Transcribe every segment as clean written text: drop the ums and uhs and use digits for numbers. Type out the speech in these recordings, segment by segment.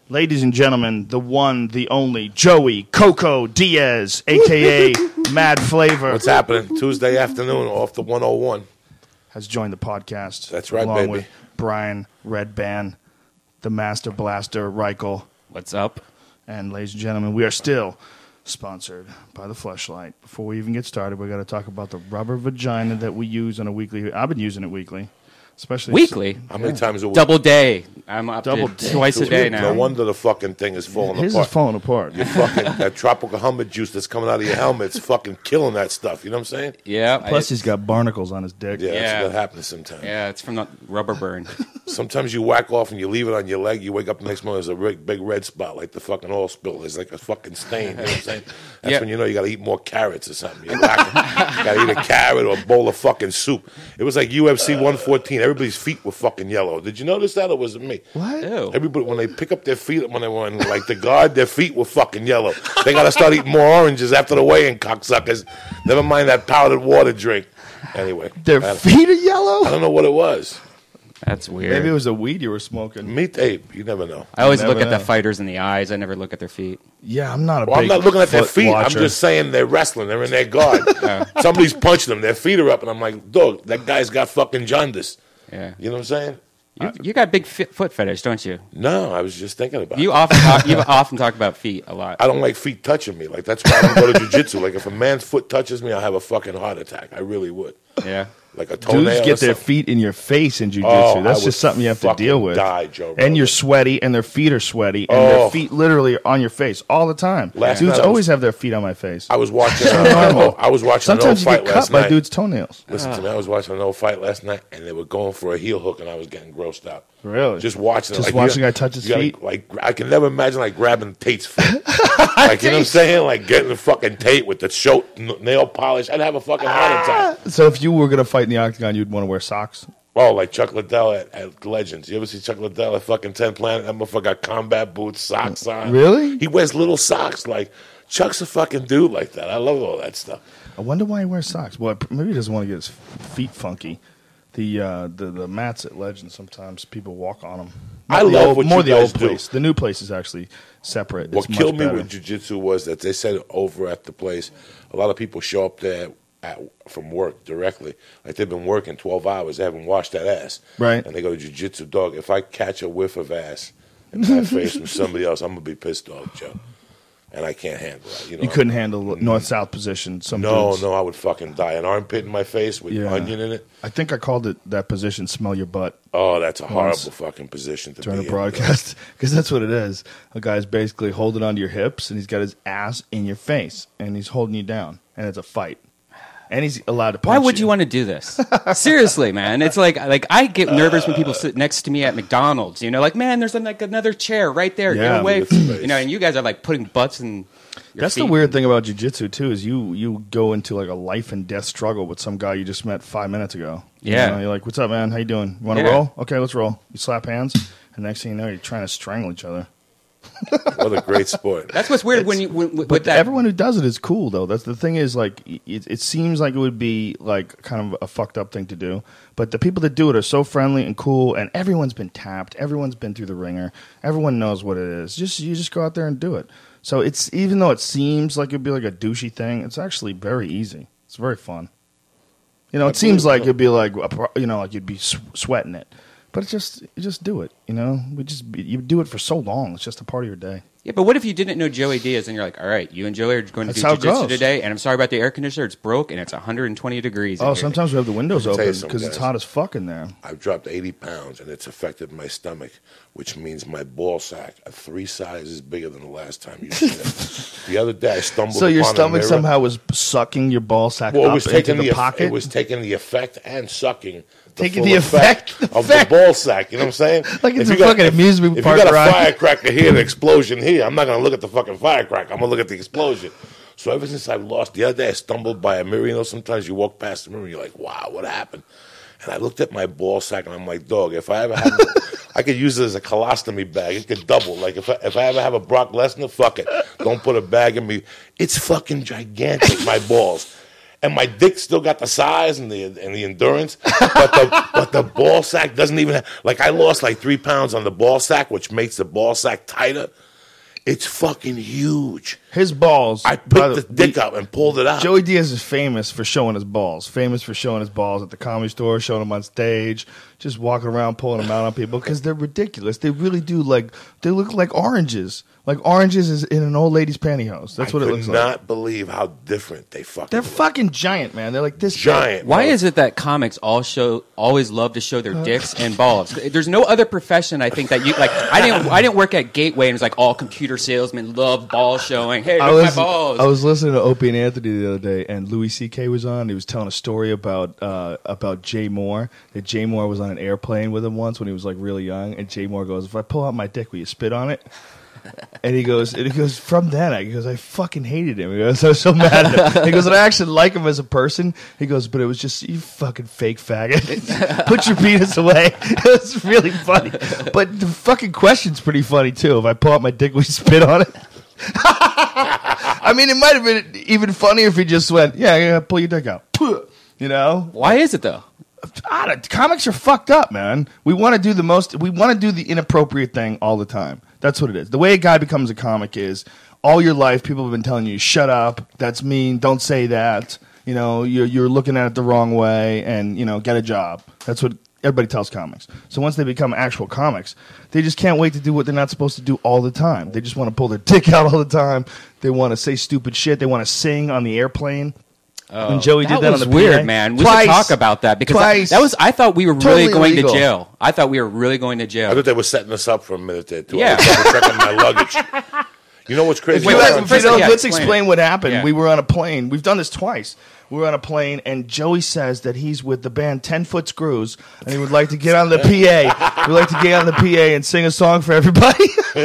Ladies and gentlemen, the one, the only, Joey Coco Diaz, a.k.a. Mad Flavor. What's happening? Tuesday afternoon off the 101. Has joined the podcast. That's right, along baby. with Brian Redban, the Master Blaster, Reichel. What's up? And ladies and gentlemen, we are still sponsored by the Fleshlight. Before we even get started, we got to talk about the rubber vagina that we use on a weekly. I've been using it weekly. Especially Weekly? How many times a week? Double day. I'm up Double to day. twice a day No now. wonder the fucking thing is falling His apart. is falling apart. Your fucking that tropical helmet juice that's coming out of your helmet's fucking killing that stuff. You know what I'm saying? Yeah. Plus, he's got barnacles on his dick. Yeah, Yeah. that's what happens sometimes. Yeah, it's from the rubber burn. Sometimes you whack off and you leave it on your leg. You wake up the next morning, there's a big red spot like the fucking oil spill. There's like a fucking stain. You know what I'm saying? That's Yeah. when you know you got to eat more carrots or something. You got to eat a carrot or a bowl of fucking soup. It was like UFC 114. Everybody's feet were fucking yellow. Did you notice that, or was it me? What? Ew. Everybody, when they pick up their feet, when they were in, like the guard, their feet were fucking yellow. They got to start eating more oranges after the weigh-in, cocksuckers. Never mind that powdered water drink. Anyway. Their feet are I yellow? don't know what it was. That's weird. Maybe it was a weed you were smoking. Meat ape. You never know. I always Never look at the know. fighters in the eyes. I never look at their feet. Yeah, I'm not a Well, I'm big not looking at their foot feet. watcher. I'm just saying they're wrestling. They're in their guard. Somebody's punching them. Their feet are up. And I'm like, dog, that guy's got fucking jaundice. Yeah. You know what I'm saying? You got big foot fetish, don't you? No, I was just thinking about You it. often talk about feet a lot. I don't like feet touching me. Like, that's why I don't go to jiu-jitsu. Like, if a man's foot touches me, I'll have a fucking heart attack. I really would. Yeah. Like a toenail Dudes or get their something. feet in your face in jiu-jitsu. Oh, That's I just would something you have to fucking deal with. die, Joe and you're Rogan. sweaty, and their feet are sweaty, and their Oh. feet literally are on your face all the time. Last Dudes night I always was- have their feet on my face. I was watching. normal. I was watching Sometimes an you old get fight last cut by night. dudes' toenails. Listen to me. I was watching an old fight last night, and they were going for a heel hook, and I was getting grossed out. Really? Just watching it. Just like, watching you- a guy touch his you gotta, feet? Like, I can never imagine, like, grabbing Tate's foot. Like, you know what I'm saying? Like, getting the fucking Tate with the nail polish. I'd have a fucking heart attack. So if you were going to fight in the octagon, you'd want to wear socks? Oh, like Chuck Liddell at Legends. You ever see Chuck Liddell at fucking 10 Planet? That motherfucker got combat boots, socks on. Really? He wears little socks. Like, Chuck's a fucking dude like that. I love all that stuff. I wonder why he wears socks. Well, maybe he doesn't want to get his feet funky. The mats at Legends, sometimes people walk on them. I love what more you the guys old do. place. The new place is actually separate. What It's killed much me better. with jiu-jitsu was that they said over at the place, a lot of people show up there from work directly. Like, they've been working 12 hours. They haven't washed that ass. Right. And they go to jiu-jitsu. Dog, if I catch a whiff of ass in my face from somebody else, I'm going to be pissed off, Joe. And I can't handle that. You couldn't handle north-south position. Some dudes. No, I would fucking die. An armpit in my face with Yeah. onion in it. I think I called it that position, smell your butt, Oh, that's a horrible Once. fucking position to during be a broadcast. Because that's what it is. A guy's basically holding onto your hips, and he's got his ass in your face, and he's holding you down, and it's a fight. And he's allowed to punch Why would you want to do this? Seriously, man. It's like I get nervous when people sit next to me at McDonald's. You know, like, man, there's like another chair right there. Yeah. Get away. With space. You know, and you guys are like putting butts in your That's feet. the weird thing about jiu-jitsu, too, is you go into like a life and death struggle with some guy you just met 5 minutes ago. Yeah. You know, you're like, what's up, man? How you doing? You want to Yeah. roll? Okay, let's roll. You slap hands, and next thing you know, you're trying to strangle each other. What a great sport. That's what's weird when you with But that. everyone who does it is cool, though. That's the thing is, like, it seems like it would be like kind of a fucked up thing to do. But the people that do it are so friendly and cool, and everyone's been tapped. Everyone's been through the ringer. Everyone knows what it is. You just go out there and do it. So it's, even though it seems like it'd be like a douchey thing, it's actually very easy. It's very fun. You know, it seems like it'd be like, like you'd be sweating it. But you just do it. You know, you do it for so long. It's just a part of your day. Yeah, but what if you didn't know Joey Diaz and you're like, all right, you and Joey are going to That's do how it jiu-jitsu goes. today, and I'm sorry about the air conditioner. It's broke, and it's 120 degrees. in Oh, here. sometimes we have the windows Let me tell open you because something, it's guys. hot as fuck in there. I've dropped 80 pounds, and it's affected my stomach, which means my ball sack are 3 sizes bigger than the last time you seen it. The other day, I stumbled So your upon a stomach mirror. somehow was sucking your ball sack Well, it up was into taking the pocket? It was taking the effect and sucking. Taking full the effect? of the ball sack. You know what I'm saying? Like it's If a you got- fucking amusement If park you got a ride. firecracker here, an explosion here, I'm not going to look at the fucking firecracker. I'm going to look at the explosion. So ever since I've lost, the other day I stumbled by a mirror. You know, sometimes you walk past the mirror and you're like, wow, what happened? And I looked at my ball sack and I'm like, dog, if I ever have, I could use it as a colostomy bag. It could double. Like if I ever have a Brock Lesnar, fuck it. Don't put a bag in me. It's fucking gigantic, my balls. and my dick still got the size and the endurance, but the ball sack doesn't even have, like, I lost like 3 pounds on the ball sack, which makes the ball sack tighter. It's fucking huge. His balls. I picked the dick up and pulled it out. Joey Diaz is famous for showing his balls. Famous for showing his balls at the Comedy Store, showing them on stage, just walking around pulling them out on people because they're ridiculous. They really do they look like oranges. Like oranges is in an old lady's pantyhose. That's what it looks I like. could not believe how different they fucking They're look. fucking giant, man. They're like this Giant. Why is it that comics always love to show their dicks and balls? There's no other profession I think that you like. I didn't work at Gateway and it's like all computer salesmen love ball showing. Hey, look at my balls. I was listening to Opie and Anthony the other day, and Louis C.K. was on. He was telling a story about Jay Moore. That Jay Moore was on an airplane with him once when he was like really young, and Jay Moore goes, "If I pull out my dick, will you spit on it?" And he goes, from then, I fucking hated him. He goes, I was so mad at him. He goes, and I actually like him as a person. He goes, but it was just, you fucking fake faggot. Put your penis away. It was really funny. But the fucking question's pretty funny, too. If I pull out my dick, will you spit on it? I mean, it might have been even funnier if he just went, yeah, pull your dick out. You know? Why is it though? Comics are fucked up, man. We want to do the inappropriate thing all the time. That's what it is. The way a guy becomes a comic is all your life people have been telling you, shut up, that's mean, don't say that. You know, you're looking at it the wrong way, and, you know, get a job. That's what everybody tells comics. So once they become actual comics, they just can't wait to do what they're not supposed to do all the time. They just want to pull their dick out all the time. They want to say stupid shit. They want to sing on the airplane. When Joey did that was on the weird, PA. man. We Twice. should talk about that because Twice. I thought we were Totally really going illegal. to jail. I thought we were really going to I jail. thought they were setting us up for a minute there, too. Yeah. I was double checking my luggage. You know what's crazy? Wait, Let's explain explain it. what happened. Yeah. We were on a plane. We've done this twice. We were on a plane, and Joey says that he's with the band 10-Foot Screws, and he would like to get on the PA. We'd like to get on the PA and sing a song for everybody.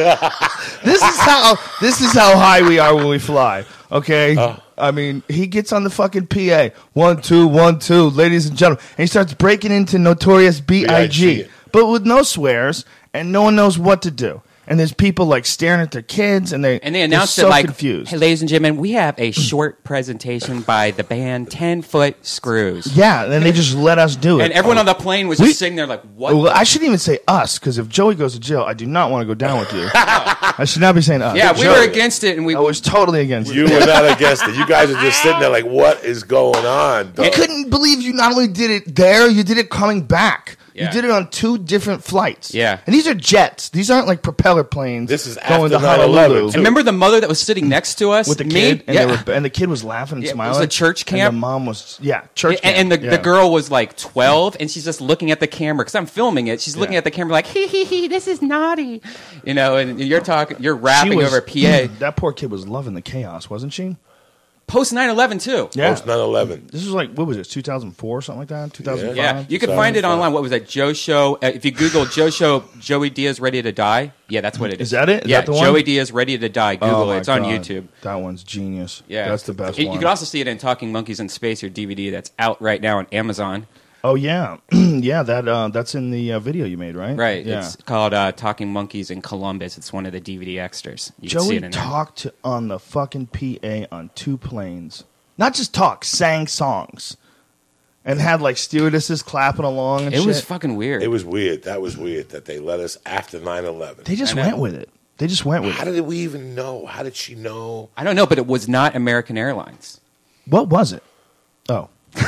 This is how high we are when we fly. Okay, I mean, he gets on the fucking PA. 1 2 1 2, ladies and gentlemen, and he starts breaking into Notorious B.I.G. B.I.G. but with no swears, and no one knows what to do. And there's people like staring at their kids, and they announced so it like, confused. "Hey, ladies and gentlemen, we have a short presentation by the band 10-Foot Screws." Yeah, and then they just let us do it. And everyone on the plane was just sitting there like, "What?" Well, I shouldn't even say us, because if Joey goes to jail, I do not want to go down with you. I should not be saying us. Yeah, we Joey. were against it, and we I was totally against You it. were not against it. You guys are just sitting there like, what is going on, I dog? couldn't believe you not only did it there, you did it coming back. Yeah. You did it on 2 different flights. Yeah. And these are jets. These aren't like propeller planes. This is going to after 9/11, Honolulu. too. And remember the mother that was sitting next to us With the Me? kid, and, Yeah. and the kid was laughing and Yeah, it was smiling. a church And camp? the mom was, church camp. And the Yeah. girl was like 12, and she's just looking at the camera because I'm filming it. She's looking Yeah. at the camera like, hee, this is naughty, you know. And you're She rapping was- over PA. That poor kid was loving the chaos, wasn't she? Post 9/11 too. Yeah. Post 9/11. This was like, what was it, 2004 or something like that? 2005? Yeah, you can find it online. What was that? Joe Show. If you Google Joe Show, Joey Diaz Ready to Die. Yeah, that's what it is. Is that it? Is yeah, that the one? Joey Diaz Ready to Die. Google Oh, it. my It's on God. YouTube. That one's genius. Yeah, That's the best You one. can also see it in Talking Monkeys in Space, your DVD that's out right now on Amazon. Oh, yeah. Yeah, that's in the video you made, right? Right. Yeah. It's called Talking Monkeys in Columbus. It's one of the DVD extras. You can see Joey it in there. talked on the fucking PA on 2 planes. Not just talk, sang songs. And had like stewardesses clapping along and It shit. was fucking weird. It was weird. That was weird that they let us after 9/11. They just I know. went with it. They just went with How it. did we even know? How did she know? I don't know, but it was not American Airlines. What was it? Oh.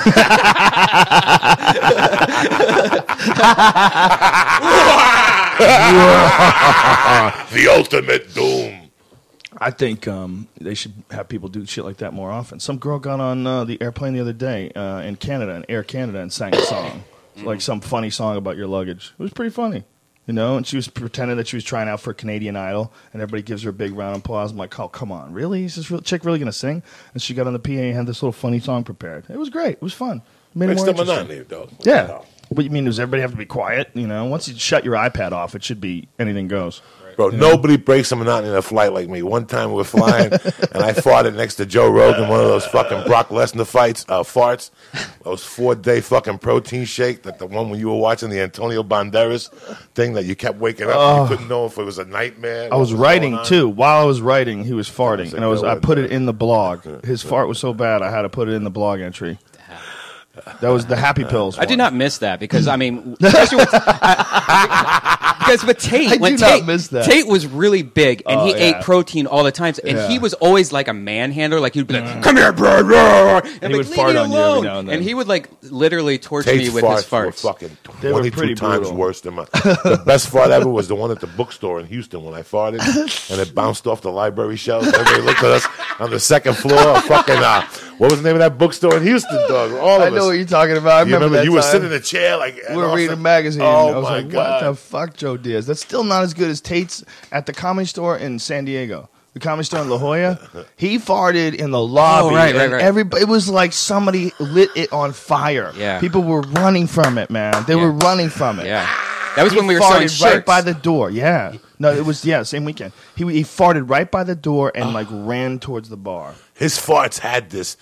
The ultimate doom. I think they should have people do shit like that more often. Some girl got on the airplane the other day in Canada, in Air Canada, and sang a song. Like some funny song about your luggage. It was pretty funny. You know, and she was pretending that she was trying out for Canadian Idol, and everybody gives her a big round of applause. I'm like, oh, come on, really? Is this chick really going to sing? And she got on the PA and had this little funny song prepared. It was great. It was fun. It made it Makes more them interesting. monotony, though. Yeah. What you mean, does everybody have to be quiet? You know, once you shut your iPad off, it should be anything goes. Right. Bro, nobody breaks the monotony in a flight like me. One time we were flying, and I farted next to Joe Rogan, one of those fucking Brock Lesnar farts. Those 4-day fucking protein shake, that the one when you were watching the Antonio Banderas thing that you kept waking up and you couldn't know if it was a nightmare. I was writing too. While I was writing, he was farting, and I put it in the blog. His fart was so bad, I had to put it in the blog entry. That was the Happy Pills. I did not miss that because I mean, especially with, because with Tate, Tate was really big and he ate protein all the time, and he was always like a manhandler. Like he'd be like, "Come here, bro," and he would fart on you every now and then. And he would like literally torture Tate's me with his farts. Were fucking They were 22 pretty times brutal. worse than mine. The best fart ever was the one at the bookstore in Houston when I farted and it bounced off the library shelves. Everybody looked at us on the second floor. Fucking what was the name of that bookstore in Houston, dog? All of us. I know what you're talking about. I remember that you were time. sitting in a chair like We were reading a magazine. Oh I was my like, God. what the fuck, Joe Diaz? That's still not as good as Tate's at the Comedy Store in San Diego. The Comedy Store in La Jolla. He farted in the lobby. Oh, right. Everybody, it was like somebody lit it on fire. Yeah. People were running from it, man. They were running from it. Yeah, that was He when we were selling farted shirts. right by the door. Yeah. No, it was, same weekend. He farted right by the door and like ran towards the bar. His farts had this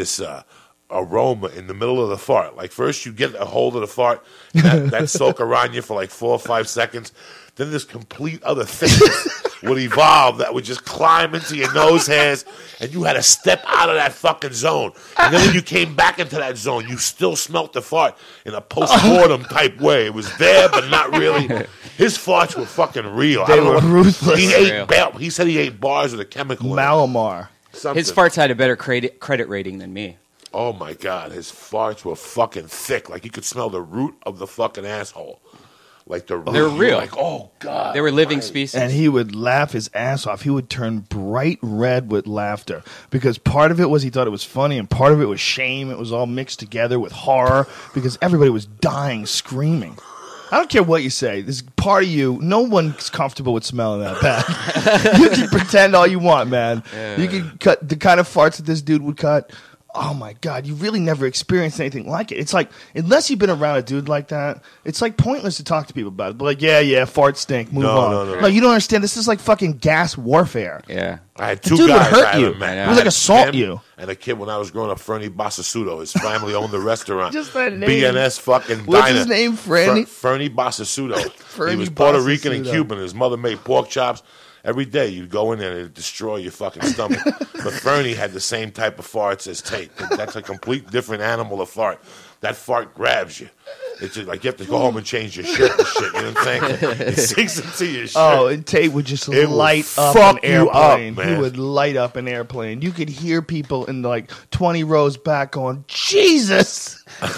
aroma in the middle of the fart. Like first you get a hold of the fart, that soak around you for like 4 or 5 seconds. Then this complete other thickness would evolve that would just climb into your nose hairs, and you had to step out of that fucking zone. And then when you came back into that zone, you still smelt the fart in a post-mortem type way. It was there, but not really. His farts were fucking real. They were ruthless. He said he ate bars with a chemical in it. Malamar. Something. His farts had a better credit rating than me. Oh my God, his farts were fucking thick. Like you could smell the root of the fucking asshole. Like the root. They were real. Like, oh God. They were living species. And he would laugh his ass off. He would turn bright red with laughter because part of it was he thought it was funny and part of it was shame. It was all mixed together with horror because everybody was dying screaming. I don't care what you say. This part of you, no one's comfortable with smelling that bad. You can pretend all you want, man. Yeah. You can cut the kind of farts that this dude would cut. Oh my God, you really never experienced anything like it. It's like, unless you've been around a dude like that, it's like pointless to talk to people about it. But like, yeah, farts stink, move on. No. You don't understand. This is like fucking gas warfare. Yeah. I had The two dude would guys hurt I haven't you. met. It would like assault Him you. And a kid when I was growing up, Fernie Bassasudo. His family owned the restaurant. Just that name. BNS fucking What's diner. his name, Fernie? Fernie Bassasudo. Fernie He was Puerto Rican and Bassasudo. Cuban. His mother made pork chops. Every day you'd go in there and it'd destroy your fucking stomach. But Fernie had the same type of farts as Tate. That's a complete different animal of fart. That fart grabs you. It's just like you have to go home and change your shirt and shit. You know what I'm saying? It sinks into your shirt. Oh, and Tate would just It would light up fuck an you airplane. up, man. He would light up an airplane. You could hear people in like 20 rows back going, Jesus!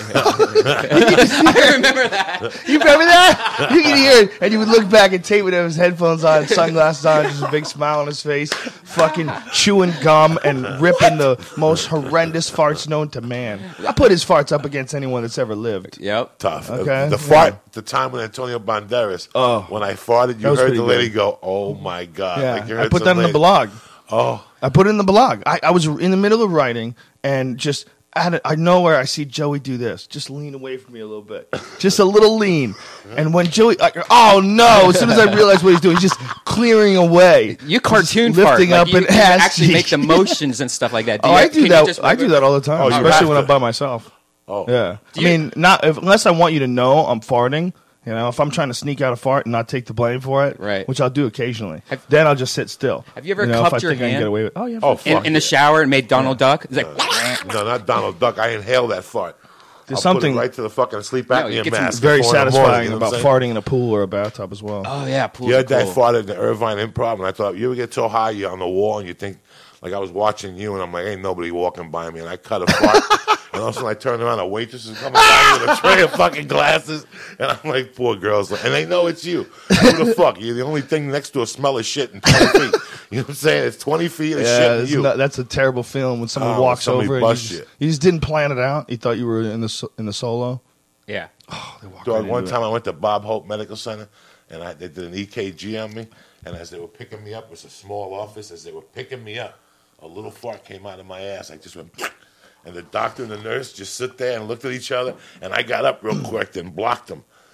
I remember that. You remember that? You could hear it. And you would look back and Tate would have his headphones on, sunglasses on, just a big smile on his face, fucking chewing gum and ripping the most horrendous farts known to man. I put his farts up against anyone that's ever lived. Yep. Tough. Okay. The fart, the time when Antonio Banderas, when I farted, you was heard pretty the lady good. go, oh my God. Yeah, Like you I heard put some that in the lady- blog. Oh. I put it in the blog. I was in the middle of writing and just I know where I see Joey do this. Just lean away from me a little bit. Just a little lean. And when Joey, oh no, as soon as I realized what he's doing, he's just clearing away. You cartoon Just lifting fart. up Like, an you ass actually make cheek. the motions and stuff like that. Oh, I do that. I do that all the time, Oh, you especially have when to. I'm by myself. Oh. Yeah. Do you- I mean, unless I want you to know I'm farting. You know, if I'm trying to sneak out a fart and not take the blame for it, Right. which I'll do occasionally, then I'll just sit still. Have you ever if cupped I your think I can hand? get away with it. Oh, yeah. Oh, fuck in the yeah. shower and made Donald Duck? It's like, No, not Donald Duck. I inhale that fart. There's I'll something put it right to the fucking sleep No, apnea it gets mask. very at 4 in the satisfying morning, you know about what I'm saying? farting in a pool or a bathtub as well. oh yeah, pools The are other day I cool. farted in the Irvine Improv, and I thought, you ever get so high you're on the wall and you think, like I was watching you, and I'm like, ain't nobody walking by me, and I cut a fart, and all of a sudden I turn around, a waitress is coming by with a tray of fucking glasses, and I'm like, poor girls, and they know it's you. Who the fuck? You're the only thing next to a smell of shit in 20 feet. You know what I'm saying? It's 20 feet of shit in you. That's a terrible feeling when someone Oh, walks somebody over and busts you just didn't plan it out. You thought you were in the solo. Yeah. Dog, one time I went to Bob Hope Medical Center, and they did an EKG on me, and as they were picking me up, it was a small office, as they were picking me up, a little fart came out of my ass. I just went, and the doctor and the nurse just sit there and looked at each other, and I got up real quick and blocked them.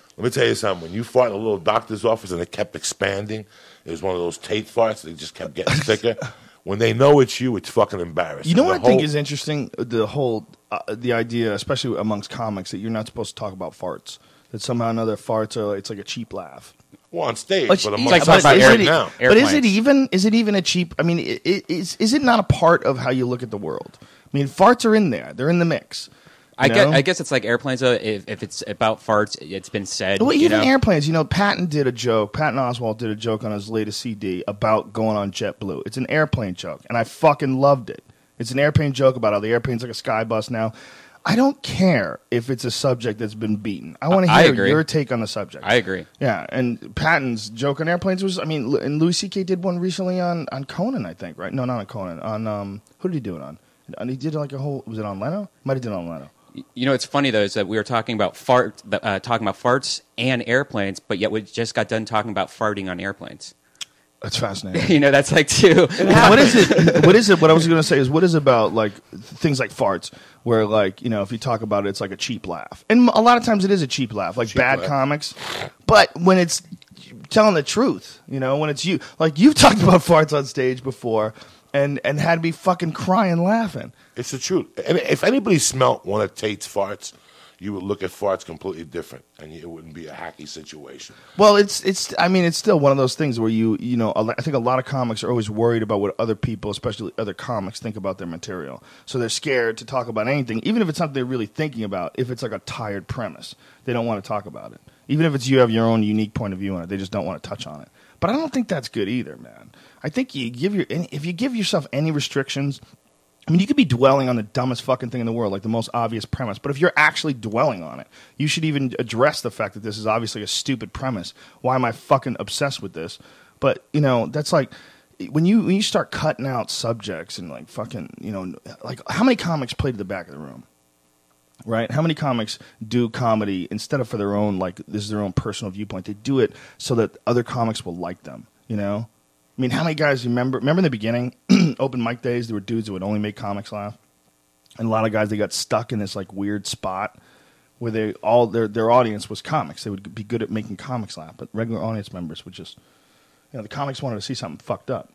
Let me tell you something. When you fart in a little doctor's office and it kept expanding, it was one of those Tate farts. They just kept getting thicker. When they know it's you, it's fucking embarrassing. You know what I think is interesting? The whole the idea, especially amongst comics, that you're not supposed to talk about farts. That somehow or another farts are it's like a cheap laugh. Well, on stage, but I'm like talking about now. But is it even a cheap? I mean, is it not a part of how you look at the world? I mean, farts are in there. They're in the mix. I guess it's like airplanes. Though, if it's about farts, it's been said. Well, even airplanes. Patton did a joke. Patton Oswalt did a joke on his latest CD about going on JetBlue. It's an airplane joke, and I fucking loved it. It's an airplane joke about how the airplane's like a sky bus now. I don't care if it's a subject that's been beaten. I want to hear your take on the subject. I agree. Yeah, and Patton's joke on airplanes was, and Louis C.K. did one recently on Conan, I think, right? No, not on Conan. On, who did he do it on? And he did like a whole, was it on Leno? Might have done it on Leno. It's funny though is that we were talking about farts and airplanes, but yet we just got done talking about farting on airplanes. That's fascinating. That's like too. What is it? What is it? What I was going to say is, what is about like things like farts, where like if you talk about it, it's like a cheap laugh, and a lot of times it is a cheap laugh, like cheap bad laugh. Comics. But when it's telling the truth, when it's you, like you've talked about farts on stage before. And had me fucking crying laughing. It's the truth. If anybody smelt one of Tate's farts, you would look at farts completely different, and it wouldn't be a hacky situation. Well, it's still one of those things where I think a lot of comics are always worried about what other people, especially other comics, think about their material. So they're scared to talk about anything, even if it's something they're really thinking about. If it's like a tired premise, they don't want to talk about it. Even if you have your own unique point of view on it, they just don't want to touch on it. But I don't think that's good either, man. I think if you give yourself any restrictions, I mean, you could be dwelling on the dumbest fucking thing in the world, like the most obvious premise. But if you're actually dwelling on it, you should even address the fact that this is obviously a stupid premise. Why am I fucking obsessed with this? But that's like when you start cutting out subjects and like fucking like how many comics play to the back of the room? Right? How many comics do comedy instead of for their own, like this is their own personal viewpoint? They do it so that other comics will like them, I mean, how many guys remember in the beginning, open mic days, there were dudes that would only make comics laugh. And a lot of guys, they got stuck in this like weird spot where they all their audience was comics. They would be good at making comics laugh, but regular audience members would just, the comics wanted to see something fucked up.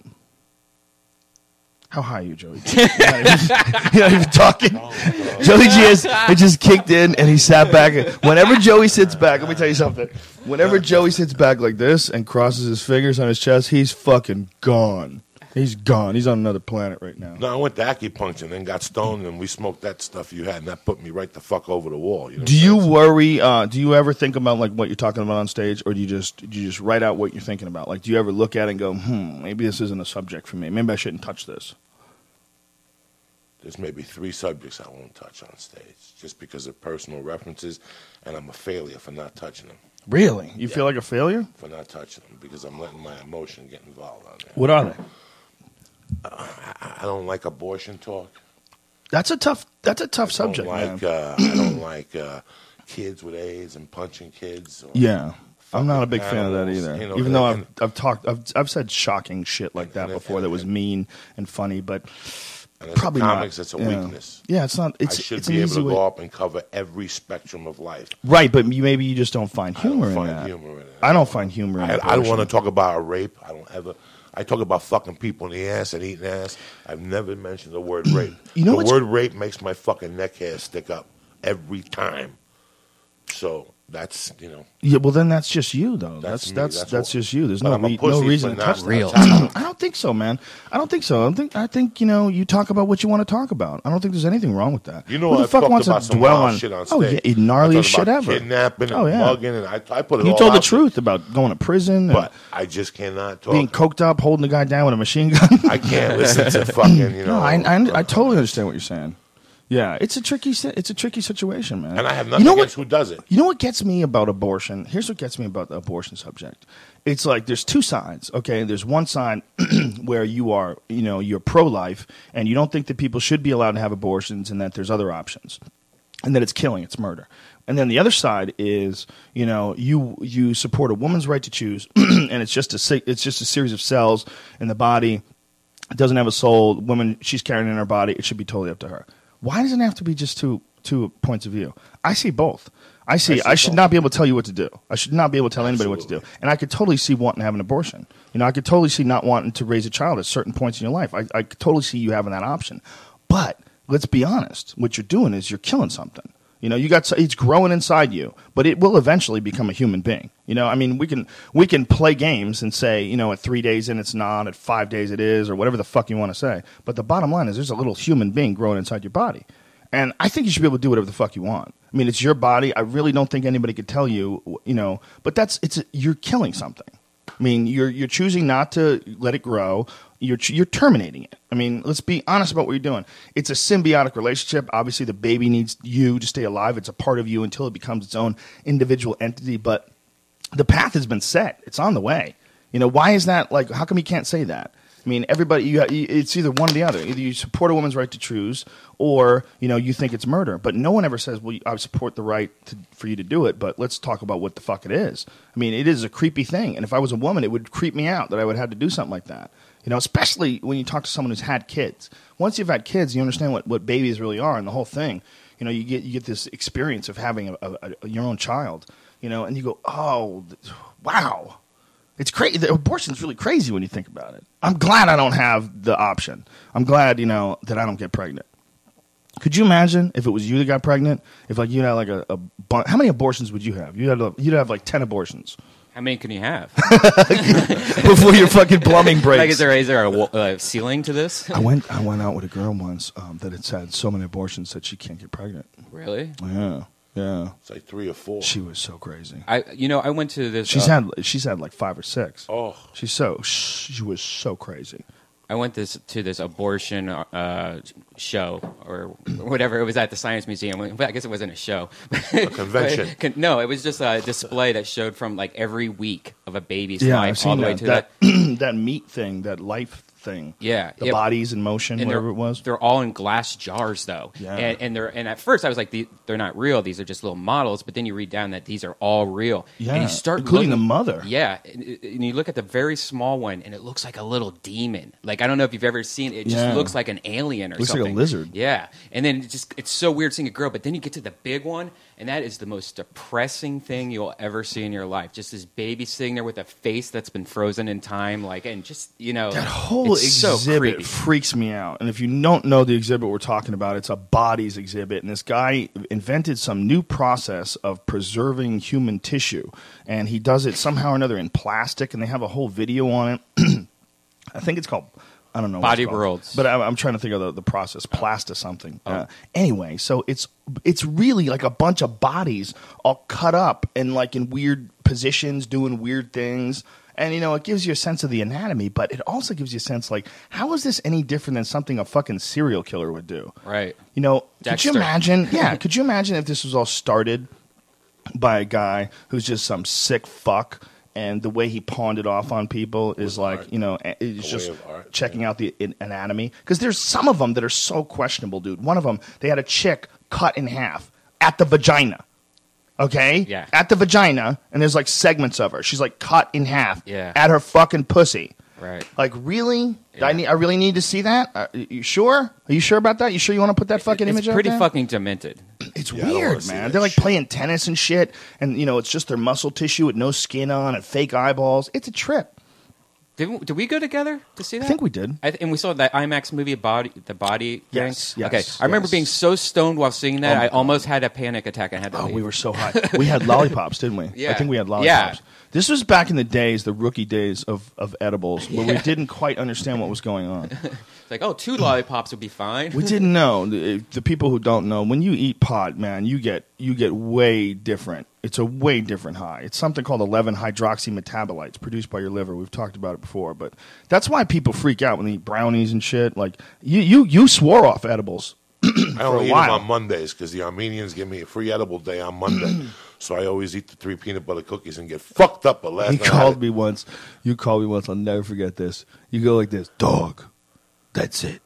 How high are you, Joey? You're not even talking. Joey G it just kicked in, and he sat back. Whenever Joey sits back, let me tell you something. Whenever Joey sits back like this and crosses his fingers on his chest, he's fucking gone. He's gone. He's on another planet right now. No, I went to acupuncture, then got stoned, and we smoked that stuff you had, and that put me right the fuck over the wall. Do you worry? Do you ever think about like what you're talking about on stage, or do you just write out what you're thinking about? Like, do you ever look at it and go, maybe this isn't a subject for me. Maybe I shouldn't touch this. There's maybe 3 subjects I won't touch on stage, just because of personal references, and I'm a failure for not touching them. Really? You feel like a failure? For not touching them, because I'm letting my emotion get involved on there. What are they? I don't like abortion talk. That's a tough subject, man. I don't like kids with AIDS and punching kids. Yeah. I'm not a big fan of that either. Even though I've said shocking shit like that before that was mean and funny, but probably comics, not. It's a weakness. Yeah, it's not. I should be able to go up and cover every spectrum of life. Right, but maybe you just don't find humor in that. I don't find humor in that. I don't want to talk about a rape. I talk about fucking people in the ass and eating ass. I've never mentioned the word rape. The word rape makes my fucking neck hair stick up every time. So that's Yeah, well then that's just you though. That's just you. There's no reason to touch real. I don't think so, man. I don't think so. I think you talk about what you want to talk about. I don't think there's anything wrong with that. Who the fuck wants to dwell on shit on stage? Yeah, gnarliest shit ever. Kidnapping and mugging, and I put it all You told the out truth about going to prison, but I just cannot talk. Being coked up, holding a guy down with a machine gun. I can't listen to fucking No, I totally understand what you're saying. Yeah, it's a tricky situation, man. And I have nothing against who does it. You know what gets me about abortion? Here's what gets me about the abortion subject. It's like there's 2 sides, okay? There's one side where you are, you're pro-life, and you don't think that people should be allowed to have abortions and that there's other options, and that it's killing, it's murder. And then the other side is, you support a woman's right to choose, and it's just a series of cells in the body. It doesn't have a soul. Woman, she's carrying it in her body. It should be totally up to her. Why does it have to be just two two points of view. I see both. I should not be able to tell you what to do. I should not be able to tell anybody what to do. And I could totally see wanting to have an abortion. I could totally see not wanting to raise a child at certain points in your life. I could totally see you having that option. But let's be honest. What you're doing is you're killing something. It's growing inside you, but it will eventually become a human being. We can play games and say, at 3 days in it's not, at 5 days it is, or whatever the fuck you want to say. But the bottom line is there's a little human being growing inside your body. And I think you should be able to do whatever the fuck you want. It's your body. I really don't think anybody could tell you, but you're killing something. You're choosing not to let it grow. You're terminating it. Let's be honest about what you're doing. It's a symbiotic relationship. Obviously, the baby needs you to stay alive. It's a part of you until it becomes its own individual entity. But the path has been set. It's on the way. Why is that? Like, how come you can't say that? Everybody, it's either one or the other. Either you support a woman's right to choose, or you think it's murder. But no one ever says, "Well, I support the right for you to do it." But let's talk about what the fuck it is. It is a creepy thing, and if I was a woman, it would creep me out that I would have to do something like that. Especially when you talk to someone who's had kids. Once you've had kids, you understand what babies really are, and the whole thing. You get this experience of having your own child. And you go, "Oh, wow." It's crazy. The abortion's really crazy when you think about it. I'm glad I don't have the option. I'm glad, that I don't get pregnant. Could you imagine if it was you that got pregnant? If you had like how many abortions would you have? You'd have like 10 abortions. How many can you have? Before your fucking plumbing breaks. Like, is there a ceiling to this? I went out with a girl once that had so many abortions that she can't get pregnant. Really? Yeah. It's like 3 or 4. She was so crazy. I went to this. She's had like 5 or 6. Oh. She was so crazy. I went to this abortion show or whatever. It was at the Science Museum. I guess it wasn't a show. A convention. No, it was just a display that showed from like every week of a baby's life I've seen all the way to that that meat thing, that life thing. Yeah. The bodies in motion, and whatever it was. They're all in glass jars, though. Yeah. And at first I was like, they're not real. These are just little models. But then you read down that these are all real. Yeah. And you start including the mother. Yeah. And you look at the very small one, and it looks like a little demon. Like, I don't know if you've ever seen it. It just looks like an alien or something. Looks like a lizard. Yeah. And then it's so weird seeing a girl. But then you get to the big one, and that is the most depressing thing you'll ever see in your life. Just this baby sitting there with a face that's been frozen in time, and just that whole exhibit freaks me out. And if you don't know the exhibit we're talking about, it's a bodies exhibit, and this guy invented some new process of preserving human tissue, and he does it somehow or another in plastic, and they have a whole video on it. I think it's called, I don't know. Body Worlds. But I'm trying to think of the process. Plasta something. Anyway, so it's really like a bunch of bodies all cut up and like in weird positions doing weird things. And, it gives you a sense of the anatomy, but it also gives you a sense like, how is this any different than something a fucking serial killer would do? Right. Could you imagine? Yeah. Could you imagine if this was all started by a guy who's just some sick fuck? And the way he pawned it off on people is like, it's just checking out the anatomy. Because there's some of them that are so questionable, dude. One of them, they had a chick cut in half at the vagina. Okay? Yeah. At the vagina, and there's like segments of her. She's like cut in half at her fucking pussy. Right. Like, really? Yeah. I really need to see that? You sure? Are you sure about that? You sure you want to put that fucking image out there? It's pretty fucking demented. It's weird, man. They're like playing tennis and shit, and it's just their muscle tissue with no skin on and fake eyeballs. It's a trip. Did we go together to see that? I think we did. And we saw that IMAX movie, The Body. Yes. Okay. I remember being so stoned while seeing that, I almost had a panic attack and had to leave. We were so high. We had lollipops, didn't we? Yeah. I think we had lollipops. Yeah. This was back in the days, the rookie days of edibles, where we didn't quite understand what was going on. It's like, 2 lollipops would be fine. We didn't know. The people who don't know, when you eat pot, man, you get way different. It's a way different high. It's something called 11-hydroxymetabolites produced by your liver. We've talked about it before, but that's why people freak out when they eat brownies and shit. Like you swore off edibles. I only eat them on Mondays because the Armenians give me a free edible day on Monday. So I always eat the 3 peanut butter cookies and get fucked up. But last night you called me once. I'll never forget this. You go like this, dog. That's it,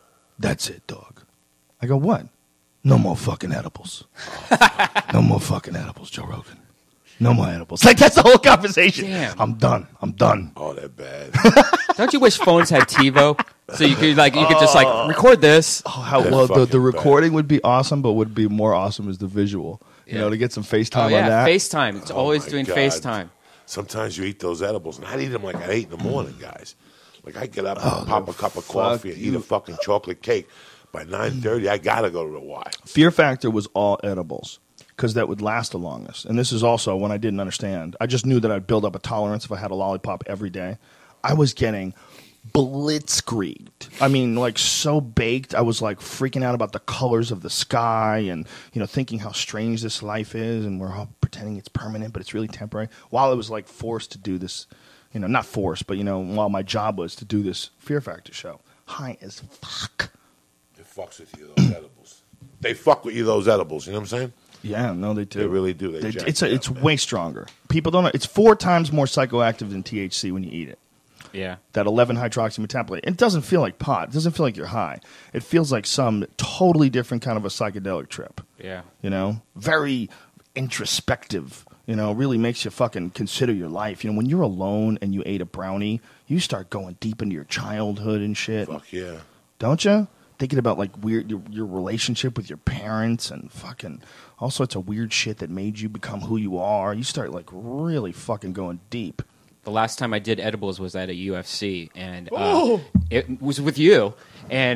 dog. I go, what? No more fucking edibles. No more fucking edibles, Joe Rogan. No more edibles. Like, that's the whole conversation. Damn. I'm done. Oh, that bad. Don't you wish phones had TiVo? So you could just record this. Oh, the recording would be awesome, but would be more awesome is the visual. You know, to get some FaceTime on that. FaceTime. It's always doing God. FaceTime. Sometimes you eat those edibles, and I'd eat them like at 8 in the morning, guys. Like I get up and pop a cup of coffee and eat a fucking chocolate cake. By 9:30, I gotta go to the Y. Fear Factor was all edibles because that would last the longest. And this is also when I didn't understand. I just knew that I'd build up a tolerance if I had a lollipop every day. I was getting blitzkrieged. I mean, like so baked. I was like freaking out about the colors of the sky and, you know, thinking how strange this life is and we're all pretending it's permanent, but it's really temporary. While I was like forced to do this, you know, not forced, but, you know, while my job was to do this Fear Factor show. High as fuck. It fucks with you, those edibles. They fuck with you, those edibles. You know what I'm saying? Yeah, no, they do. They really do. It's way stronger. People don't know. It's 4 times more psychoactive than THC when you eat it. Yeah. That 11-hydroxymetabolite. It doesn't feel like pot. It doesn't feel like you're high. It feels like some totally different kind of a psychedelic trip. Yeah. You know? Very introspective. You know, really makes you fucking consider your life. You know, when you're alone and you ate a brownie, you start going deep into your childhood and shit. Fuck yeah. Don't you? Thinking about like weird your relationship with your parents and fucking all sorts of weird shit that made you become who you are. You start like really fucking going deep. The last time I did edibles was at a UFC, and it was with you. And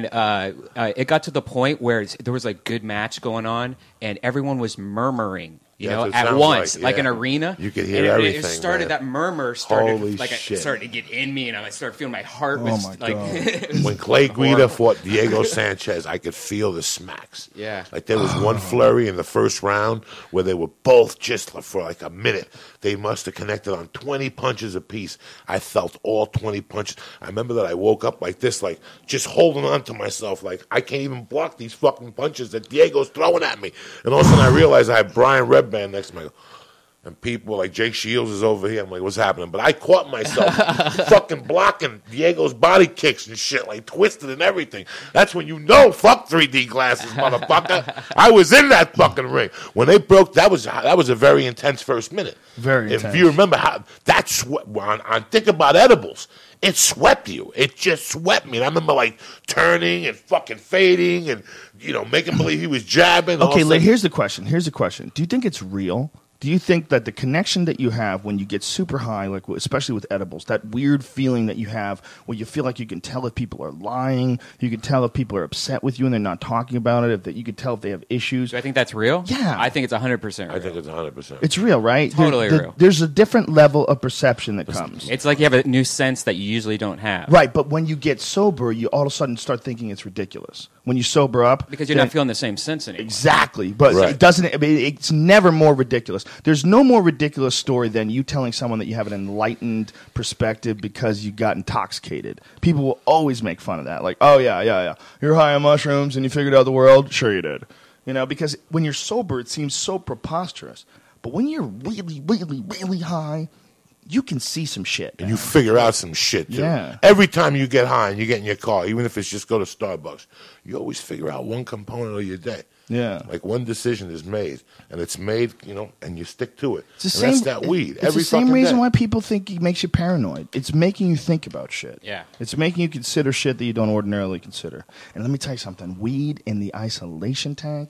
it got to the point where there was like good match going on, and everyone was murmuring. You know, at once, like an arena. You could hear everything. It started, that murmur started, shit. It started to get in me, and I started feeling my heart was God. When Clay Guida fought Diego Sanchez, I could feel the smacks. Yeah. Like there was one flurry in the first round where they were both just for like a minute. They must have connected on 20 punches apiece. I felt all 20 punches. I remember that I woke up like this, like just holding on to myself, like I can't even block these fucking punches that Diego's throwing at me. And all of a sudden I realized I had Brian Redband next to me. And people like Jake Shields is over here. I'm like, what's happening? But I caught myself fucking blocking Diego's body kicks and shit, like twisted and everything. That's when you know, fuck 3D glasses, motherfucker. I was in that fucking ring. When they broke, that was a very intense first minute. Very intense. If you remember how, that's on think about edibles. It swept you. It just swept me. And I remember like turning and fucking fading and, you know, making believe he was jabbing. Okay, here's the question. Do you think it's real? Do you think that the connection that you have when you get super high, like especially with edibles, that weird feeling that you have where you feel like you can tell if people are lying, you can tell if people are upset with you and they're not talking about it, you can tell if they have issues? Do I think that's real? Yeah. I think it's 100% real. I think it's 100%. It's real, right? Totally real. There's a different level of perception that comes. It's like you have a new sense that you usually don't have. Right, but when you get sober, you all of a sudden start thinking it's ridiculous. When you sober up, because you're not feeling the same sense anymore. Exactly, but it doesn't. I mean, it's never more ridiculous. There's no more ridiculous story than you telling someone that you have an enlightened perspective because you got intoxicated. People will always make fun of that. Like, oh yeah, you're high on mushrooms and you figured out the world. Sure you did. You know, because when you're sober, it seems so preposterous. But when you're really, really, really high, you can see some shit. And you figure out some shit, too. Yeah. Every time you get high and you get in your car, even if it's just go to Starbucks, you always figure out one component of your day. Yeah. Like one decision is made, and it's made, you know, and you stick to it. It's that's that weed. It's the same reason why people think it makes you paranoid. It's making you think about shit. Yeah. It's making you consider shit that you don't ordinarily consider. And let me tell you something. Weed in the isolation tank,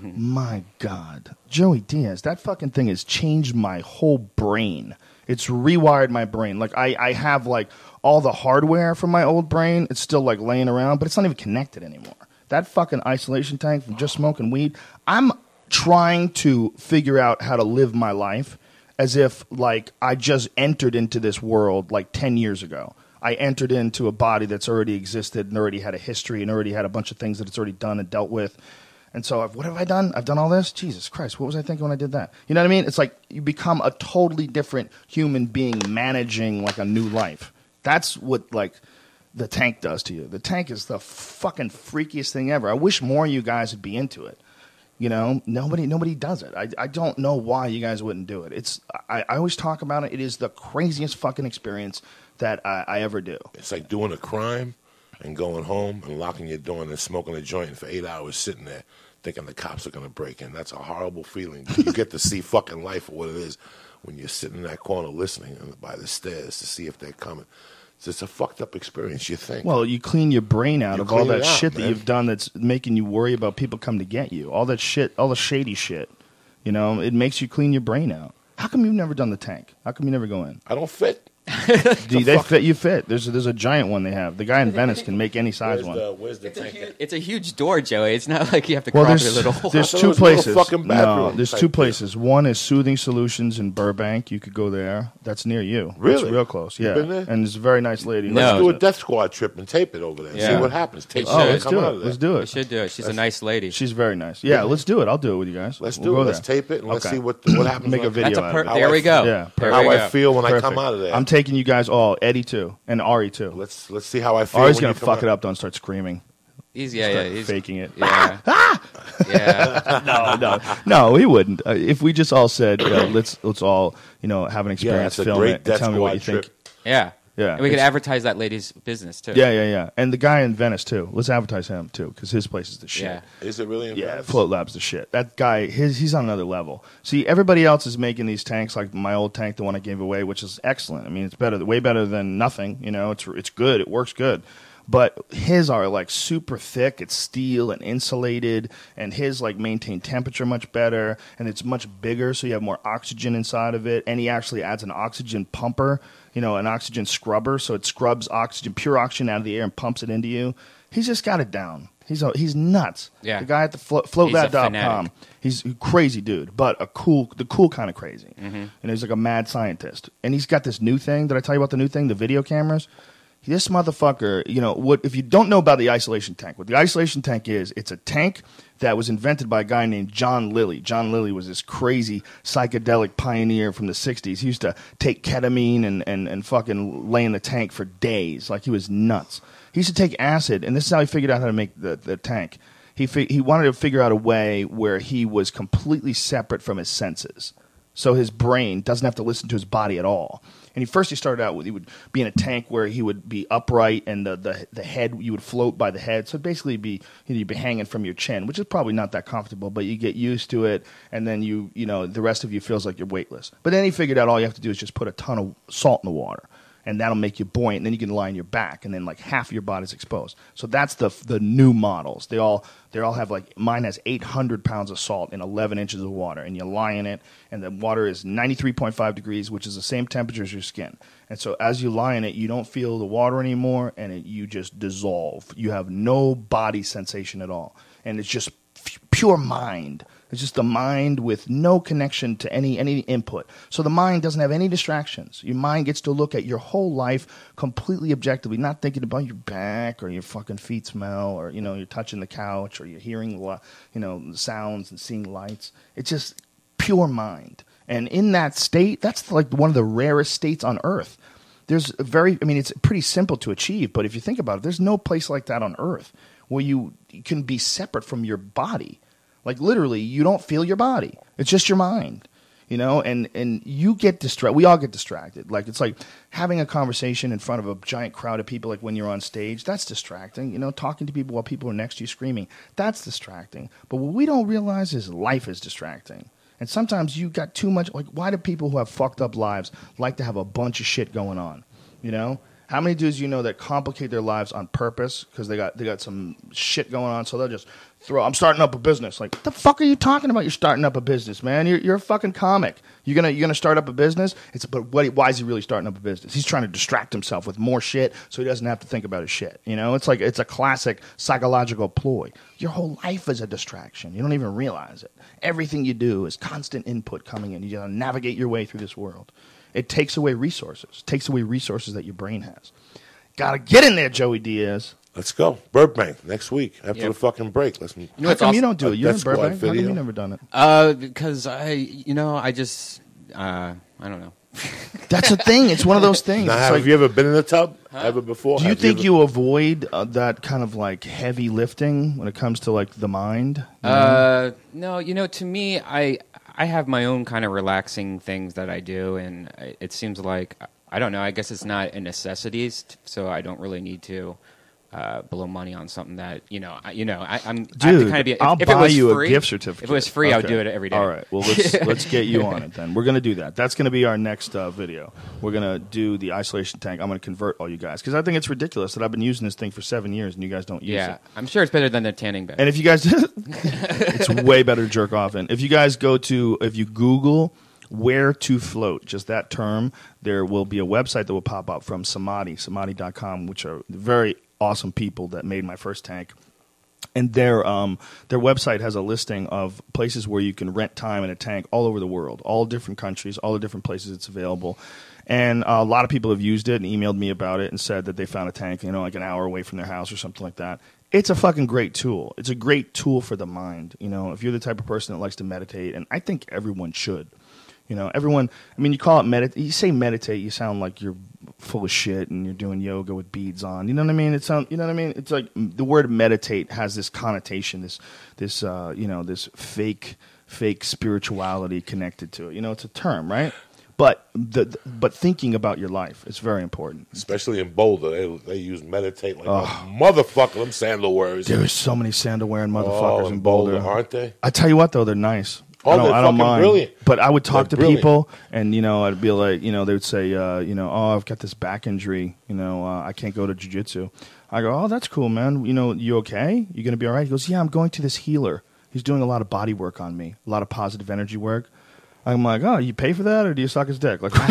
my God. Joey Diaz, that fucking thing has changed my whole brain. It's rewired my brain. Like I have like all the hardware from my old brain. It's still like laying around, but it's not even connected anymore. That fucking isolation tank from just smoking weed. I'm trying to figure out how to live my life as if like I just entered into this world like 10 years ago. I entered into a body that's already existed and already had a history and already had a bunch of things that it's already done and dealt with. And so what have I done? I've done all this? Jesus Christ, what was I thinking when I did that? You know what I mean? It's like you become a totally different human being managing like a new life. That's what like the tank does to you. The tank is the fucking freakiest thing ever. I wish more of you guys would be into it. You know, nobody does it. I don't know why you guys wouldn't do it. I always talk about it. It is the craziest fucking experience that I ever do. It's like doing a crime and going home and locking your door and then smoking a joint for 8 hours sitting there thinking the cops are going to break in. That's a horrible feeling. You get to see fucking life for what it is when you're sitting in that corner listening by the stairs to see if they're coming. It's a fucked up experience, you think. Well, you clean your brain out of all that shit that you've done that's making you worry about people coming to get you. All that shit, all the shady shit. You know, it makes you clean your brain out. How come you've never done the tank? How come you never go in? I don't fit. They fit. You fit. There's a giant one they have. The guy in Venice can make any size one. Where's the tank? It's a huge door, Joey. It's not like you have to crop your little hole. There's two places. No, there's two places. One is Soothing Solutions in Burbank. You could go there. That's near you. Really? It's real close. Yeah. Been there? And it's a very nice lady. Let's do a Death Squad trip and tape it over there. Yeah. See what happens. Tape let's do it. Let's do it. We should do it. She's a nice lady. She's very nice. Yeah, let's do it. I'll do it with you guys. Let's do it. Let's tape it and let's see what happens. Make a video out of it. There we go. Yeah. How I feel when I come out of there. I'm taking you guys all. Eddie too, and Ari too. Let's see how I feel. Ari's gonna fuck it up. Don't start screaming. He's faking it. Yeah, yeah. No, he wouldn't. If we just all said, let's all have an experience, film it, and tell me what you think. Yeah. Yeah, and we could advertise that lady's business too. Yeah. And the guy in Venice too. Let's advertise him too, because his place is the shit. Yeah. Is it really? Yeah, Float Lab's the shit. That guy, he's on another level. See, everybody else is making these tanks like my old tank, the one I gave away, which is excellent. I mean, it's way better than nothing. It's good. It works good. But his are like super thick. It's steel and insulated, and his like maintain temperature much better, and it's much bigger, so you have more oxygen inside of it. And he actually adds an oxygen pumper, an oxygen scrubber, so it scrubs pure oxygen out of the air and pumps it into you. He's just got it down. He's nuts. Yeah. The guy at the floatthat.com. He's a crazy dude, but the cool kind of crazy. Mm-hmm. And he's like a mad scientist. And he's got this new thing. Did I tell you about the new thing? The video cameras. This motherfucker, if you don't know about the isolation tank, what the isolation tank is, it's a tank that was invented by a guy named John Lilly. John Lilly was this crazy psychedelic pioneer from the 60s. He used to take ketamine and fucking lay in the tank for days. Like, he was nuts. He used to take acid, and this is how he figured out how to make the tank. He wanted to figure out a way where he was completely separate from his senses. So his brain doesn't have to listen to his body at all. And he started out with, he would be in a tank where he would be upright, and the head, you would float by the head. So basically you'd be hanging from your chin, which is probably not that comfortable, but you get used to it, and then the rest of you feels like you're weightless. But then he figured out all you have to do is just put a ton of salt in the water, and that'll make you buoyant, and then you can lie on your back, and then like half of your body's exposed. So that's the new models. They all have, like, mine has 800 pounds of salt in 11 inches of water, and you lie in it, and the water is 93.5 degrees, which is the same temperature as your skin. And so as you lie in it, you don't feel the water anymore, and you just dissolve. You have no body sensation at all, and it's just pure mind. It's just the mind with no connection to any input. So the mind doesn't have any distractions. Your mind gets to look at your whole life completely objectively, not thinking about your back or your fucking feet smell, or you're touching the couch, or you're hearing sounds and seeing lights. It's just pure mind. And in that state, that's like one of the rarest states on earth. It's pretty simple to achieve, but if you think about it, there's no place like that on earth where you can be separate from your body. Like, literally, you don't feel your body. It's just your mind, and you get distracted. We all get distracted. Like, it's like having a conversation in front of a giant crowd of people, like when you're on stage. That's distracting. Talking to people while people are next to you screaming. That's distracting. But what we don't realize is life is distracting. And sometimes you got too much. Like, why do people who have fucked up lives like to have a bunch of shit going on? How many dudes that complicate their lives on purpose because they got some shit going on, so they'll just I'm starting up a business. Like, what the fuck are you talking about? You're starting up a business, man. You're a fucking comic. You're gonna start up a business. Why is he really starting up a business? He's trying to distract himself with more shit so he doesn't have to think about his shit. It's a classic psychological ploy. Your whole life is a distraction. You don't even realize it. Everything you do is constant input coming in. You gotta navigate your way through this world. It takes away resources. It takes away resources that your brain has. Gotta get in there, Joey Diaz. Let's go. Burbank next week after the fucking break. How come you don't do it? You're in Burbank. How come you never done it? Because I don't know. That's a thing. It's one of those things. Now, have you ever been in the tub ever before? Do you think you avoid that kind of like heavy lifting when it comes to like the mind? No, to me, I have my own kind of relaxing things that I do, and it seems like, I don't know, I guess it's not a necessity, so I don't really need to blow money on something that I'm. Dude, kind of be, I'll buy you a gift certificate. If it was free, I would do it every day. All right. Well, let's get you on it then. We're gonna do that. That's gonna be our next video. We're gonna do the isolation tank. I'm gonna convert all you guys because I think it's ridiculous that I've been using this thing for 7 years and you guys don't use it. Yeah, I'm sure it's better than the tanning bed. And if you guys, it's way better to jerk off in. If you guys if you Google where to float, just that term, there will be a website that will pop up from Samadhi.com, which are very awesome people that made my first tank. And their website has a listing of places where you can rent time in a tank all over the world, all different countries, all the different places it's available. And a lot of people have used it and emailed me about it and said that they found a tank, like an hour away from their house or something like that. It's a fucking great tool. It's a great tool for the mind. If you're the type of person that likes to meditate, and I think everyone should. Everyone, you call it meditate. You say meditate, you sound like you're full of shit and you're doing yoga with beads on. You know what I mean? It's like the word meditate has this connotation, this fake spirituality connected to it. It's a term, right? But thinking about your life is very important. Especially in Boulder, they use meditate like a motherfucker. Them sandal words. There's so many sandal wearing motherfuckers in Boulder, aren't they? I tell you what, though, they're nice. I don't mind. Brilliant. But I would talk to people, and I'd be like, they would say, I've got this back injury, I can't go to jiu-jitsu. I go, oh, that's cool, man. You okay? You gonna be all right? He goes, yeah, I'm going to this healer. He's doing a lot of body work on me, a lot of positive energy work. I'm like, oh, you pay for that, or do you suck his dick? Like, what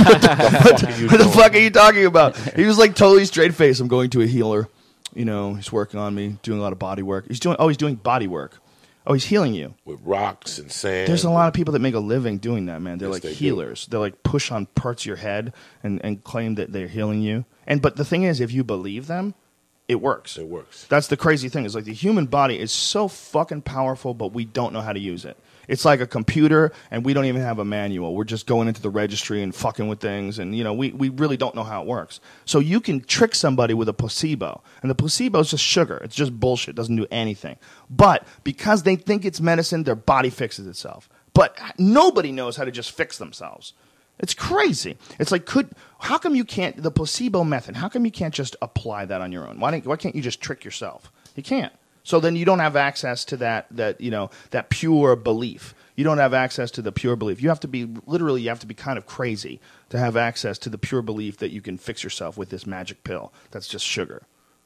the fuck are you talking about? He was like totally straight face. I'm going to a healer. He's working on me, doing a lot of body work. He's doing body work. Oh, he's healing you. With rocks and sand. There's a lot of people that make a living doing that, man. They're like healers. They like push on parts of your head and claim that they're healing you. But the thing is, if you believe them, it works. It works. That's the crazy thing. Is like the human body is so fucking powerful, but we don't know how to use it. It's like a computer, and we don't even have a manual. We're just going into the registry and fucking with things, and we really don't know how it works. So you can trick somebody with a placebo, and the placebo is just sugar. It's just bullshit. It doesn't do anything. But because they think it's medicine, their body fixes itself. But nobody knows how to just fix themselves. It's crazy. It's like, how come you can't, the placebo method, how come you can't just apply that on your own? Why can't you just trick yourself? You can't. So then you don't have access to that pure belief. You don't have access to the pure belief. You have to be kind of crazy to have access to the pure belief that you can fix yourself with this magic pill that's just sugar.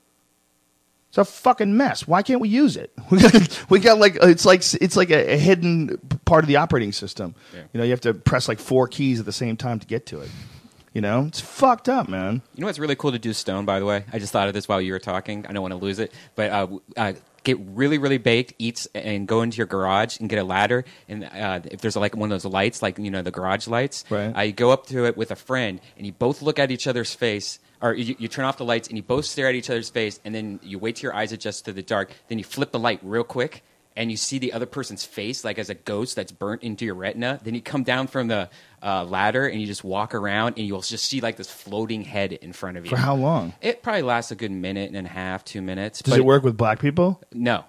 It's a fucking mess. Why can't we use it? We got like it's like a hidden part of the operating system. Yeah. You have to press like 4 keys at the same time to get to it. It's fucked up, man. You know what's really cool to do stone, by the way? I just thought of this while you were talking. I don't want to lose it. But get really, really baked, and go into your garage and get a ladder. And if there's like one of those lights, like, the garage lights, right. You go up to it with a friend, and you both look at each other's face. Or you turn off the lights, and you both stare at each other's face, and then you wait till your eyes adjust to the dark. Then you flip the light real quick, and you see the other person's face like as a ghost that's burnt into your retina. Then you come down from the ladder and you just walk around and you'll just see like this floating head in front of you. For how long? It probably lasts a good minute and a half, 2 minutes. Does it work with black people? No,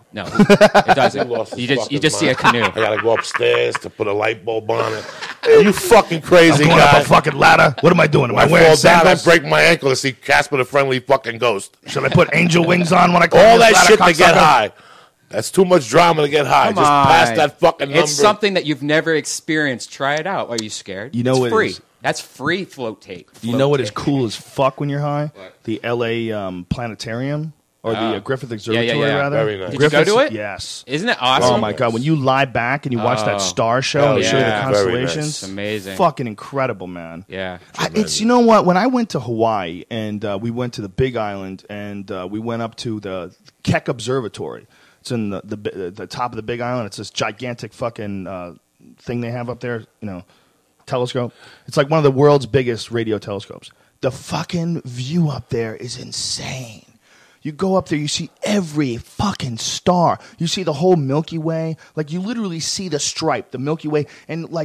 it doesn't. You just see a canoe. I gotta go upstairs to put a light bulb on it. Are you fucking crazy, I'm going up a fucking ladder. What am I doing? Am I wearing sandals? I break my ankle to see Casper the Friendly fucking Ghost. Should I put angel wings on when I climb all that shit to get high? That's too much drama to get high. Just pass that fucking number. It's something that you've never experienced. Try it out. Are you scared? It's free. That's free float tape. You know what is cool as fuck when you're high? What? The L.A. Planetarium. Or the Griffith Observatory, rather. Very nice. Did you go to it? Yes. Isn't it awesome? Oh, my God. When you lie back and you watch that star show and they show you the constellations. Nice. Amazing. Fucking incredible, man. Yeah. It's, you know what? When I went to Hawaii and we went to the Big Island and we went up to the Keck Observatory. It's in the top of the Big Island. It's this gigantic fucking thing they have up there, telescope. It's like one of the world's biggest radio telescopes. The fucking view up there is insane. You go up there, you see every fucking star. You see the whole Milky Way. Like, you literally see the stripe, the Milky Way. And, like,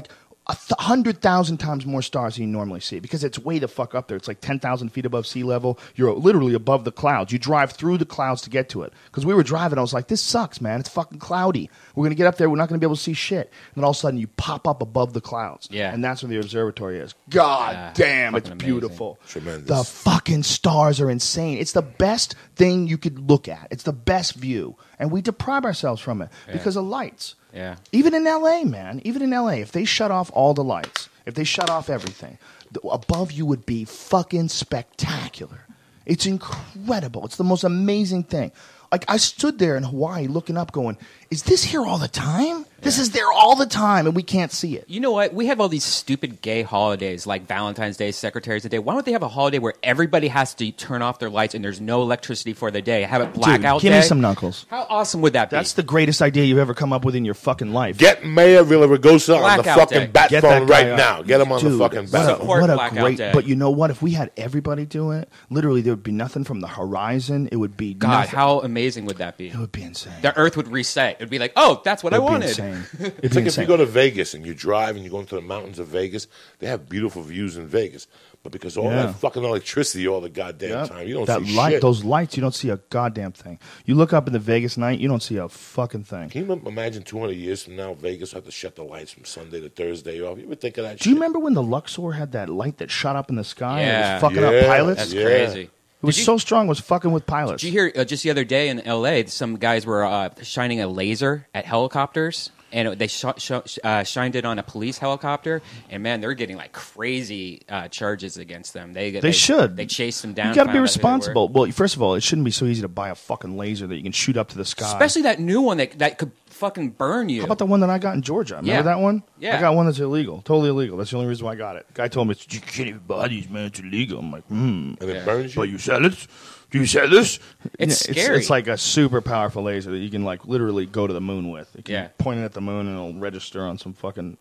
100,000 times more stars than you normally see because it's way the fuck up there. It's like 10,000 feet above sea level. You're literally above the clouds. You drive through the clouds to get to it. Because we were driving, I was like, this sucks, man. It's fucking cloudy. We're going to get up there. We're not going to be able to see shit. And then all of a sudden, you pop up above the clouds. Yeah. And that's where the observatory is. God damn, it's amazing. beautiful. Tremendous. The fucking stars are insane. It's the best thing you could look at. It's the best view. And we deprive ourselves from it because of lights. Yeah. Even in L.A., man. Even in L.A., if they shut off all the lights, if they shut off everything, above you would be fucking spectacular. It's incredible. It's the most amazing thing. Like, I stood there in Hawaii looking up going, is this here all the time? This is there all the time, and we can't see it. You know what? We have all these stupid gay holidays like Valentine's Day, Secretary's Day. Why don't they have a holiday where everybody has to turn off their lights and there's no electricity for the day? Have it blackout Dude, give day? me some knuckles. How awesome would that be? That's the greatest idea you've ever come up with in your fucking life. Get Mayor Villaraigosa on the Blackout fucking day. bat Get phone that guy right up. now. Get him on the Dude, fucking bat phone. Support what a Blackout great. Day. But you know what? If we had everybody doing it, literally there would be nothing from the horizon. It would be God, nothing. how amazing would that be? It would be insane. The Earth would reset. It would be like, oh, that's what I It'd be wanted. insane. It'd It's be like if insane. you go to Vegas and you drive and you go into the mountains of Vegas, they have beautiful views in Vegas. But because all that fucking electricity all the goddamn Yep. time, you don't that see light, shit. those lights, you don't see a goddamn thing. You look up in the Vegas night, you don't see a fucking thing. Can you imagine 200 years from now, Vegas will have to shut the lights from Sunday to Thursday off? You ever think of that Do you shit? remember when the Luxor had that light that shot up in the sky and it Yeah. was fucking Yeah. up pilots? That's Yeah. crazy. It was so strong, it was fucking with pilots. Did you hear just the other day in L.A., some guys were shining a laser at helicopters, and they shined it on a police helicopter, and man, they're getting like crazy charges against them. They should. They chased them down. You got to found be out who they were. responsible. Well, first of all, it shouldn't be so easy to buy a fucking laser that you can shoot up to the sky. Especially that new one that could fucking burn you. How about the one that I got in Georgia? Remember Yeah. that one? Yeah. I got one that's illegal. Totally illegal. That's the only reason why I got it. Guy told me, you can't even buy these, man. It's illegal. I'm like, And it burns you? But you sell it? Do you sell this? It's scary. It's like a super powerful laser that you can like literally go to the moon with. You can Yeah. point it at the moon and it'll register on some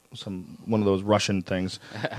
one of those Russian things,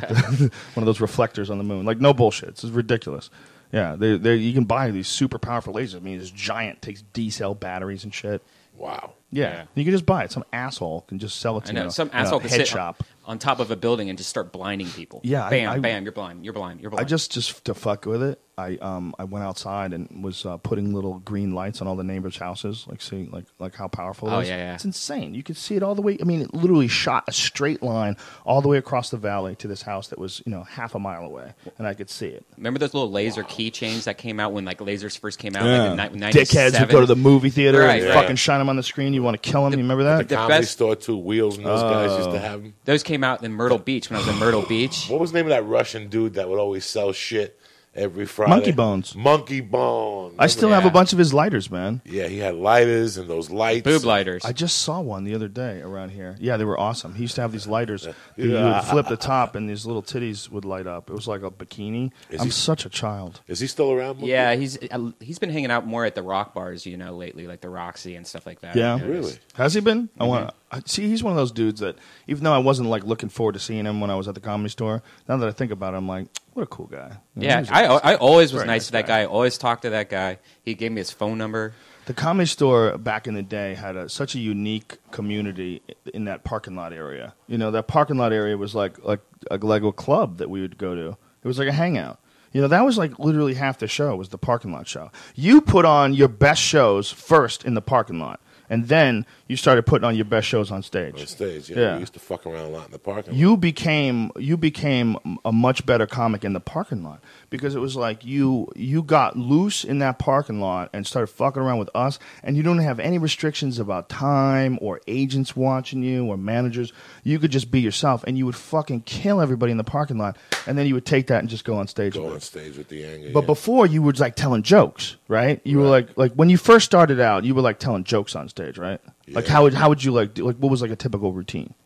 one of those reflectors on the moon. Like no bullshit. It's ridiculous. Yeah, you can buy these super powerful lasers. I mean, it's giant. Takes D-cell batteries and shit. Wow. Yeah. You can just buy it. Some asshole can just sell it to I know you. some in a asshole could head sit shop. on top of a building and just start blinding people. Yeah, bam, bam, you're blind. You're blind. You're blind. I just to fuck with it, I went outside and was putting little green lights on all the neighbors' houses, like seeing like how powerful it is. Yeah. It's insane. You could see it all the way. I mean, it literally shot a straight line all the way across the valley to this house that was half a mile away, and I could see it. Remember those little laser keychains that came out when like lasers first came out? Yeah. Like in Dickheads would go to the movie theater Right, and right. fucking shine them on the screen. You want to kill them? You remember that? The comedy best- store, too. Wheels and those guys used to have them. Those came out in Myrtle Beach when I was in Myrtle Beach. What was the name of that Russian dude that would always sell shit every Friday? Monkey Bones. Monkey Bone. I still have a bunch of his lighters, man. Yeah, he had lighters and those lights. Boob lighters. I just saw one the other day around here. Yeah, they were awesome. He used to have these lighters. That you would flip the top, and these little titties would light up. It was like a bikini. I'm such a child. Is he still around? Monkey? Yeah, he's been hanging out more at the rock bars, lately, like the Roxy and stuff like that. Yeah, Really? Has he been? See, he's one of those dudes that, even though I wasn't like looking forward to seeing him when I was at the Comedy Store, now that I think about it, I'm like, what a cool guy. Yeah, He's a I always was very nice to that guy. guy. I always talked to that guy. He gave me his phone number. The Comedy Store back in the day had such a unique community in that parking lot area. That parking lot area was like a Lego club that we would go to. It was like a hangout. That was like literally half the show was the parking lot show. You put on your best shows first in the parking lot. And then you started putting on your best shows on stage. On stage, yeah. Yeah. We used to fuck around a lot in the parking lot. You became a much better comic in the parking lot because it was like you got loose in that parking lot and started fucking around with us, and you don't have any restrictions about time or agents watching you or managers. You could just be yourself, and you would fucking kill everybody in the parking lot, and then you would take that and just go on stage. Go with on it. stage with the anger. But yeah. before you were like telling jokes, right? You were like when you first started out, you were like telling jokes on stage, right? Yeah. Like how would you like what was like a typical routine?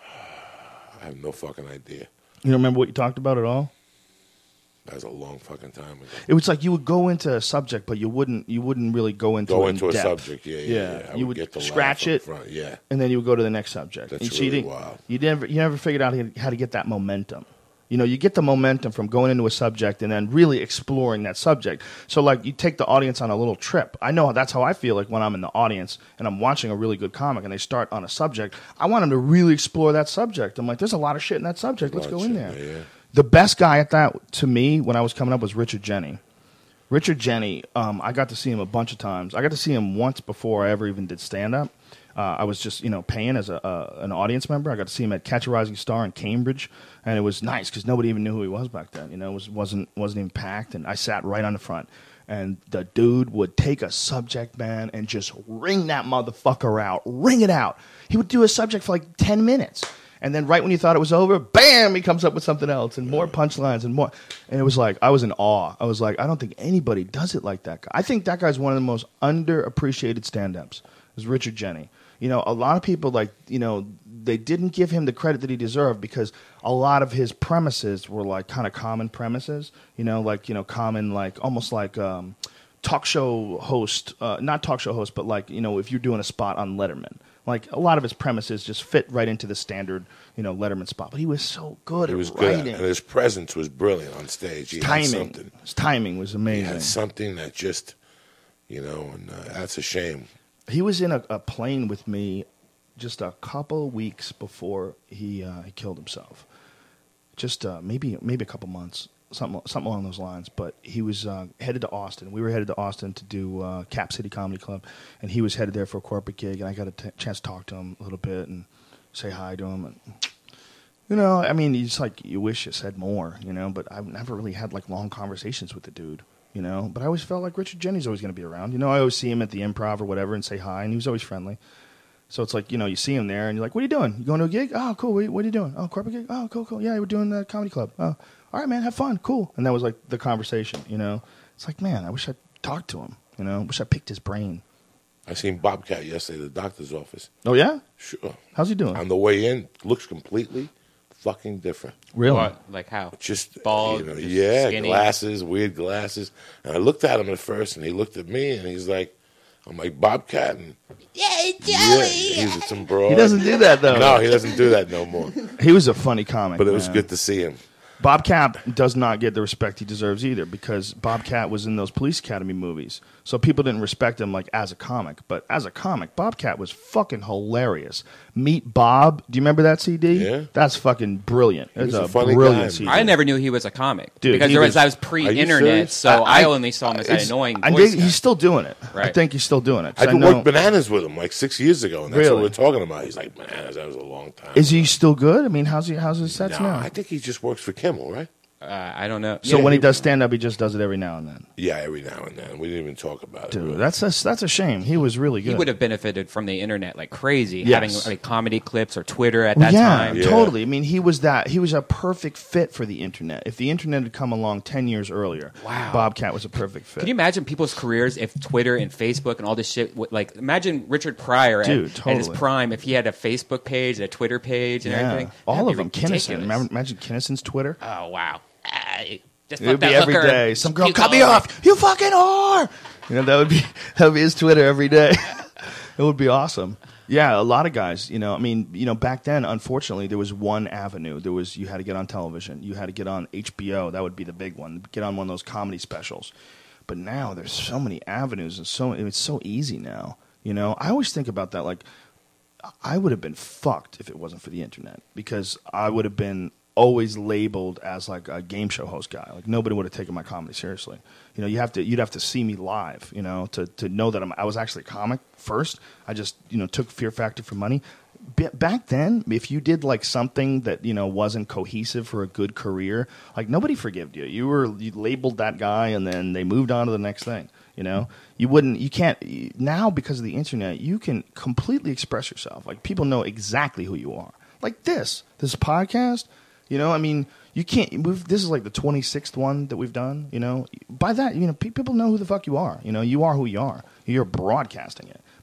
I have no fucking idea. You don't remember what you talked about at all? That was a long fucking time ago. It was like you would go into a subject, but you wouldn't really go into Go it into in a depth. subject, yeah. I You would get to scratch laugh it, up front, and then you would go to the next subject. That's And so really you wild. You never figured out how to get that momentum. You know, you get the momentum from going into a subject and then really exploring that subject. So, like, you take the audience on a little trip. I know that's how I feel like when I'm in the audience and I'm watching a really good comic and they start on a subject. I want them to really explore that subject. I'm like, there's a lot of shit in that subject. Let's go in there. Yeah. The best guy at that, to me, when I was coming up, was Richard Jeni. Richard Jeni, I got to see him a bunch of times. I got to see him once before I ever even did stand-up. I was just, paying as an audience member. I got to see him at Catch a Rising Star in Cambridge, and it was nice because nobody even knew who he was back then. You know, it wasn't even packed, and I sat right on the front. And the dude would take a subject, man, and just ring that motherfucker out. Ring it out. He would do a subject for like 10 minutes. And then right when you thought it was over, bam, he comes up with something else and more punchlines and more. And it was like, I was in awe. I was like, I don't think anybody does it like that guy. I think that guy's one of the most underappreciated stand-ups is Richard Jeni. You know, a lot of people, like, they didn't give him the credit that he deserved because a lot of his premises were, like, kind of common premises. Common, like, almost like talk show host. Not talk show host, but, like, if you're doing a spot on Letterman. Like, a lot of his premises just fit right into the standard, Letterman spot. But he was so good at writing. And his presence was brilliant on stage. His timing was amazing. He had something that just, and that's a shame. He was in a plane with me just a couple weeks before he killed himself. Just maybe a couple months, something along those lines. But he was headed to Austin. We were headed to Austin to do Cap City Comedy Club, and he was headed there for a corporate gig. And I got a chance to talk to him a little bit and say hi to him. And it's like you wish you said more, But I've never really had like long conversations with the dude. But I always felt like Richard Jeni's always going to be around. I always see him at the Improv or whatever and say hi, and he was always friendly. So it's like, you see him there, and you're like, what are you doing? You going to a gig? Oh, cool. What are you doing? Oh, corporate gig? Oh, cool. Yeah, we're doing the comedy club. Oh, all right, man, have fun. Cool. And that was like the conversation, It's like, man, I wish I'd talked to him, Wish I picked his brain. I seen Bobcat yesterday at the doctor's office. Oh, yeah? Sure. How's he doing? On the way in, looks completely fucking different. Really? What? Like how? Just bald, skinny. Glasses, weird glasses. And I looked at him at first, and he looked at me, and he's like, I'm like, Bobcat, and Joey. He's some broad. He doesn't do that, though. No, he doesn't do that no more. He was a funny comic, but it was good to see him. Bobcat does not get the respect he deserves either because Bobcat was in those Police Academy movies. So people didn't respect him like as a comic. But as a comic, Bobcat was fucking hilarious. Meet Bob. Do you remember that CD? Yeah. That's fucking brilliant. It's a funny brilliant guy. CD. I never knew he was a comic. Dude, because I was pre-internet, so I only saw him as an annoying voice guy. He's still doing it. Right. I think he's still doing it. I worked Bananas with him like 6 years ago, and that's what we're talking about. He's like, Bananas, that was a long time. Is he still good? I mean, how's his sets now? I think he just works for Kimmel, right? I don't know. So when he does stand-up, he just does it every now and then? Yeah, every now and then. We didn't even talk about it. Dude, really. that's a shame. He was really good. He would have benefited from the internet like crazy, Yes. having like comedy clips or Twitter at that time. Yeah, totally. I mean, he was a perfect fit for the internet. If the internet had come along 10 years earlier, Bobcat was a perfect fit. Can you imagine people's careers if Twitter and Facebook and all this shit, like imagine Richard Pryor at his prime if he had a Facebook page, a Twitter page, and everything. All of them. Kinnison. Imagine Kinnison's Twitter. Oh, wow. It would be every day. Some girl cut me off. You fucking whore. That would be his Twitter every day. It would be awesome. Yeah, a lot of guys. Back then, unfortunately, there was one avenue. You had to get on television. You had to get on HBO. That would be the big one. Get on one of those comedy specials. But now there's so many avenues, and it's so easy now. I always think about that. Like, I would have been fucked if it wasn't for the internet because I would have been always labeled as like a game show host guy. Like nobody would have taken my comedy seriously. You'd have to see me live, to know that I was actually a comic first. I just, took Fear Factor for money. Back then, if you did like something that, wasn't cohesive for a good career, like nobody forgave you. You labeled that guy and then they moved on to the next thing. You can't now because of the internet, you can completely express yourself. Like people know exactly who you are. Like this podcast. You can't. This is like the 26th one that we've done. By that, people know who the fuck you are. You are who you are. You're broadcasting it.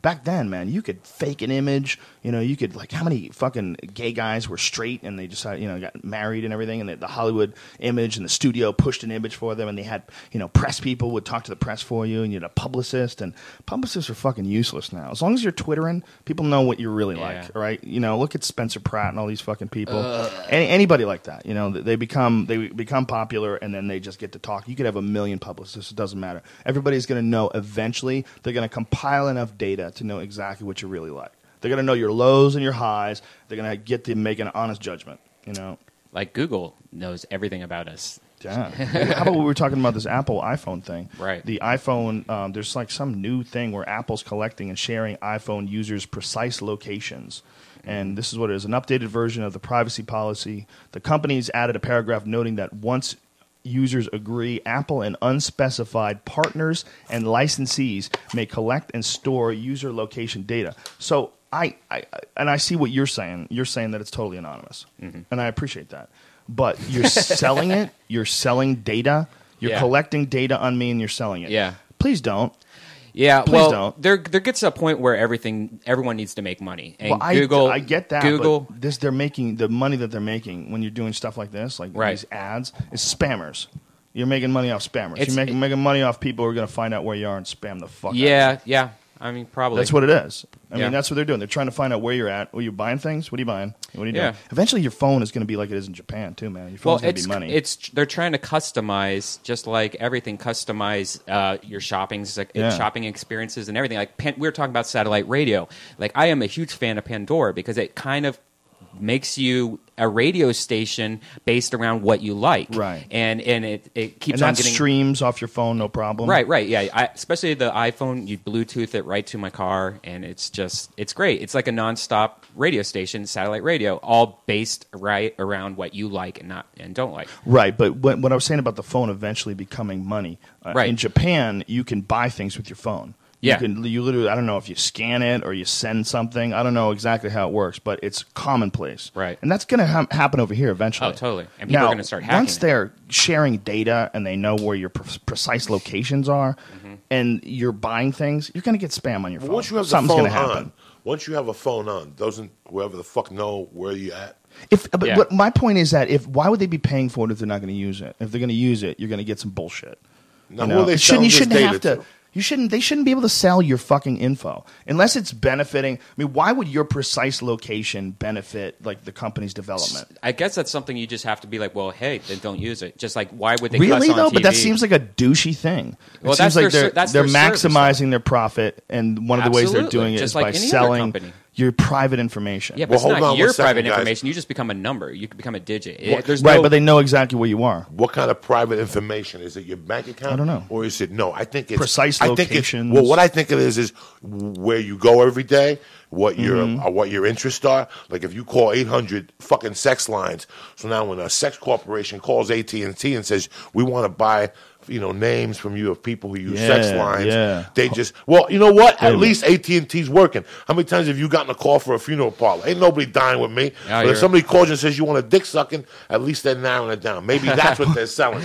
back then, man, you could fake an image. You could, like, how many fucking gay guys were straight and they decided, got married and everything, and the Hollywood image and the studio pushed an image for them, and they had, press people would talk to the press for you, and you had a publicist, and publicists are fucking useless now. As long as you're Twittering, people know what you're really like, right? Look at Spencer Pratt and all these fucking people. Anybody like that, they become popular, and then they just get to talk. You could have a million publicists, it doesn't matter. Everybody's going to know eventually. They're going to compile enough data to know exactly what you're really like. They're going to know your lows and your highs. They're going to get to make an honest judgment, Like Google knows everything about us. Yeah. How about we were talking about this Apple iPhone thing? Right. The iPhone, there's like some new thing where Apple's collecting and sharing iPhone users' precise locations. And this is what it is, an updated version of the privacy policy. The company's added a paragraph noting that once users agree, Apple and unspecified partners and licensees may collect and store user location data. So I see what you're saying. You're saying that it's totally anonymous, and I appreciate that. But you're selling it. You're selling data. You're collecting data on me, and you're selling it. Yeah. Please don't. Yeah. Please don't. There gets to a point where everyone needs to make money. And Google, I get that. Google, but they're making the money that they're making when you're doing stuff like this, like these ads, is spammers. You're making money off spammers. You're making money off people who are going to find out where you are and spam the fuck out of you. Yeah. I mean, probably. That's what it is. I mean, that's what they're doing. They're trying to find out where you're at. Are you buying things? What are you buying? What are you doing? Eventually, your phone is going to be like it is in Japan, too, man. Your phone's going to be money. They're trying to customize, just like everything, customize your shopping experiences and everything. Like we were talking about satellite radio. Like, I am a huge fan of Pandora because it kind of makes you a radio station based around what you like, right? And it keeps on getting streams off your phone, no problem, right? Yeah, especially the iPhone, you Bluetooth it right to my car, and it's great. It's like a nonstop radio station, satellite radio, all based right around what you like and don't like. Right, but what I was saying about the phone eventually becoming money, right? In Japan, you can buy things with your phone. Yeah. You literally, I don't know if you scan it or you send something. I don't know exactly how it works, but it's commonplace. Right. And that's going to happen over here eventually. Oh, totally. And people are going to start hacking. Once they're sharing data and they know where your precise locations are and you're buying things, you're going to get spam on your phone. Once you have Something's the phone going to happen. Once you have a phone on, doesn't whoever the fuck know where you at? But my point is that why would they be paying for it if they're not going to use it? If they're going to use it, you're going to get some bullshit. Now, who are they selling this data to? They shouldn't be able to sell your fucking info unless it's benefiting. I mean, why would your precise location benefit like the company's development? I guess that's something you just have to be like, well, hey, then don't use it. Just like, why would they really cuss on though? TV? But that seems like a douchey thing. Well, it seems like they're maximizing service, their profit, and one of the ways they're doing it is by selling your private information. Yeah, but it's not your private information. You just become a number. You can become a digit. But they know exactly where you are. What kind of private information? Is it your bank account? I don't know. Or is it, no, I think it's... Precise locations. What I think it is where you go every day, what your interests are. Like if you call 800 fucking sex lines, so now when a sex corporation calls AT&T and says, we want to buy... names from you of people who use sex lines. They just, you know what? At least AT&T's working. How many times have you gotten a call for a funeral parlor? Ain't nobody dying with me. But if somebody calls you and says you want a dick sucking, at least they're narrowing it down. Maybe that's what they're selling.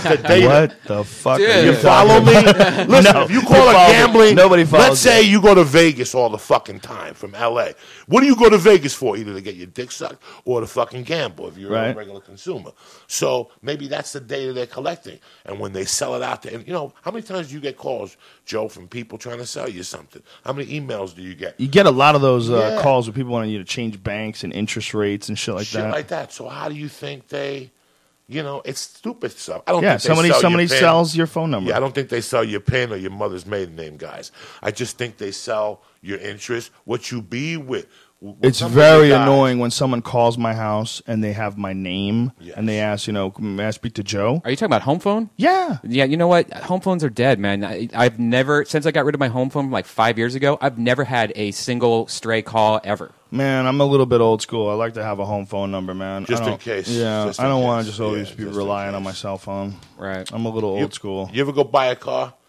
What the fuck? Dude, are you follow me? Listen, if you call it gambling, nobody follows. Let's say you go to Vegas all the fucking time from LA. What do you go to Vegas for? Either to get your dick sucked or to fucking gamble if you're a regular consumer. So maybe that's the data they're collecting. And when they sell it out there, and how many times do you get calls, Joe, from people trying to sell you something? How many emails do you get? You get a lot of those calls where people want you to change banks and interest rates and shit like that. So how do you think they, it's stupid stuff. I don't think somebody sells your phone number. Yeah, I don't think they sell your PIN or your mother's maiden name, guys. I just think they sell your interest, what you be with. It's very annoying when someone calls my house and they have my name and they ask, may I speak to Joe? Are you talking about home phone? Yeah. Yeah, you know what? Home phones are dead, man. I've never, since I got rid of my home phone like 5 years ago, I've never had a single stray call ever. Man, I'm a little bit old school. I like to have a home phone number, man. Just in case. Yeah, I don't want to just always be relying on my cell phone. Right. I'm a little old school. You ever go buy a car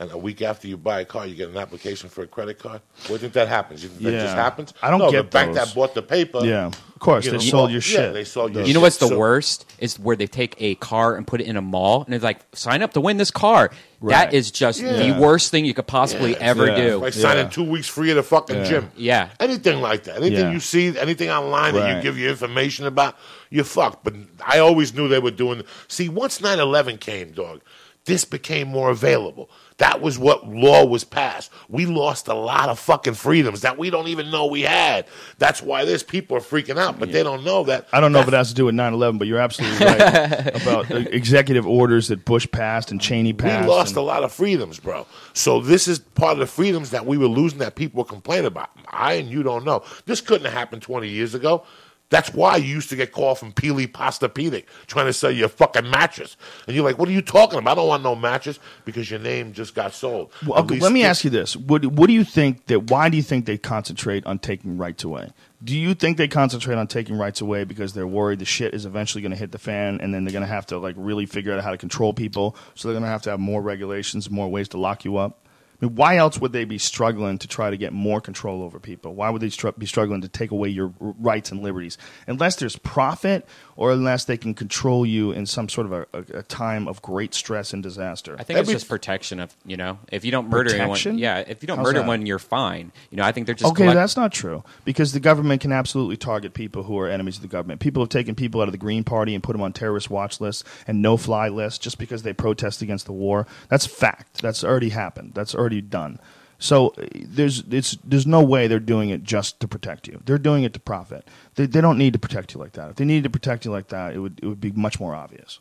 and a week after you buy a car, you get an application for a credit card? What do you think that happens? You think that just happens? I don't get the bank those. that bought the paper. Yeah, of course. They sold your shit. Yeah, they sold your shit. You know what's the worst? Is where they take a car and put it in a mall, and it's like, sign up to win this car. Right. That is just the worst thing you could possibly ever do. Like signing 2 weeks free at a fucking gym. Yeah. Anything like that. Anything you see, anything online that you give you information about, you're fucked. But I always knew they were doing... See, once 9/11 came, dog, this became more available. That was what law was passed. We lost a lot of fucking freedoms that we don't even know we had. That's why there's people are freaking out, but they don't know that. I don't know if it has to do with 9/11, but you're absolutely right about executive orders that Bush passed and Cheney passed. We lost a lot of freedoms, bro. So this is part of the freedoms that we were losing that people were complaining about. I and you don't know. This couldn't have happened 20 years ago. That's why you used to get called from Peely Pastapedic trying to sell you a fucking mattress. And you're like, what are you talking about? I don't want no mattress because your name just got sold. Well, okay, let me ask you this. What do you think why do you think they concentrate on taking rights away? Do you think they concentrate on taking rights away because they're worried the shit is eventually going to hit the fan and then they're going to have to like really figure out how to control people, so they're going to have more regulations, more ways to lock you up? I mean, why else would they be struggling to try to get more control over people? Why would they be struggling to take away your rights and liberties? Unless there's profit or unless they can control you in some sort of a time of great stress and disaster. I think it's just protection of, if you don't murder anyone. Yeah, if you don't murder anyone, you're fine. I think they're just... Okay, that's not true. Because the government can absolutely target people who are enemies of the government. People have taken people out of the Green Party and put them on terrorist watch lists and no-fly lists just because they protest against the war. That's fact. That's already happened. That's already done. So there's no way they're doing it just to protect you. They're doing it to profit. They don't need to protect you like that. If they needed to protect you like that, it would be much more obvious.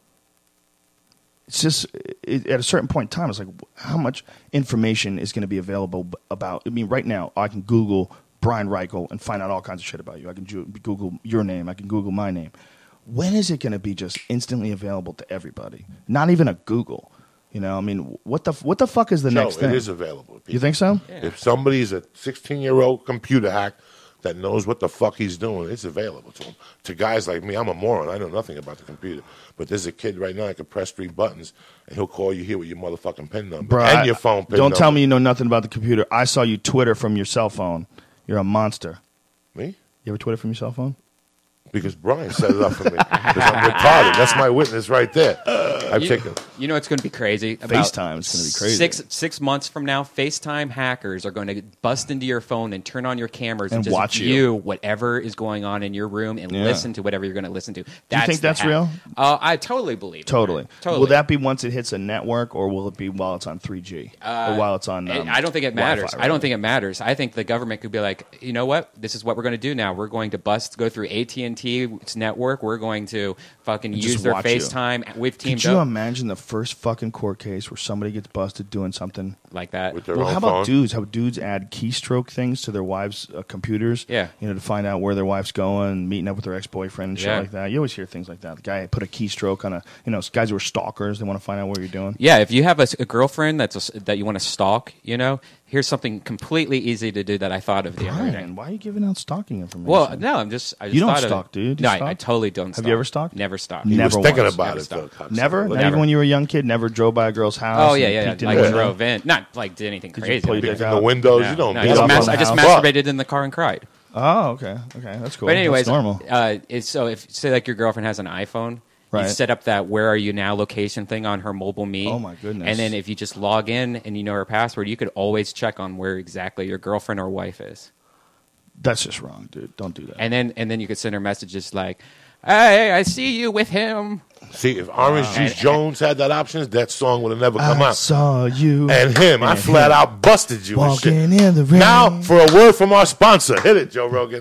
It's just at a certain point in time, it's like how much information is going to be available about. I mean, right now I can Google Brian Reichel and find out all kinds of shit about you. I can Google your name. I can Google my name. When is it going to be just instantly available to everybody? Not even a Google. I mean, what the fuck is the next thing? It is available. People. You think so? Yeah. If somebody's a 16-year-old computer hack that knows what the fuck he's doing, it's available to him. To guys like me, I'm a moron. I know nothing about the computer. But there's a kid right now that can press 3 buttons, and he'll call you here with your motherfucking PIN number and your phone PIN number. Don't tell me you know nothing about the computer. I saw you Twitter from your cell phone. You're a monster. Me? You ever Twitter from your cell phone? Because Brian set it up for me. Because I'm retarded. That's my witness right there. I've taken. You know it's going to be crazy. FaceTime is going to be crazy. 6 months from now, FaceTime hackers are going to bust into your phone and turn on your cameras and just watch view whatever is going on in your room and listen to whatever you're going to listen to. Do you think that's real? I totally believe it. Totally. Will that be once it hits a network, or will it be while it's on 3G? Or while it's on I don't think it matters. Wi-Fi, I don't think it matters. I think the government could be like, you know what? This is what we're going to do now. We're going to go through AT&T's network. We're going to fucking use their FaceTime. We've teamed up. Could you imagine the first fucking court case where somebody gets busted doing something like that? With their own how about phone? dudes? How dudes add keystroke things to their wives' computers? Yeah. To find out where their wife's going, meeting up with their ex-boyfriend and shit like that. You always hear things like that. The guy put a keystroke on guys who are stalkers. They want to find out what you're doing. Yeah, if you have a girlfriend that you want to stalk, here's something completely easy to do that I thought of the other day. Why are you giving out stalking information? Well, no, I just you don't stalk, dude. No, I totally don't stalk. Have you ever stalked? Never stalked. He was thinking about it. Never? Not even when you were a young kid? Never drove by a girl's house? Oh, yeah. Like drove in. Not like did anything crazy. Pull in the windows? No, you don't. I just masturbated in the car and cried. Oh, okay. That's cool. But anyways, that's normal. So if say like your girlfriend has an iPhone, you set up that "Where are you now" location thing on her mobile me. Oh my goodness! And then if you just log in and you know her password, you could always check on where exactly your girlfriend or wife is. That's just wrong, dude. Don't do that. And then you could send her messages like, "Hey, I see you with him." See, if Orange Juice Jones had that option, that song would have never come out. I saw you and him. I flat out busted you. Walking and shit. In the rain. Now for a word from our sponsor. Hit it, Joe Rogan.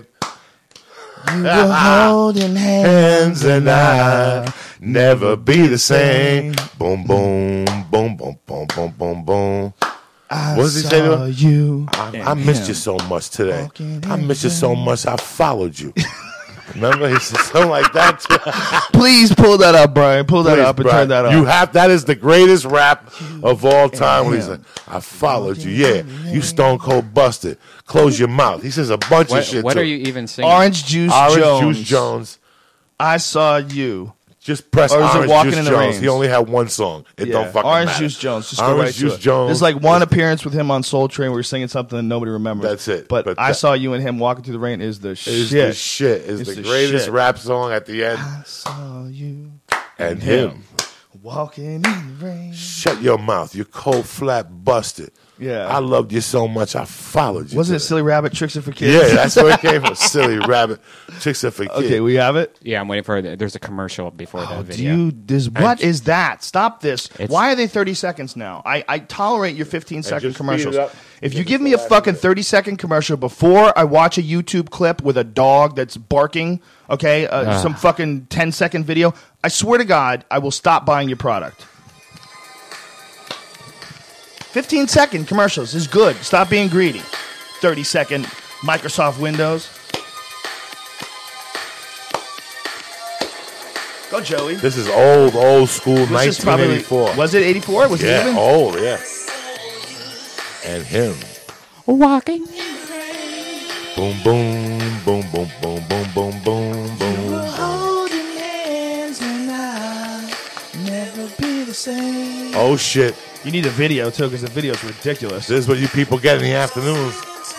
You were holding hands and I never be the same. Boom, boom, boom, boom, boom, boom, boom, boom. What does he say to her? You I missed you so much today. I missed you so much I followed you. Remember, he said something like that. Please pull that up, Brian. Pull that up and Brian, turn that up. That is the greatest rap of all time. When he's like, I followed you. Yeah, you stone cold busted. Close your mouth. He says a bunch of shit. What too. are you even singing? Orange Juice Jones. I saw you. Just press or is Orange it Walking Juice in the Jones. Rain? He only had one song. It don't fucking Orange matter. Juice Jones. Just Orange go right Juice to it. Jones. There's like one appearance with him on Soul Train where he's singing something that nobody remembers. That's it. But I Saw You and Him Walking Through the Rain is the shit. It's the shit. It's the greatest shit. rap song at the end. I saw you and him. Walking in the rain. Shut your mouth. You cold flat busted. Yeah. I loved you so much I followed you. Wasn't it Silly Rabbit Tricks It for Kids? Yeah, that's where it came from. Silly Rabbit Tricks It for Kids. Okay, we have it? Yeah, I'm waiting for it. There's a commercial before the video. What is that? Stop this. Why are they 30 seconds now? I tolerate your 15-second commercials. If you give me a fucking 30-second commercial before I watch a YouTube clip with a dog that's barking, okay, some fucking 10-second video, I swear to God, I will stop buying your product. 15-second commercials is good. Stop being greedy. 30-second Microsoft Windows. Go, Joey. This is old school, 1984. Was it 84? Was it even? Old, yeah. And him. Walking. Boom, boom, boom, boom, boom, boom, boom, boom, boom. Holding hands and I'll never be the same. Oh, shit. You need a video, too, because the video is ridiculous. This is what you people get in the afternoons.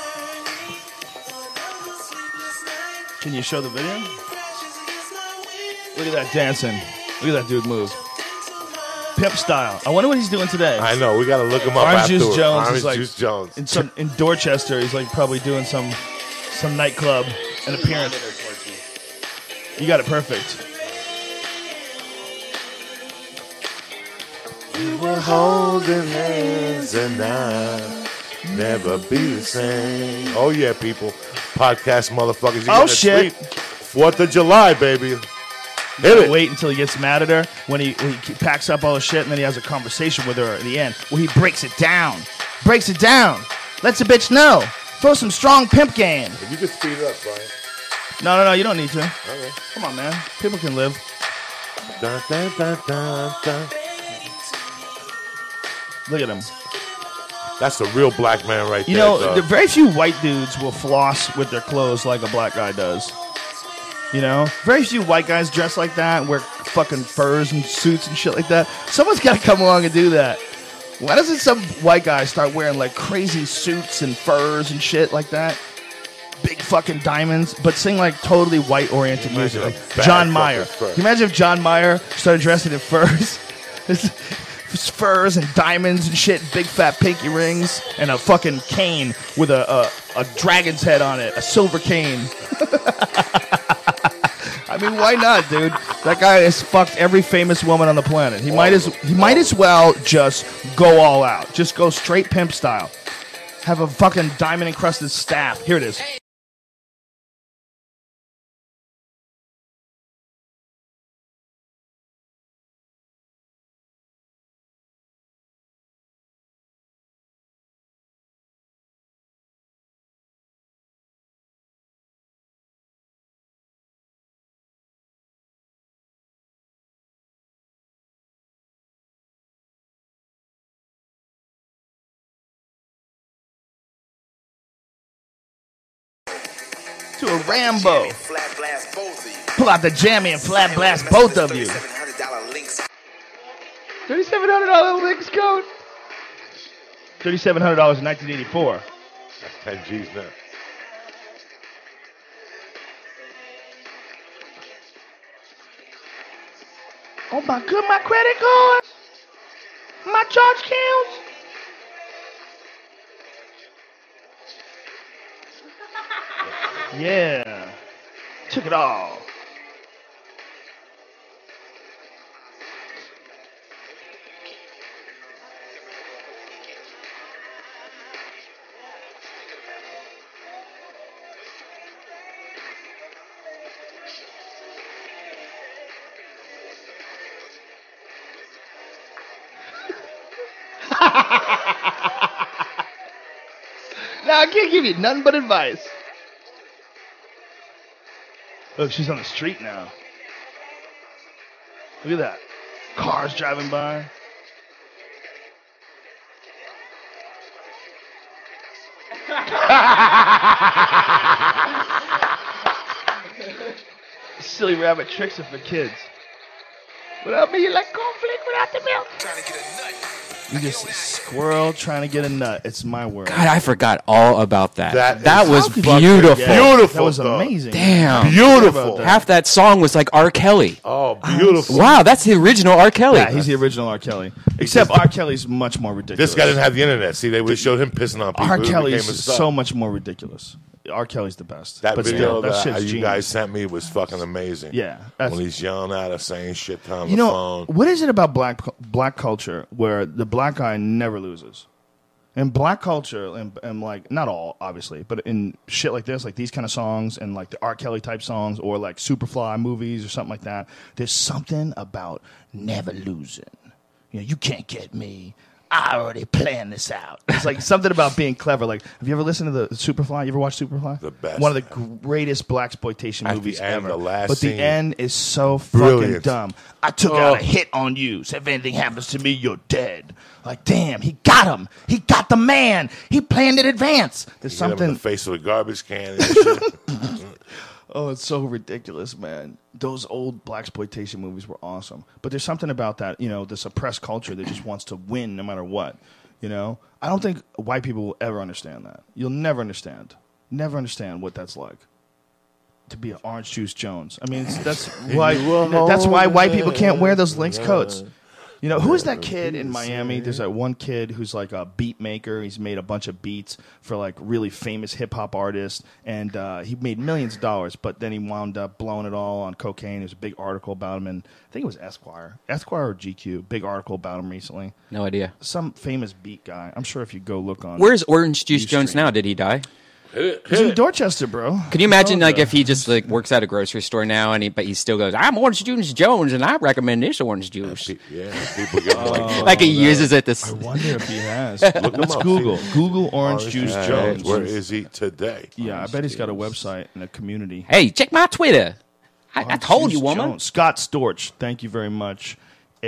Can you show the video? Look at that dancing. Look at that dude move. Pimp style. I wonder what he's doing today. I know. We got to look him up Orange afterwards. Juice Jones Orange is like Juice Jones. In Dorchester. He's like probably doing some nightclub, an appearance. You got it perfect. We were holding hands and I'll never be the same. Oh, yeah, people. Podcast motherfuckers. You Oh, shit. 4th of July, baby. Hit it. Wait until he gets mad at her when he packs up all his shit and then he has a conversation with her at the end where he breaks it down. Breaks it down. Lets the bitch know. Throw some strong pimp game. If you could speed it up, Brian. No, you don't need to. Okay. Come on, man. People can live. Dun, dun, dun, dun, dun. Look at him. That's a real black man right there. You know, very few white dudes will floss with their clothes like a black guy does. You know? Very few white guys dress like that, wear fucking furs and suits and shit like that. Someone's got to come along and do that. Why doesn't some white guy start wearing like crazy suits and furs and shit like that? Big fucking diamonds, but sing like totally white-oriented music. Like John Mayer. Can you imagine if John Mayer started dressing in furs? Furs and diamonds and shit, big fat pinky rings, and a fucking cane with a dragon's head on it, a silver cane. I mean, why not, dude? That guy has fucked every famous woman on the planet. He might as well just go all out. Just go straight pimp style. Have a fucking diamond encrusted staff. Here it is. To a Rambo. Pull out the jammy and flat blast both of you. $3,700 links code. $3,700 in 1984. That's 10 G's now. Oh my god, my credit card. My charge counts. Yeah. Took it all. Now I can't give you nothing but advice. Look, she's on the street now. Look at that. Cars driving by. Silly Rabbit Tricks It for Kids. Without me, you like cornflake without the milk. Trying to get a nut. You just a squirrel trying to get a nut. It's my word. God, I forgot all about that. That was beautiful. Beautiful. That was amazing. Damn. Beautiful. Half that song was like R. Kelly. Oh, beautiful. Wow, that's the original R. Kelly. Yeah, he's the original R. Kelly. Except R. Kelly's much more ridiculous. This guy didn't have the internet. See, they would have showed him pissing on people. R. Kelly's so much more ridiculous. R. Kelly's the best. That but video still, that that shit's you guys sent me was fucking amazing. Yeah. When he's yelling at us, saying shit on the phone. What is it about black culture where the black guy never loses? In black culture, and like, not all, obviously, but in shit like this, like these kind of songs and like the R. Kelly type songs or like Superfly movies or something like that, there's something about never losing. You know, you can't get me. I already planned this out. It's like something about being clever. Like, have you ever listened to the Superfly? You ever watched Superfly? The best. One of the greatest blaxploitation movies ever. But scene. The end is so fucking dumb. I took out a hit on you. So if anything happens to me, you're dead. Like, damn, he got him. He got the man. He planned in advance. There's something. Hit him in the face with a garbage can and shit. Oh, it's so ridiculous, man. Those old blaxploitation movies were awesome. But there's something about that, you know, the suppressed culture that just wants to win no matter what, you know? I don't think white people will ever understand that. You'll never understand. Never understand what that's like to be an Orange Juice Jones. I mean, that's why white people can't wear those Lynx coats. You know, who is that kid in Miami? There's that one kid who's like a beat maker. He's made a bunch of beats for like really famous hip hop artists, and he made millions of dollars. But then he wound up blowing it all on cocaine. There's a big article about him, and I think it was Esquire or GQ. Big article about him recently. No idea. Some famous beat guy. I'm sure if you go look on. Where's Orange Juice Jones now? Did he die? He's in Dorchester, bro. Can you imagine, like, if he just like works at a grocery store now, but he still goes, "I'm Orange Juice Jones, and I recommend this orange juice." Yeah, people get like he uses it. I wonder if he has. Let's Google Orange Juice Jones. Where is he today? Yeah, I bet he's got a website and a community. Hey, check my Twitter. I told you, woman. Jones. Scott Storch, thank you very much.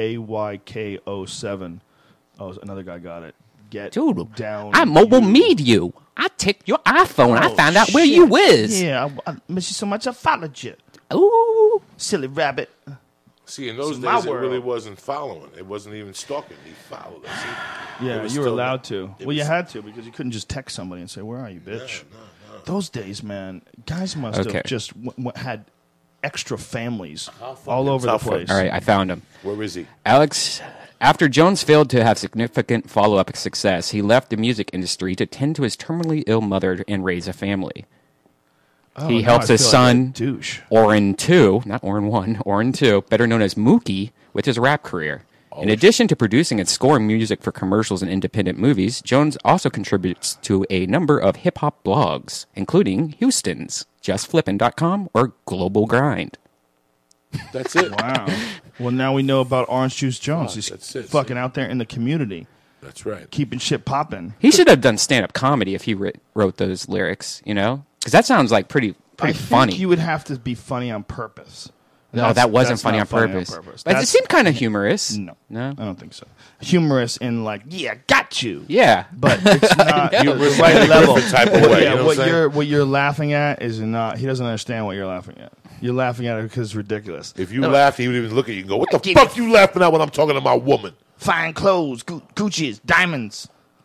AYK07. Oh, another guy got it. Get Dude, down. I mobile meet you. I take your iPhone. I found out where you is. Yeah, I miss you so much. I followed you. Ooh, silly rabbit. See, in those days, it really wasn't following. It wasn't even stalking. He followed us. Yeah, you were allowed to. Well, you had to because you couldn't just text somebody and say, "Where are you, bitch?" No. Those days, man, guys must have just had extra families all over the place. All right, I found him. Where is he? Alex, after Jones failed to have significant follow-up success, he left the music industry to tend to his terminally ill mother and raise a family. He helps his son, Oren 2, not Oren 1, Oren 2, better known as Mookie, with his rap career. In addition to producing and scoring music for commercials and independent movies, Jones also contributes to a number of hip-hop blogs, including Houston's, JustFlippin.com, or Global Grind. That's it. Wow. Well, now we know about Orange Juice Jones. He's fucking out there in the community. That's right. Keeping shit popping. He should have done stand-up comedy if he wrote those lyrics, you know? Because that sounds like pretty funny. I think you would have to be funny on purpose. No, that wasn't funny on purpose. But it seemed kind of humorous. No, I don't think so. Humorous in like, yeah, got you. Yeah, but it's not the right level. Type of way, yeah, what you're laughing at is not. He doesn't understand what you're laughing at. You're laughing at it because it's ridiculous. If you laugh, he would even look at you and go, "What the fuck you laughing at when I'm talking to my woman?" Fine clothes, Gucci's, diamonds.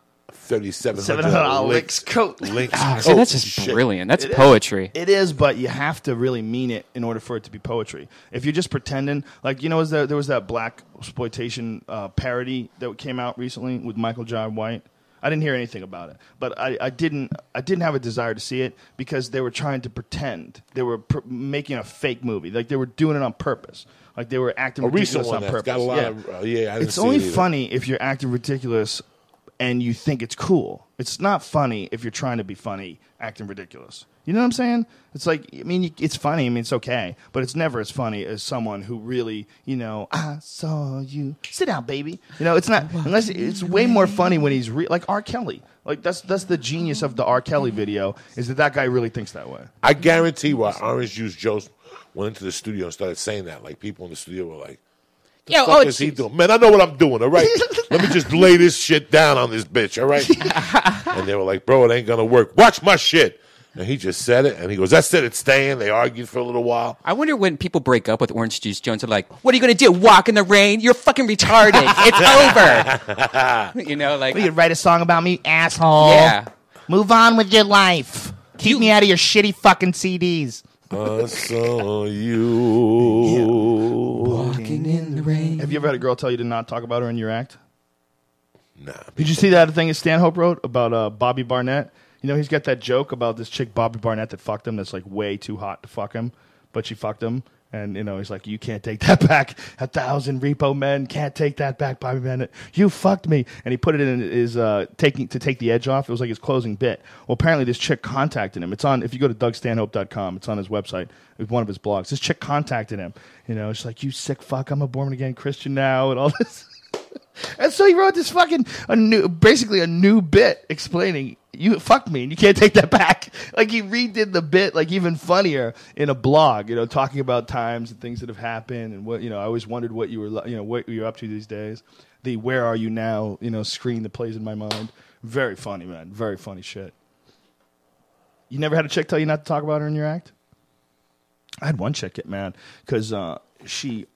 $700 Lynx coat. See, that's just brilliant. That's poetry. It is, but you have to really mean it in order for it to be poetry. If you're just pretending, like, you know, there was that blaxploitation parody that came out recently with Michael Jai White. I didn't hear anything about it, but I didn't have a desire to see it because they were trying to pretend. They were making a fake movie, like they were doing it on purpose. Like they were acting ridiculous on purpose. Got a lot of, it's only funny if you're acting ridiculous and you think it's cool. It's not funny if you're trying to be funny, acting ridiculous. You know what I'm saying? It's like, I mean, it's funny. I mean, it's okay. But it's never as funny as someone who really, you know, I saw you. Sit down, baby. You know, it's not, unless it's way more funny when he's like R. Kelly. Like, that's the genius of the R. Kelly video, is that guy really thinks that way. I guarantee why Orange Juice Jones went into the studio and started saying that. Like, people in the studio were like, the fuck is he doing? Man, I know what I'm doing, all right? Let me just lay this shit down on this bitch, all right? And they were like, bro, it ain't going to work. Watch my shit. And he just said it, and he goes, "That's it. It's staying." They argued for a little while. I wonder when people break up with Orange Juice Jones, are like, "What are you going to do? Walk in the rain? You're fucking retarded. It's over." You know, like, you write a song about me, asshole. Yeah. Move on with your life. Keep me out of your shitty fucking CDs. I saw you walking in the rain. Have you ever had a girl tell you to not talk about her in your act? Nah. Did you see that thing that Stanhope wrote about Bobby Barnett? You know, he's got that joke about this chick, Bobby Barnett, that fucked him, that's like way too hot to fuck him, but she fucked him. And, you know, he's like, you can't take that back. 1,000 repo men can't take that back, Bobby Barnett. You fucked me. And he put it in his to take the edge off. It was like his closing bit. Well, apparently this chick contacted him. It's on, if you go to DougStanhope.com, it's on his website. It's one of his blogs. This chick contacted him. You know, she's like, you sick fuck, I'm a born-again Christian now, and all this. And so he wrote this basically a new bit explaining, you fucked me and you can't take that back. Like, he redid the bit, like, even funnier in a blog, you know, talking about times and things that have happened and what, you know, I always wondered what you were, you know, what you're up to these days. The "where are you now," you know, screen that plays in my mind. Very funny, man. Very funny shit. You never had a chick tell you not to talk about her in your act? I had one chick get mad because she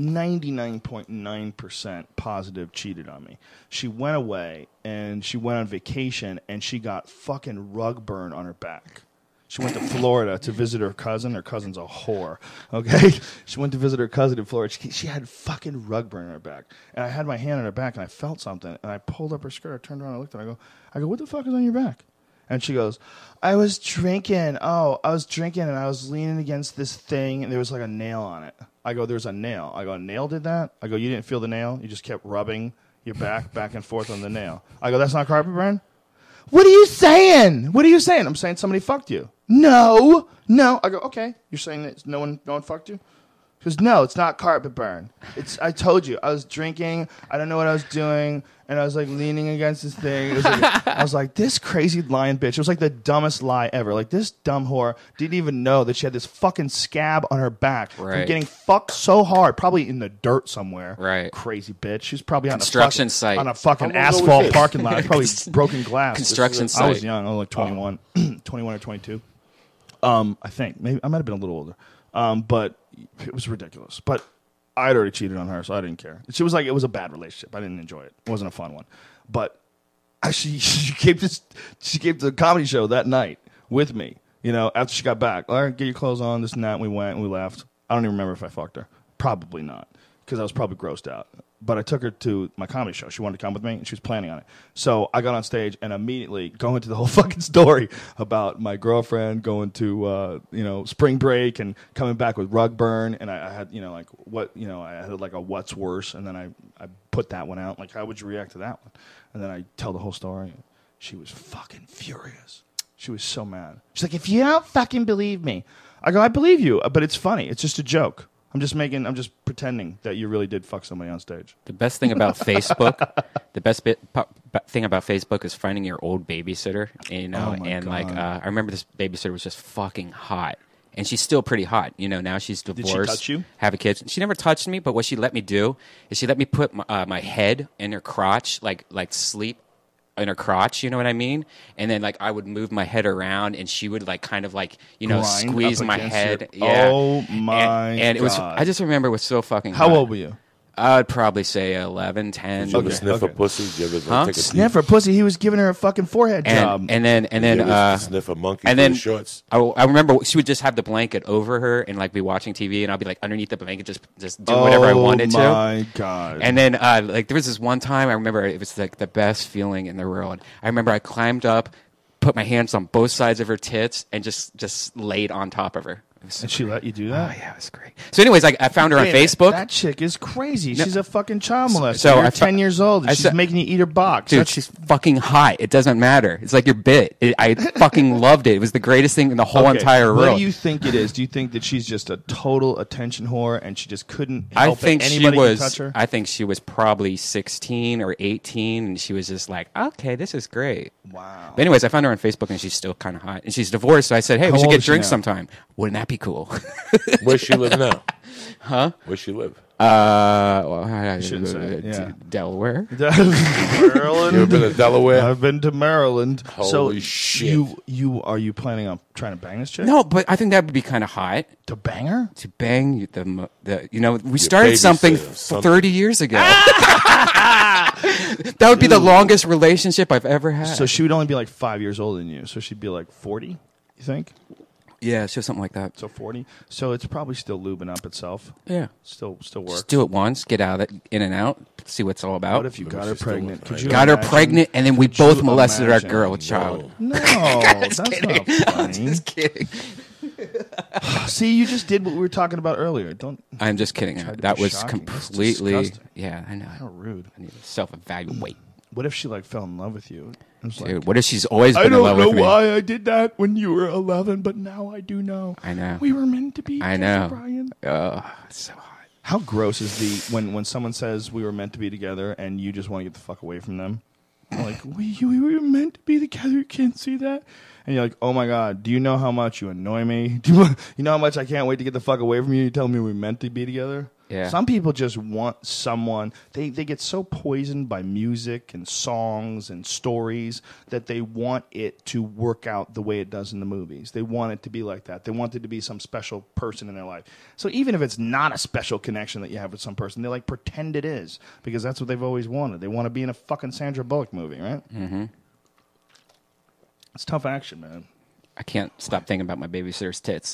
99.9% positive cheated on me. She went away and she went on vacation and she got fucking rug burn on her back. She went to Florida to visit her cousin. Her cousin's a whore. Okay? She went to visit her cousin in Florida. She had fucking rug burn on her back. And I had my hand on her back and I felt something. And I pulled up her skirt. I turned around and I looked at her. I go, what the fuck is on your back? And she goes, I was drinking. Oh, I was drinking and I was leaning against this thing and there was like a nail on it. I go, there's a nail. I go, a nail did that? I go, you didn't feel the nail? You just kept rubbing your back and forth on the nail. I go, that's not carpet burn? What are you saying? What are you saying? I'm saying somebody fucked you. No. I go, okay. You're saying that no one fucked you? She goes, no, it's not carpet burn. I told you, I was drinking. I don't know what I was doing. And I was like leaning against this thing. It was like, I was like, this crazy lying bitch. It was like the dumbest lie ever. Like, this dumb whore didn't even know that she had this fucking scab on her back from getting fucked so hard, probably in the dirt somewhere. Right. Crazy bitch. She was probably on construction site. On a fucking asphalt parking lot. Probably broken glass. Construction site. I was young. I was like 21, 21 or 22. I think. Maybe I might have been a little older. But it was ridiculous. But I'd already cheated on her, so I didn't care. She was like, it was a bad relationship. I didn't enjoy it. It wasn't a fun one. But she came to the comedy show that night with me, you know, after she got back. All right, get your clothes on, this and that. And we went and we left. I don't even remember if I fucked her. Probably not, because I was probably grossed out. But I took her to my comedy show. She wanted to come with me, and she was planning on it. So I got on stage and immediately go into the whole fucking story about my girlfriend going to, spring break and coming back with rug burn. And I had, I had like a what's worse. And then I put that one out. Like, how would you react to that one? And then I tell the whole story. She was fucking furious. She was so mad. She's like, if you don't fucking believe me. I go, I believe you, but it's funny. It's just a joke. I'm just pretending that you really did fuck somebody on stage. The best thing about Facebook, thing about Facebook is finding your old babysitter. You know, God. I remember this babysitter was just fucking hot, and she's still pretty hot. You know, now she's divorced. Did she touch you? Have a kid. She never touched me, but what she let me do is she let me put my head in her crotch, like sleep in her crotch, you know what I mean? And then, like, I would move my head around, and she would, like, kind of, like, squeeze my head. Yeah. Oh, my and it was, God. I just remember it was so fucking How hot. old were you? I'd probably say 11, 10. Did you ever sniff a pussy? Did you ever take a sniff a pussy? He was giving her a fucking forehead job. And then sniff a monkey and then shorts. I remember she would just have the blanket over her and like be watching TV, and I'd be like underneath the blanket, just do whatever I wanted to. Oh my God! And then like there was this one time I remember it was like the best feeling in the world. I remember I climbed up, put my hands on both sides of her tits, and just laid on top of her. And she let you do that? Oh, yeah, it was great. So anyways, I found her on Facebook. That chick is crazy. She's a fucking child molester. So you're 10 years old, and she's making you eat her box. Dude, she's fucking hot. It doesn't matter. It's like your bit. I fucking loved it. It was the greatest thing in the whole entire world. What do you think it is? Do you think that she's just a total attention whore, and she just couldn't help anybody could touch her? I think she was probably 16 or 18, and she was just like, okay, this is great. Wow. But anyways, I found her on Facebook, and she's still kind of hot. And she's divorced, so I said, hey, we should get drinks sometime. Wouldn't that be cool? Where's she live now? Huh? Where's she live? Delaware. Maryland. You ever been to Delaware? I've been to Maryland. Holy shit! Are you planning on trying to bang this chick? No, but I think that would be kind of hot. To bang her? To bang we started something 30 years ago. That would be the longest relationship I've ever had. So she would only be like 5 years older than you. So she'd be like 40, you think? Yeah, so something like that. So 40. So it's probably still lubing up itself. Yeah. Still works. Just do it once, get out of it, in and out, see what it's all about. What if you got her pregnant? Got her pregnant, and then we both molested our girl child. No, that's not funny. I'm just kidding. See, you just did what we were talking about earlier. I'm just kidding. That was shocking. completely... Yeah, I know. How rude. I need to self-evaluate. What if she fell in love with you? Dude, what if she's always been in love with me? I don't know why I did that when you were 11, but now I do know. I know. We were meant to be. I know. Brian. It's so hot. How gross is when someone says we were meant to be together and you just want to get the fuck away from them? Like, we were meant to be together. You can't see that. And you're like, oh my God, do you know how much you annoy me? You know how much I can't wait to get the fuck away from you? You tell me we're meant to be together? Yeah. Some people just want someone, they get so poisoned by music and songs and stories that they want it to work out the way it does in the movies. They want it to be like that. They want it to be some special person in their life. So even if it's not a special connection that you have with some person, they pretend it is because that's what they've always wanted. They want to be in a fucking Sandra Bullock movie, right? Mm-hmm. It's tough action, man. I can't stop thinking about my babysitter's tits.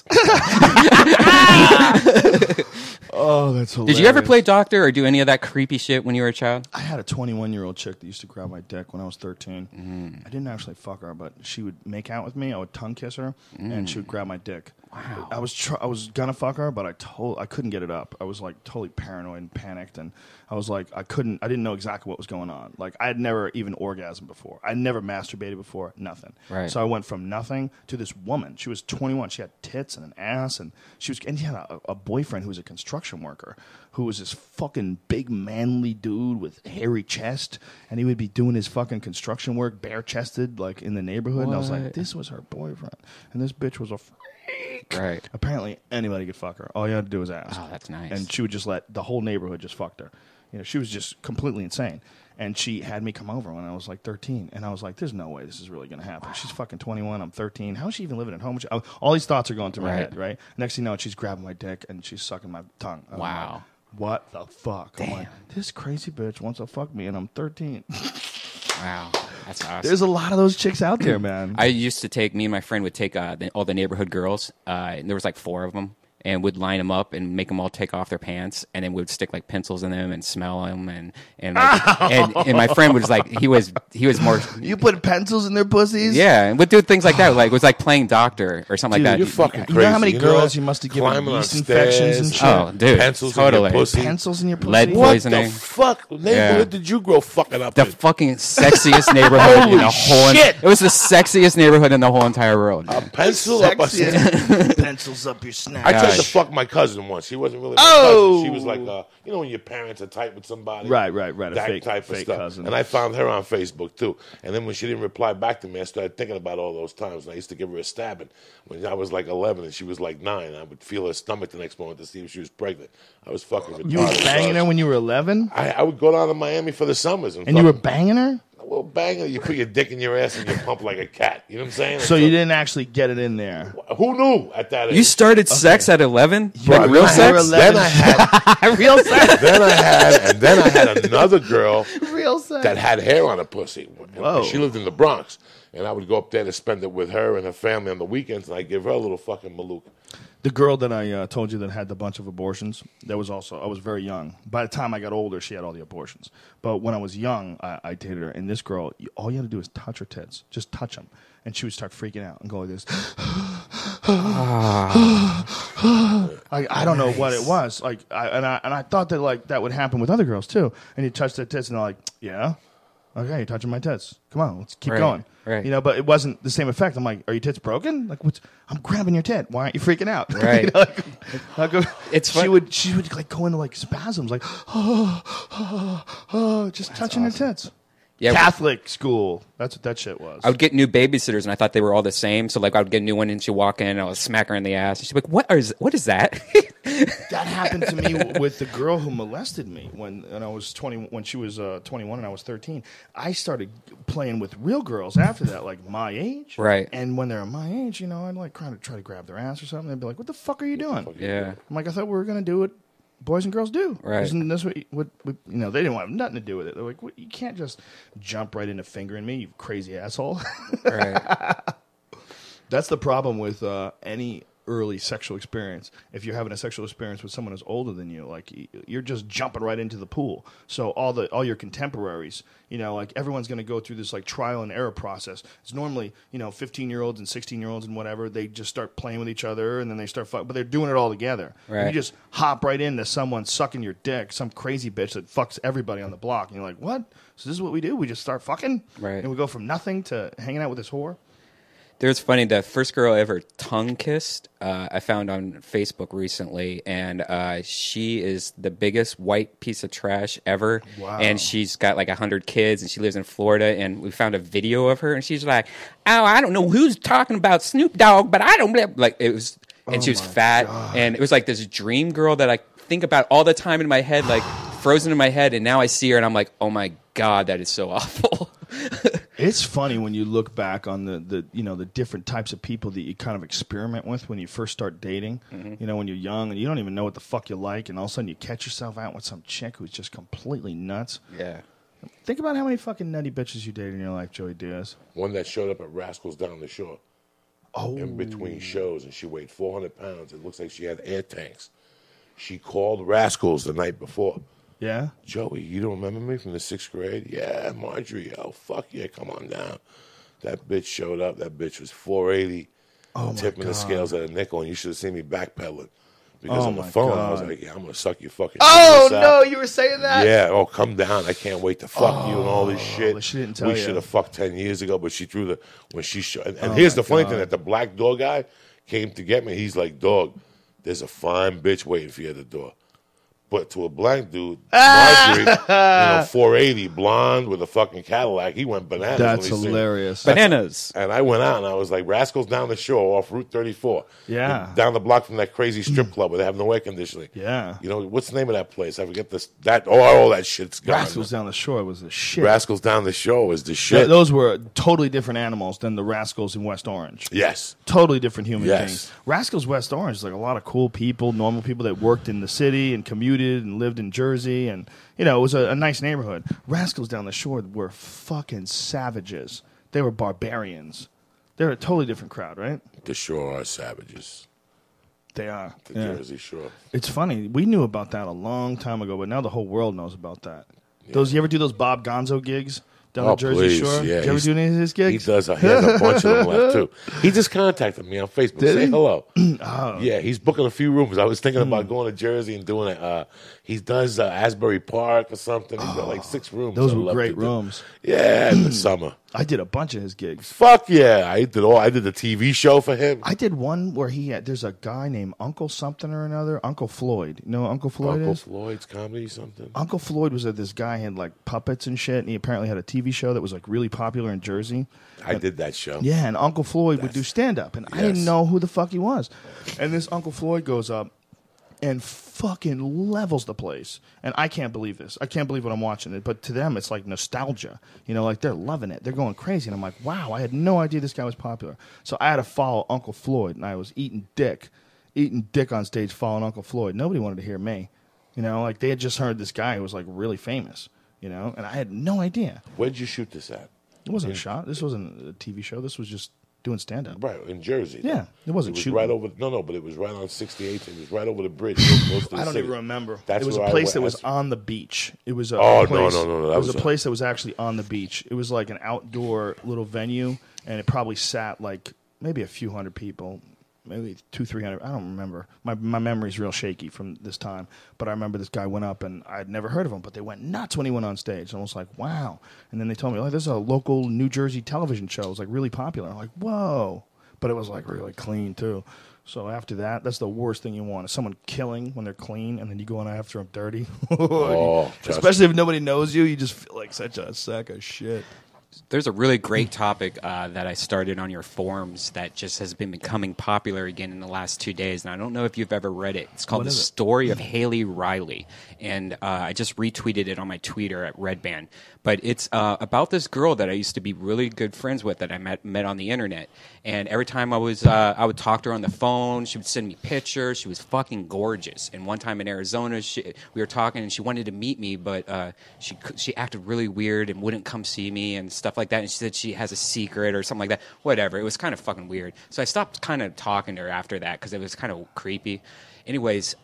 Oh, that's hilarious. Did you ever play doctor or do any of that creepy shit when you were a child? I had a 21-year-old chick that used to grab my dick when I was 13. I didn't actually fuck her, but she would make out with me. I would tongue kiss her, and she would grab my dick. Wow. I was gonna fuck her, but I couldn't get it up. I was like totally paranoid and panicked, and I was like I didn't know exactly what was going on. Like I had never even orgasmed before. I'd never masturbated before. Nothing. Right. So I went from nothing to this woman. She was 21. She had tits and an ass, and she had a boyfriend who was a construction worker, who was this fucking big manly dude with hairy chest, and he would be doing his fucking construction work bare chested like in the neighborhood. What? And I was like, this was her boyfriend, and this bitch was a freak. Right. Apparently anybody could fuck her. All you had to do was ask. Oh, that's nice. And she would just let the whole neighborhood just fucked her. She was just completely insane. And she had me come over when I was like 13. And I was like, there's no way this is really going to happen. She's fucking 21. I'm 13. How is she even living at home? All these thoughts are going through my head, right? Next thing you know, she's grabbing my dick and she's sucking my tongue. Wow. Like, what the fuck? Damn. I'm like, this crazy bitch wants to fuck me and I'm 13. Wow. That's awesome. There's a lot of those chicks out there, man. I used to me and my friend would take all the neighborhood girls. And there was like 4 of them. And would line them up and make them all take off their pants, and then we would stick like pencils in them and smell them, and my friend was like, he was more. You put pencils in their pussies? Yeah, and would do things like that. Like it was like playing doctor or something dude, like that. You're fucking crazy. You know how many girls you must have given yeast infections and shit? Oh, dude, pencils totally. in your pussy. Pencils in your pussy. Lead poisoning. What the fuck neighborhood did you grow fucking up the in? Fucking sexiest neighborhood in the whole. Shit. It was the sexiest neighborhood in the whole entire world. A pencil up pencils up your snatch. I tried to fuck my cousin once. She wasn't really my cousin. She was like, when your parents are tight with somebody. Right. That A type of fake stuff. cousin. And I found her on Facebook, too. And then when she didn't reply back to me, I started thinking about all those times. And I used to give her a stabbing when I was like 11 and she was like 9. I would feel her stomach the next morning to see if she was pregnant. I was fucking retarded. You were banging her when you were 11? I would go down to Miami for the summers. And you were banging her? Well, banging, you put your dick in your ass and you pump like a cat. You know what I'm saying? So you didn't actually get it in there. Who knew at that age? You started sex at 11? Right. Real sex? Then I had real sex. then I had another girl Real sex. that had hair on her pussy. Whoa. She lived in the Bronx. And I would go up there to spend it with her and her family on the weekends, and I'd give her a little fucking malouk. The girl that I told you that had the bunch of abortions, I was very young. By the time I got older, she had all the abortions. But when I was young, I dated her. And this girl, all you had to do is touch her tits. Just touch them. And she would start freaking out and go like this. I don't know what it was. I thought that that would happen with other girls too. And you touch their tits and they're like, yeah. Okay, you're touching my tits. Come on, let's keep going. Right. But it wasn't the same effect. I'm like, are your tits broken? Like, I'm grabbing your tit. Why aren't you freaking out? Right. It's she would like go into like spasms, like, just touching her tits. Yeah, Catholic school. That's what that shit was. I would get new babysitters, and I thought they were all the same. So, like, I would get a new one, and she'd walk in, and I would smack her in the ass. And she'd be like, what is that? That happened to me with the girl who molested me when I was 20. When she was 21 and I was 13, I started playing with real girls after that, like my age. Right. And when they're my age, I'd like try to grab their ass or something. They'd be like, "What the fuck are you doing?" Yeah. I'm like, "I thought we were gonna do what boys and girls do." Right. Isn't this what they didn't want nothing to do with it. They're like, "You can't just jump right into fingering me, you crazy asshole." Right. That's the problem with any early sexual experience. If you're having a sexual experience with someone who's older than you, like you're just jumping right into the pool. So all your contemporaries, like everyone's going to go through this like trial and error process. It's normally 15-year-olds and 16-year-olds and whatever. They just start playing with each other and then they start fucking, but they're doing it all together. Right. You just hop right into someone sucking your dick, some crazy bitch that fucks everybody on the block, and you're like, what? So this is what we do? We just start fucking, right? And we go from nothing to hanging out with this whore. There's funny, the first girl I ever tongue kissed, I found on Facebook recently, and she is the biggest white piece of trash ever. Wow. And she's got like 100 kids, and she lives in Florida, and we found a video of her, and she's like, "Oh, I don't know who's talking about Snoop Dogg, but I don't," like it was, and she was fat, and it was like this dream girl that I think about all the time in my head, like frozen in my head, and now I see her, and I'm like, oh my God, that is so awful. It's funny when you look back on the different types of people that you kind of experiment with when you first start dating. Mm-hmm. When you're young and you don't even know what the fuck you like, and all of a sudden you catch yourself out with some chick who's just completely nuts. Yeah. Think about how many fucking nutty bitches you dated in your life, Joey Diaz. One that showed up at Rascals down the shore. Oh. In between shows, and she weighed 400 pounds. It looks like she had air tanks. She called Rascals the night before. Yeah? Joey, you don't remember me from the 6th grade? Yeah, Marjorie. Oh, fuck yeah, come on down. That bitch showed up. That bitch was 480. Tipping the scales at a nickel, and you should have seen me backpedaling. Because on the phone, I was like, yeah, I'm going to suck your fucking Oh, no, you were saying that? Yeah, come down. I can't wait to fuck you and all this shit. She didn't tell we should have fucked 10 years ago, but she threw when she showed. And here's the funny thing, that the black door guy came to get me. He's like, dog, there's a fine bitch waiting for you at the door. But to a black dude, Marjorie, 480, blonde with a fucking Cadillac, he went bananas. That's hilarious. Bananas. And I went out and I was like, Rascals down the shore off Route 34. Yeah. Down the block from that crazy strip club where they have no air conditioning. Yeah. What's the name of that place? I forget this. All that shit's gone. Rascals down the shore was the shit. Rascals down the shore was the shit. Those were totally different animals than the Rascals in West Orange. Yes. Totally different human beings. Rascals West Orange is like a lot of cool people, normal people that worked in the city and commuted and lived in Jersey, and it was a nice neighborhood. Rascals down the shore were fucking savages. They were barbarians. They're a totally different crowd, right? The shore are savages. They are. The Jersey Shore. It's funny. We knew about that a long time ago, but now the whole world knows about that. Yeah. You ever do those Bob Gonzo gigs? Down the Jersey Shore? Yeah, did you ever do any of his gigs? He does. He has a bunch of them left, too. He just contacted me on Facebook. Say hello. Oh. Yeah, he's booking a few rooms. I was thinking about going to Jersey and doing it. He does Asbury Park or something. He's got like 6 rooms. Those were great rooms. Yeah, in the summer. I did a bunch of his gigs. Fuck yeah. I did the TV show for him. I did one where there's a guy named Uncle something or another. Uncle Floyd. You know who Uncle Floyd is? Uncle Floyd's comedy something. Uncle Floyd was this guy, had like puppets and shit, and he apparently had a TV show that was like really popular in Jersey. I did that show. Yeah, and Uncle Floyd would do stand-up, and I didn't know who the fuck he was. And this Uncle Floyd goes up and fucking levels the place. And I can't believe this. I can't believe what I'm watching it. But to them, it's like nostalgia. Like they're loving it. They're going crazy. And I'm like, wow, I had no idea this guy was popular. So I had to follow Uncle Floyd, and I was eating dick on stage following Uncle Floyd. Nobody wanted to hear me. Like they had just heard this guy who was like really famous, and I had no idea. Where'd you shoot this at? It wasn't a shot. This wasn't a TV show. This was just doing stand-up. Right, in Jersey. Yeah, it wasn't shooting. Right over. No, but it was right on 68th. It was right over the bridge. I don't even remember. It was a place that was on the beach. It was a place, no. It was a place that was actually on the beach. It was like an outdoor little venue, and it probably sat like maybe a few hundred people, maybe 200-300. I don't remember. My memory's real shaky from this time. But I remember this guy went up, and I'd never heard of him, but they went nuts when he went on stage. And I was like, wow. And then they told me, there's a local New Jersey television show. It was like really popular. I'm like, whoa. But it was like really clean too. So after that, that's the worst thing you want. Is someone killing when they're clean, and then you go on after them dirty. Especially if nobody knows you, you just feel like such a sack of shit. There's a really great topic that I started on your forums that just has been becoming popular again in the last 2 days, and I don't know if you've ever read it. It's called The Story of Haley Riley, and I just retweeted it on my Twitter at Redband. But it's about this girl that I used to be really good friends with that I met on the internet. And every time I would talk to her on the phone, she would send me pictures. She was fucking gorgeous. And one time in Arizona, we were talking, and she wanted to meet me, but she acted really weird and wouldn't come see me and stuff like that. And she said she has a secret or something like that. Whatever. It was kind of fucking weird. So I stopped kind of talking to her after that because it was kind of creepy. Anyways,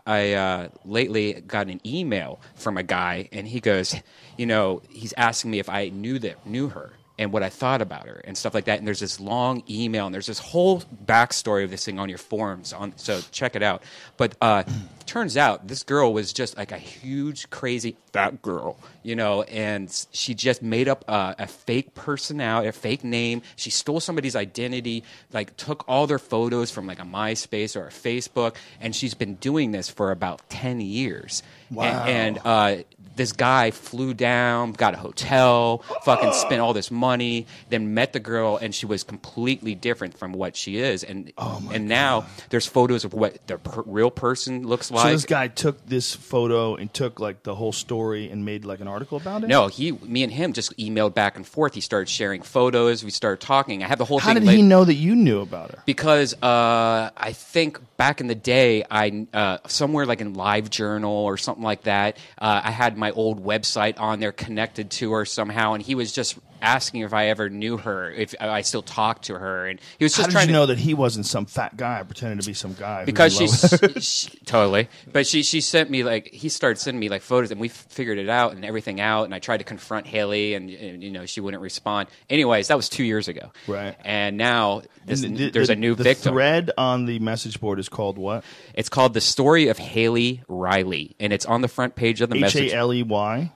I lately got an email from a guy, and he goes, he's asking me if I knew her and what I thought about her and stuff like that. And there's this long email, and there's this whole backstory of this thing on your forums. So check it out. But turns out this girl was just like a huge, crazy fat girl, and she just made up a fake personality, a fake name. She stole somebody's identity, like took all their photos from like a MySpace or a Facebook, and she's been doing this for about 10 years. Wow. And this guy flew down, got a hotel, fucking spent all this money, then met the girl, and she was completely different from what she is. And now there's photos of what the real person looks like. So this guy took this photo and took like the whole story and made like an article about it? No, me and him just emailed back and forth. He started sharing photos. We started talking. I have the whole thing. How did he know that you knew about her? Because I think back in the day, I somewhere like in LiveJournal or something like that, I had my old website on there connected to her somehow, and he was just asking if I ever knew her, if I still talked to her, and he was just trying to know that he wasn't some fat guy pretending to be some guy. Because she totally, but she sent me he started sending me like photos, and we figured it out and everything out, and I tried to confront Haley, and she wouldn't respond. Anyways, that was 2 years ago, right? And now there's a new victim. The thread on the message board is called what? It's called The Story of Haley Riley, and it's on the front page of the message. Haley?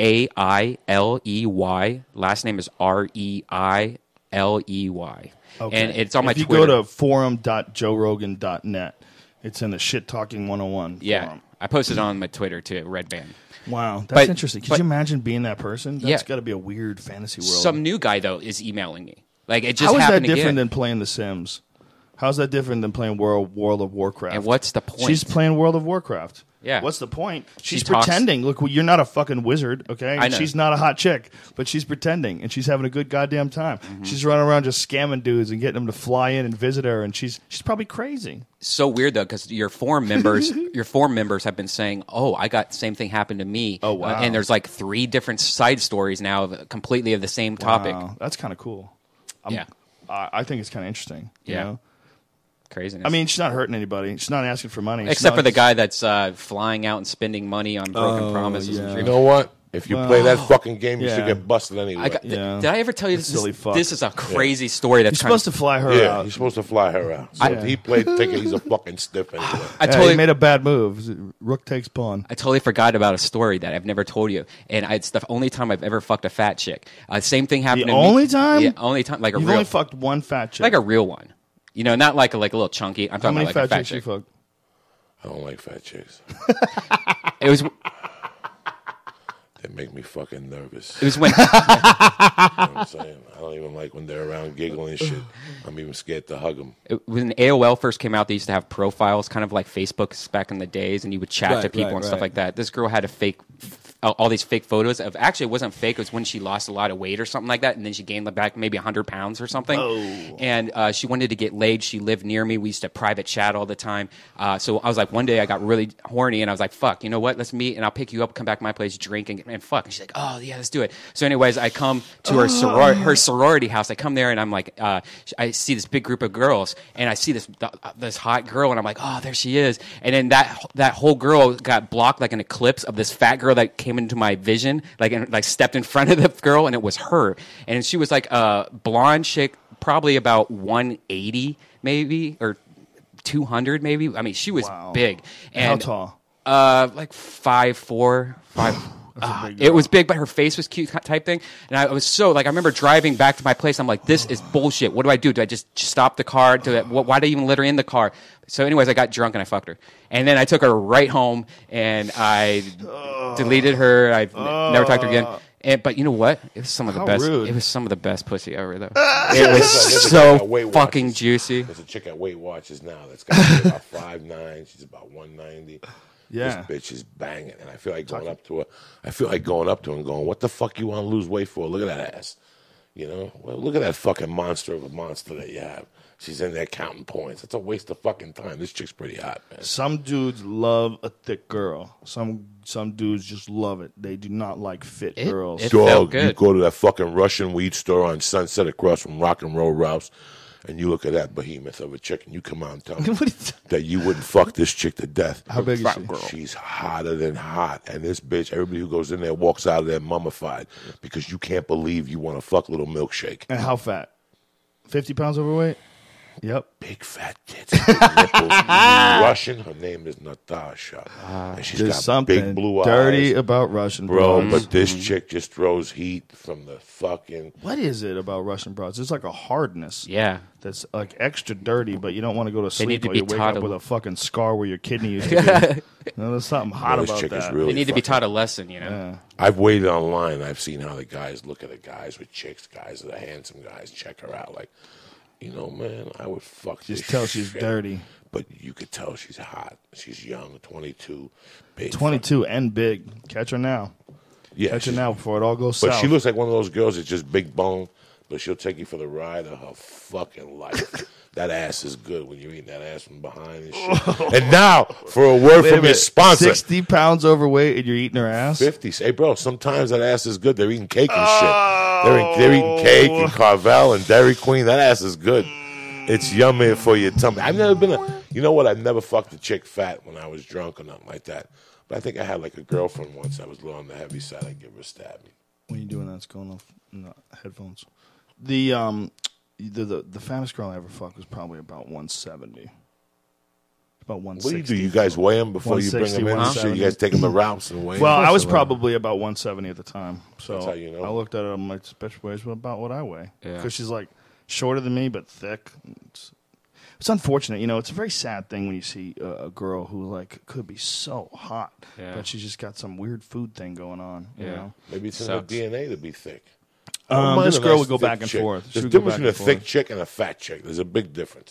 Hailey. Last name is Reiley. Okay. And it's on my Twitter. If you go to forum.joerogan.net, it's in the Shit Talking 101 forum. I posted it on my Twitter too, Redband. Wow, that's interesting. Could you imagine being that person? That's got to be a weird fantasy world. Some new guy, though, is emailing me. Like, it just happened again. How is that different than playing The Sims? How's that different than playing World of Warcraft? And what's the point? She's playing World of Warcraft. Yeah. What's the point? She's pretending. Look, you're not a fucking wizard, okay? I know. She's not a hot chick, but she's pretending, and she's having a good goddamn time. Mm-hmm. She's running around just scamming dudes and getting them to fly in and visit her, and she's probably crazy. So weird though, because your forum members have been saying, "Oh, I got the same thing happened to me." Oh wow! And there's like 3 different side stories now, completely of the same topic. Wow, that's kind of cool. Yeah, I think it's kind of interesting. You know? Craziness. I mean, she's not hurting anybody. She's not asking for money. Except for the guy that's flying out and spending money on broken promises. Yeah. You know what? If you play that fucking game, you should get busted anyway. Did I ever tell you this? This is a crazy story. That's you're supposed to fly her out. Yeah, you're supposed to fly her out. So he played thinking he's a fucking stiff anyway. He made a bad move. Rook takes pawn. I totally forgot about a story that I've never told you, and it's the only time I've ever fucked a fat chick. Same thing happened to me. The only time? Yeah, only time. Like You've only fucked one fat chick? Like a real one. Not like a little chunky. I'm talking about like a fat chicks you fucked? I don't like fat chicks. It was. They make me fucking nervous. It was when. You know what I'm saying? I don't even like when they're around giggling and shit. I'm even scared to hug them. When AOL first came out, they used to have profiles, kind of like Facebook back in the days, and you would chat to people and stuff like that. This girl had all these fake photos of. Actually, it wasn't fake. It was when she lost a lot of weight or something like that, and then she gained back maybe 100 pounds or something. Oh. And she wanted to get laid. She lived near me. We used to private chat all the time. So I was like, one day I got really horny, and I was like, fuck, you know what? Let's meet, and I'll pick you up, come back to my place, drink, and fuck. And she's like, oh, yeah, let's do it. So anyways, I come to her sorority house. I come there, and I'm like, I see this big group of girls, and I see this hot girl, and I'm like, oh, there she is. And then that whole girl got blocked like an eclipse of this fat girl that came into my vision, like stepped in front of the girl, and it was her. And she was like a blonde chick, probably about 180 maybe, or 200 maybe. I mean, she was big. And how tall? Like 5'4", 5. It was big, but her face was cute type thing. And I was so, like, I remember driving back to my place. I'm like, this is bullshit. What do I do? Do I just stop the car? Why did I even let her in the car? So anyways, I got drunk and I fucked her. And then I took her right home and I deleted her. I've never talked to her again. But you know what? It was some of the best. Rude. It was some of the best pussy ever, though. It was so fucking juicy. There's a chick at Weight Watchers now that's got about 5'9". She's about 190. Yeah, this bitch is banging, and I feel like going up to her. I feel like going up to her and going, "What the fuck you want to lose weight for? Look at that ass." You know, well, look at that fucking monster of a monster that you have. She's in there counting points. It's a waste of fucking time. This chick's pretty hot, man. Some dudes love a thick girl. Some dudes just love it. They do not like fit girls. It felt good. You go to that fucking Russian weed store on Sunset across from Rock and Roll Ralph's, and you look at that behemoth of a chick, and you come out and tell me that you wouldn't fuck this chick to death. How big is she? Girl. She's hotter than hot. And this bitch, everybody who goes in there walks out of there mummified because you can't believe you want to fuck little milkshake. And how fat? 50 pounds overweight? Yep. Big fat tits, big nipples. Russian. Her name is Natasha. And she's There's got something big blue dirty eyes. about Russian Bro, broads. but this chick just throws heat from the fucking... What is it about Russian broads? It's like a hardness. Yeah. That's like extra dirty, but you don't want to go to sleep need to or be you wake taught up a- with a fucking scar where your kidney used to be. No, there's something hot this about chick is that. really They need to be fucking- taught a lesson, you know. Yeah. I've waited online. I've seen how the guys look at the guys with chicks, guys that are handsome guys, check her out. Like, you know, man, I would fuck Just this tell she's shit. dirty. But you could tell she's hot. She's young, 22, big. 22 and big. Catch her now. Yeah, Catch her she's- now before it all goes But south. she looks like one of those girls that's just big bone, but she'll take you for the ride of her fucking life. That ass is good when you're eating that ass from behind and shit. And now, for a word Wait a from your minute, sponsor. 60 pounds overweight and you're eating her ass? 50. Hey, bro, sometimes that ass is good. They're eating cake and shit. They're eating cake and Carvel and Dairy Queen. That ass is good. It's yummy for your tummy. I've never been you know what? I've never fucked a chick fat when I was drunk or nothing like that. But I think I had like a girlfriend once. I was a little on the heavy side. I'd give her a stab. When you doing that, it's going off in the headphones. The fattest girl I ever fucked was probably about 170. About 160. What do you do? You guys weigh them before you bring 160, them in? And shit? You guys take them to Ralph's and weigh them? Well, I was probably about 170 at the time. So That's how you know. I looked at her. I'm like, special weighs about what I weigh. Yeah. Because she's like shorter than me, but thick. It's unfortunate. You know, it's a very sad thing when you see a girl who like could be so hot, but she's just got some weird food thing going on. You know? Maybe it's in Sucks. her DNA to be thick. This girl would go back and forth. She There's a would go difference back between a and thick forth. chick and a fat chick. There's a big difference.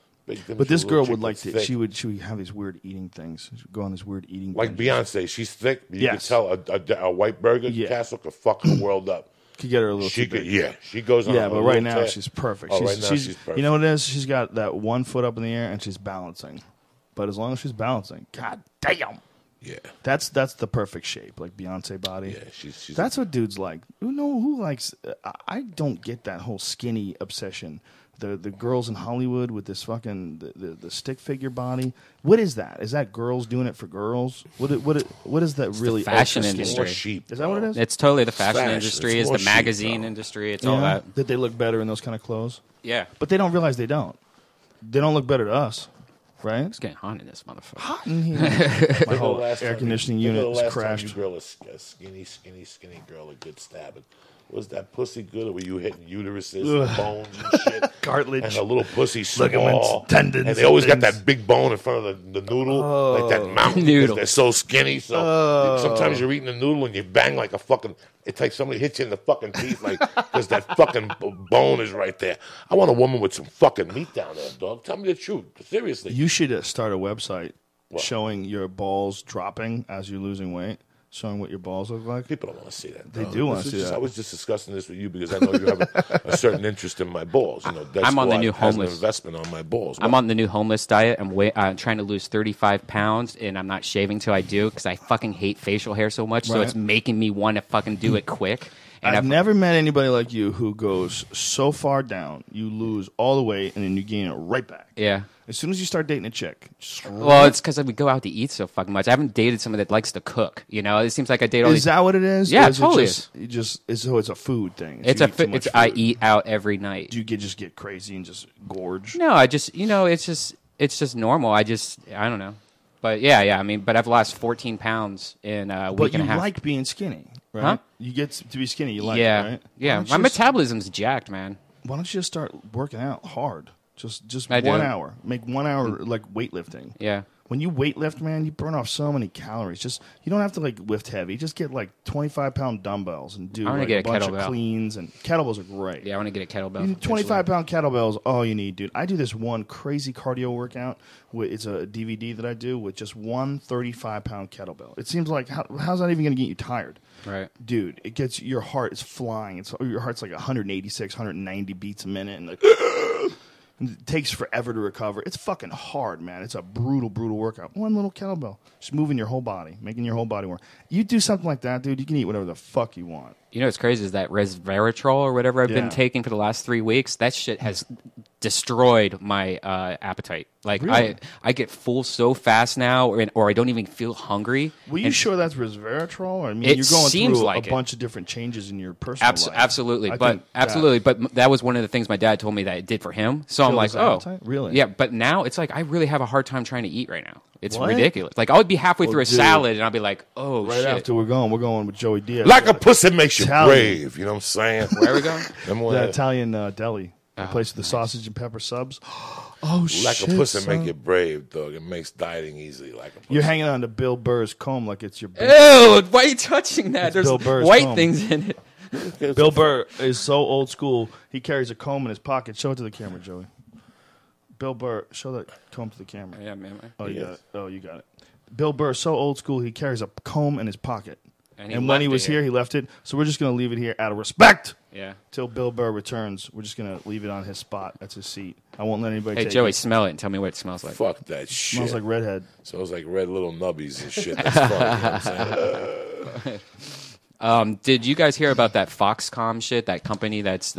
But this girl would like to. Thick. She would have these weird eating things. She would go on this weird eating. Like binges. Beyonce, she's thick. You Yes. could tell a white burger Yeah. castle could fuck the world up. Could get her a little. She too could, big. yeah. She goes on. Yeah, a but little right now tear. she's perfect. Oh, right now she's perfect. You know what it is? She's got that one foot up in the air and she's balancing. But as long as she's balancing, god damn, Yeah, that's the perfect shape, like Beyonce body. yeah. She's That's what dudes like. Who likes? I don't get that whole skinny obsession. The girls in Hollywood with this fucking the stick figure body. What is that? Is that girls doing it for girls? What is that really? fashion ultra skinny? industry. more sheep. Is that what it is? It's totally the fashion fashion. industry. It's It's the more magazine sheep, industry. It's all that. That they look better in those kind of clothes. Yeah. But they don't realize they don't. They don't look better to us, right? It's getting hot in this motherfucker. Hot in here. My whole air conditioning unit is crashed. You grill a skinny girl a good stabbing. Was that pussy good, or were you hitting uteruses, and bones and shit? Cartilage. And a little pussy small. Ligaments, tendons, and they always got things. that big bone in front of the noodle, like that mountain. Noodle. They're so skinny. So sometimes you're eating the noodle and you bang like a fucking. It's like somebody hits you in the fucking teeth, like because that fucking bone is right there. I want a woman with some fucking meat down there, dog. Tell me the truth, seriously. You should start a website showing your balls dropping as you're losing weight, showing what your balls look like. People don't want to see that. They dog. do wanna This is see just- that. I was just discussing this with you because I know you have a certain interest in my balls. You know, Death I'm on the Squad new has homeless. an investment on my balls. I'm on the new homeless diet. I'm trying to lose 35 pounds, and I'm not shaving till I do because I fucking hate facial hair so much. So Right. it's making me want to fucking do it quick. And I've never met anybody like you who goes so far down, you lose all the weight, and then you gain it right back. Yeah. As soon as you start dating a chick, Well, it's because we go out to eat so fucking much. I haven't dated someone that likes to cook. You know, it seems like I date all is these. that what it is? Yeah, Or is it totally so it's a food thing. It's You a. eat too much I food. eat out every night. Do you just get crazy and just gorge? No, I just it's just normal. I don't know. But yeah. I mean, but I've lost 14 pounds in a But week you and a half. like being skinny, right? Huh? You get to be skinny. You like yeah, it, right? yeah. Why My don't you just- metabolism's jacked, man. Why don't you just start working out hard? Just I 1 do. hour. Make 1 hour like weightlifting. Yeah. when you weight lift, man, you burn off so many calories. Just you don't have to like lift heavy. Just get like 25-pound dumbbells and do like a bunch of cleans. And kettlebells are great. Yeah, I want to get a kettlebell. 25-pound kettlebells, all you need, dude. I do this one crazy cardio workout. It's a DVD that I do with just one 35-pound kettlebell. It seems like how's that even going to get you tired? Right, dude. It gets your heart is flying. Your heart's like 186, 190 beats a minute, and like. It takes forever to recover. It's fucking hard, man. It's a brutal, brutal workout. One little kettlebell. Just moving your whole body, making your whole body work. You do something like that, dude, you can eat whatever the fuck you want. You know what's crazy is that resveratrol or whatever I've been taking for the last 3 weeks, that shit has destroyed my appetite. Like, really? I get full so fast now, or I don't even feel hungry. Were you sure that's resveratrol? I mean, you're going through like a bunch of different changes in your personal life. Absolutely. But that was one of the things my dad told me that it did for him. So I'm like, appetite? Really? Yeah, but now it's like I really have a hard time trying to eat right now. It's ridiculous. Like, I would be halfway through a salad, and I'd be like, oh, shit. Right after we're going with Joey Diaz. Like a pussy makes you brave. You know what I'm saying? Where are we going? The Italian deli. The place with the sausage and pepper subs. Shit. Like a pussy make you brave, dog. It makes dieting easy. Like a pussy. You're hanging on to Bill Burr's comb like it's your... Ew, why are you touching that? There's white comb. Things in it. Bill Burr is so old school, he carries a comb in his pocket. Show it to the camera, Joey. Bill Burr, show that comb to the camera. Yeah, man. Oh, you got it. Oh, you got it. Bill Burr, so old school, he carries a comb in his pocket. And when he was here, he left it. So we're just going to leave it here out of respect. Yeah. Till Bill Burr returns, we're just going to leave it on his spot. That's his seat. I won't let anybody take Joey, it. Smell it and tell me what it smells like. Fuck that shit. Smells like redhead. Smells like red little nubbies and shit. That's fun. You know what I'm saying? Did you guys hear about that Foxconn shit, that company that's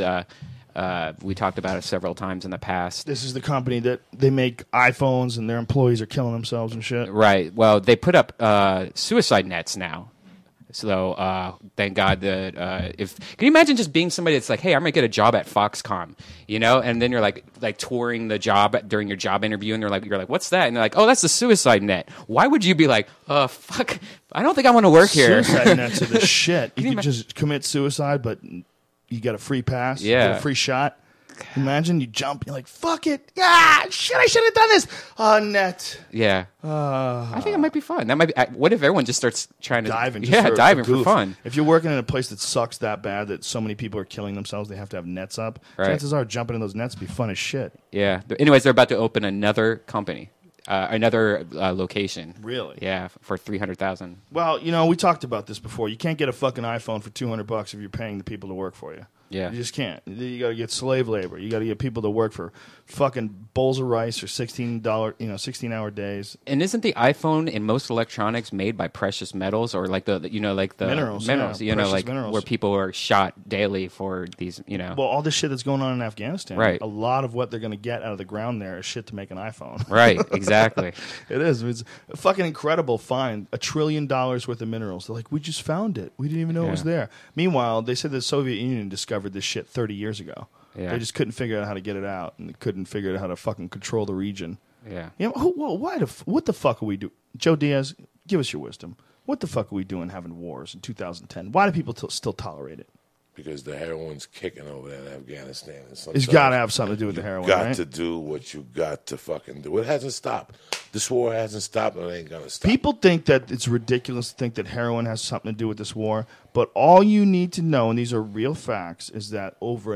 we talked about it several times in the past. This is the company that they make iPhones and their employees are killing themselves and shit. Right. Well, they put up suicide nets now. So thank God that can you imagine just being somebody that's like, hey, I'm gonna get a job at Foxconn, you know, and then you're like touring the job during your job interview, and you're like, what's that? And they're like, oh, that's the suicide net. Why would you be like, fuck, I don't think I want to work here. Suicide nets are the shit. You can just commit suicide, but you got a free pass, you get a free shot. Imagine you jump, you're like, fuck it. Yeah, shit, I should have done this. Net. Yeah. I think it might be fun. That might be. What if everyone just starts trying to diving for fun? If you're working in a place that sucks that bad that so many people are killing themselves, they have to have nets up. Right. Chances are jumping in those nets would be fun as shit. Yeah. Anyways, they're about to open another company. Another location. Really? Yeah, for $300,000. Well, you know, we talked about this before. You can't get a fucking iPhone for $200 if you're paying the people to work for you. Yeah. You just can't. You got to get slave labor. You got to get people to work for fucking bowls of rice or $16-hour days. And isn't the iPhone and most electronics made by precious metals or like the minerals, minerals. Where people are shot daily for these, Well, all this shit that's going on in Afghanistan. Right. A lot of what they're going to get out of the ground there is shit to make an iPhone. Right, exactly. It is. It's a fucking incredible find. $1 trillion worth of minerals. They're like, we just found it. We didn't even know it was there. Meanwhile, they said the Soviet Union discovered this shit 30 years ago. Yeah. They just couldn't figure out how to get it out, and they couldn't figure out how to fucking control the region. Yeah. What the fuck are we doing? Joe Diaz, give us your wisdom. What the fuck are we doing having wars in 2010? Why do people still tolerate it? Because the heroin's kicking over there in Afghanistan. It's got to have something to do with the heroin, right? You got to do what you got to fucking do. It hasn't stopped. This war hasn't stopped, and it ain't going to stop. People think that it's ridiculous to think that heroin has something to do with this war, but all you need to know, and these are real facts, is that over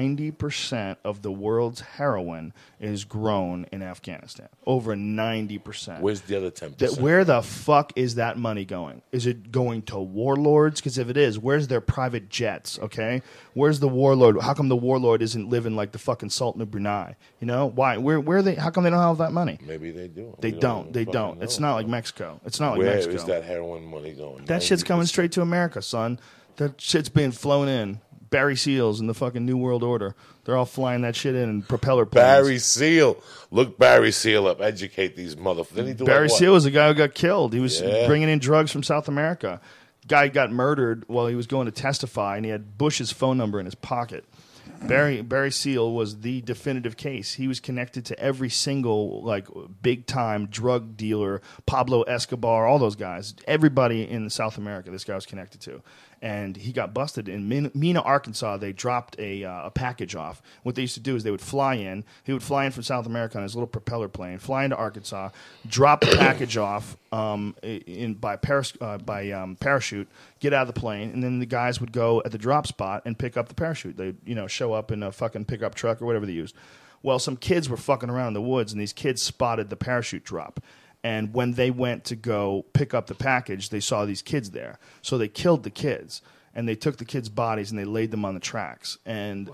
90% of the world's heroin is grown in Afghanistan. Over 90%. Where's the other 10%? Where the fuck is that money going? Is it going to warlords? Because if it is, where's their private jets, okay? Where's the warlord? How come the warlord isn't living like the fucking Sultan of Brunei? You know? Why? Where are they? How come they don't have that money? Maybe they do. They don't. It's not like Mexico. It's not like Where Mexico. Where is that heroin money going? That shit's coming straight to America, son. That shit's being flown in. Barry Seals and the fucking New World Order. They're all flying that shit in propeller planes. Barry Seal. Look Barry Seal up. Educate these motherfuckers. Barry Seal was the guy who got killed. He was bringing in drugs from South America. Guy got murdered while he was going to testify, and he had Bush's phone number in his pocket. Barry Seal was the definitive case. He was connected to every single big time drug dealer, Pablo Escobar, all those guys. Everybody in South America, this guy was connected to. and he got busted in Mena, Arkansas. They dropped a package off. What they used to do is they would fly in. He would fly in from South America on his little propeller plane, fly into Arkansas, drop the package off by parachute, get out of the plane, and then the guys would go at the drop spot and pick up the parachute. They'd show up in a fucking pickup truck or whatever they used. Well, some kids were fucking around in the woods, and these kids spotted the parachute drop. And when they went to go pick up the package, they saw these kids there. So they killed the kids, and they took the kids' bodies and they laid them on the tracks. And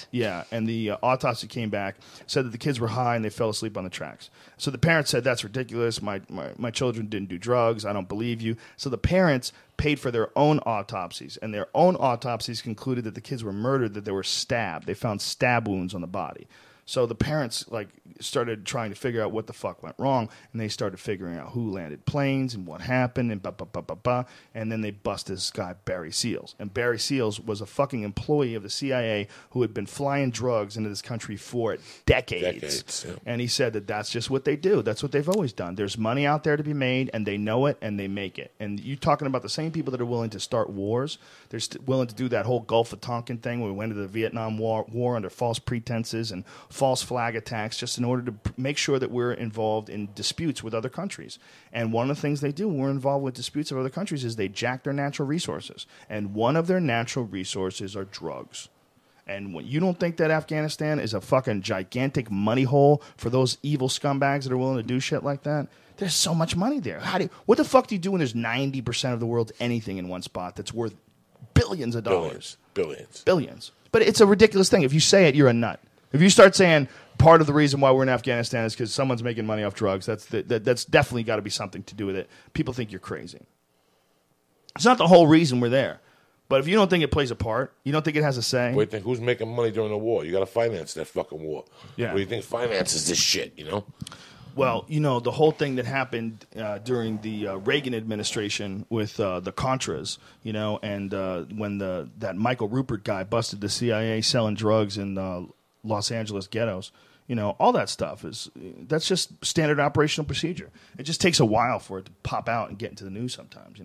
the autopsy came back, said that the kids were high and they fell asleep on the tracks. So the parents said, "That's ridiculous. My children didn't do drugs. I don't believe you." So the parents paid for their own autopsies, and their own autopsies concluded that the kids were murdered, that they were stabbed. They found stab wounds on the body. So the parents started trying to figure out what the fuck went wrong, and they started figuring out who landed planes and what happened and and then they bust this guy Barry Seals. And Barry Seals was a fucking employee of the CIA who had been flying drugs into this country for decades. Yeah. And he said that that's just what they do. That's what they've always done. There's money out there to be made, and they know it, and they make it. And you're talking about the same people that are willing to start wars. They're willing to do that whole Gulf of Tonkin thing where we went into the Vietnam War under false pretenses and false flag attacks just in order to make sure that we're involved in disputes with other countries. And one of the things they do when we're involved with disputes of other countries is they jack their natural resources. And one of their natural resources are drugs. And when you don't think that Afghanistan is a fucking gigantic money hole for those evil scumbags that are willing to do shit like that, there's so much money there. What the fuck do you do when there's 90% of the world's anything in one spot that's worth billions of dollars? Billions. But it's a ridiculous thing. If you say it, you're a nut. If you start saying part of the reason why we're in Afghanistan is because someone's making money off drugs, that's definitely got to be something to do with it. People think you're crazy. It's not the whole reason we're there. But if you don't think it plays a part, you don't think it has a say. What do you think? Who's making money during the war? You got to finance that fucking war. Yeah. What do you think finances this shit, Well, the whole thing that happened during the Reagan administration with the Contras, and when that Michael Rupert guy busted the CIA selling drugs in Los Angeles ghettos, all that stuff that's just standard operational procedure. It just takes a while for it to pop out and get into the news sometimes,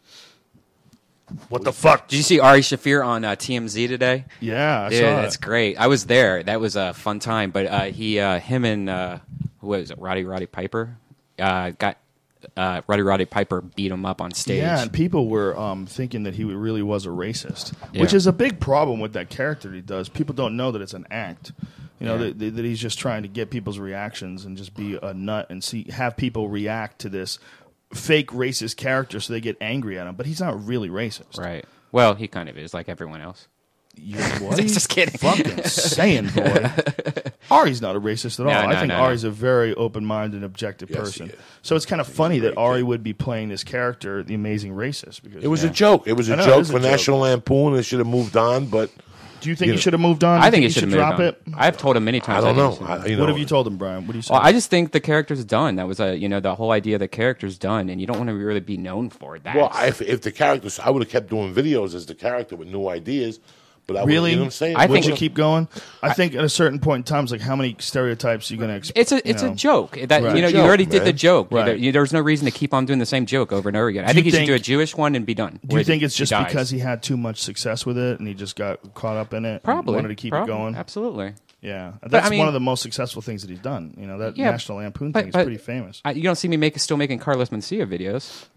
What the fuck? Did you see Ari Shaffir on TMZ today? Yeah, I saw that's great. I was there. That was a fun time. But him and who was it? Roddy Piper got Roddy Piper beat him up on stage. Yeah, and people were thinking that he really was a racist, which is a big problem with that character he does. People don't know that it's an act. That he's just trying to get people's reactions and just be a nut and have people react to this fake racist character so they get angry at him. But he's not really racist. Right. Well, he kind of is, like everyone else. What? Just kidding. Fucking saying, boy. Ari's not a racist at all. I think Ari's a very open-minded, objective person. So it's kind of funny that Ari would be playing this character, the amazing racist. Because it was a joke. It was a joke for National Lampoon. It should have moved on, but... Do you think he should have moved on? I think he should drop it. I've told him many times. I don't know. What have you told him, Brian? What do you say? Well, I just think the character's done. That was the whole idea of the character's done, and you don't want to really be known for that. Well, if the character, I would have kept doing videos as the character with new ideas. But really, you know what I'm saying? I think you keep going. I think at a certain point in time, it's like how many stereotypes are you going to? It's a joke. That Right. you already did the joke. Right. There's no reason to keep on doing the same joke over and over again. I think he should do a Jewish one and be done. Do you think it's just because he had too much success with it and he just got caught up in it? Probably and wanted to keep it going. Absolutely. Yeah, that's one of the most successful things that he's done. That National Lampoon thing is pretty famous. You don't see me still making Carlos Mencia videos.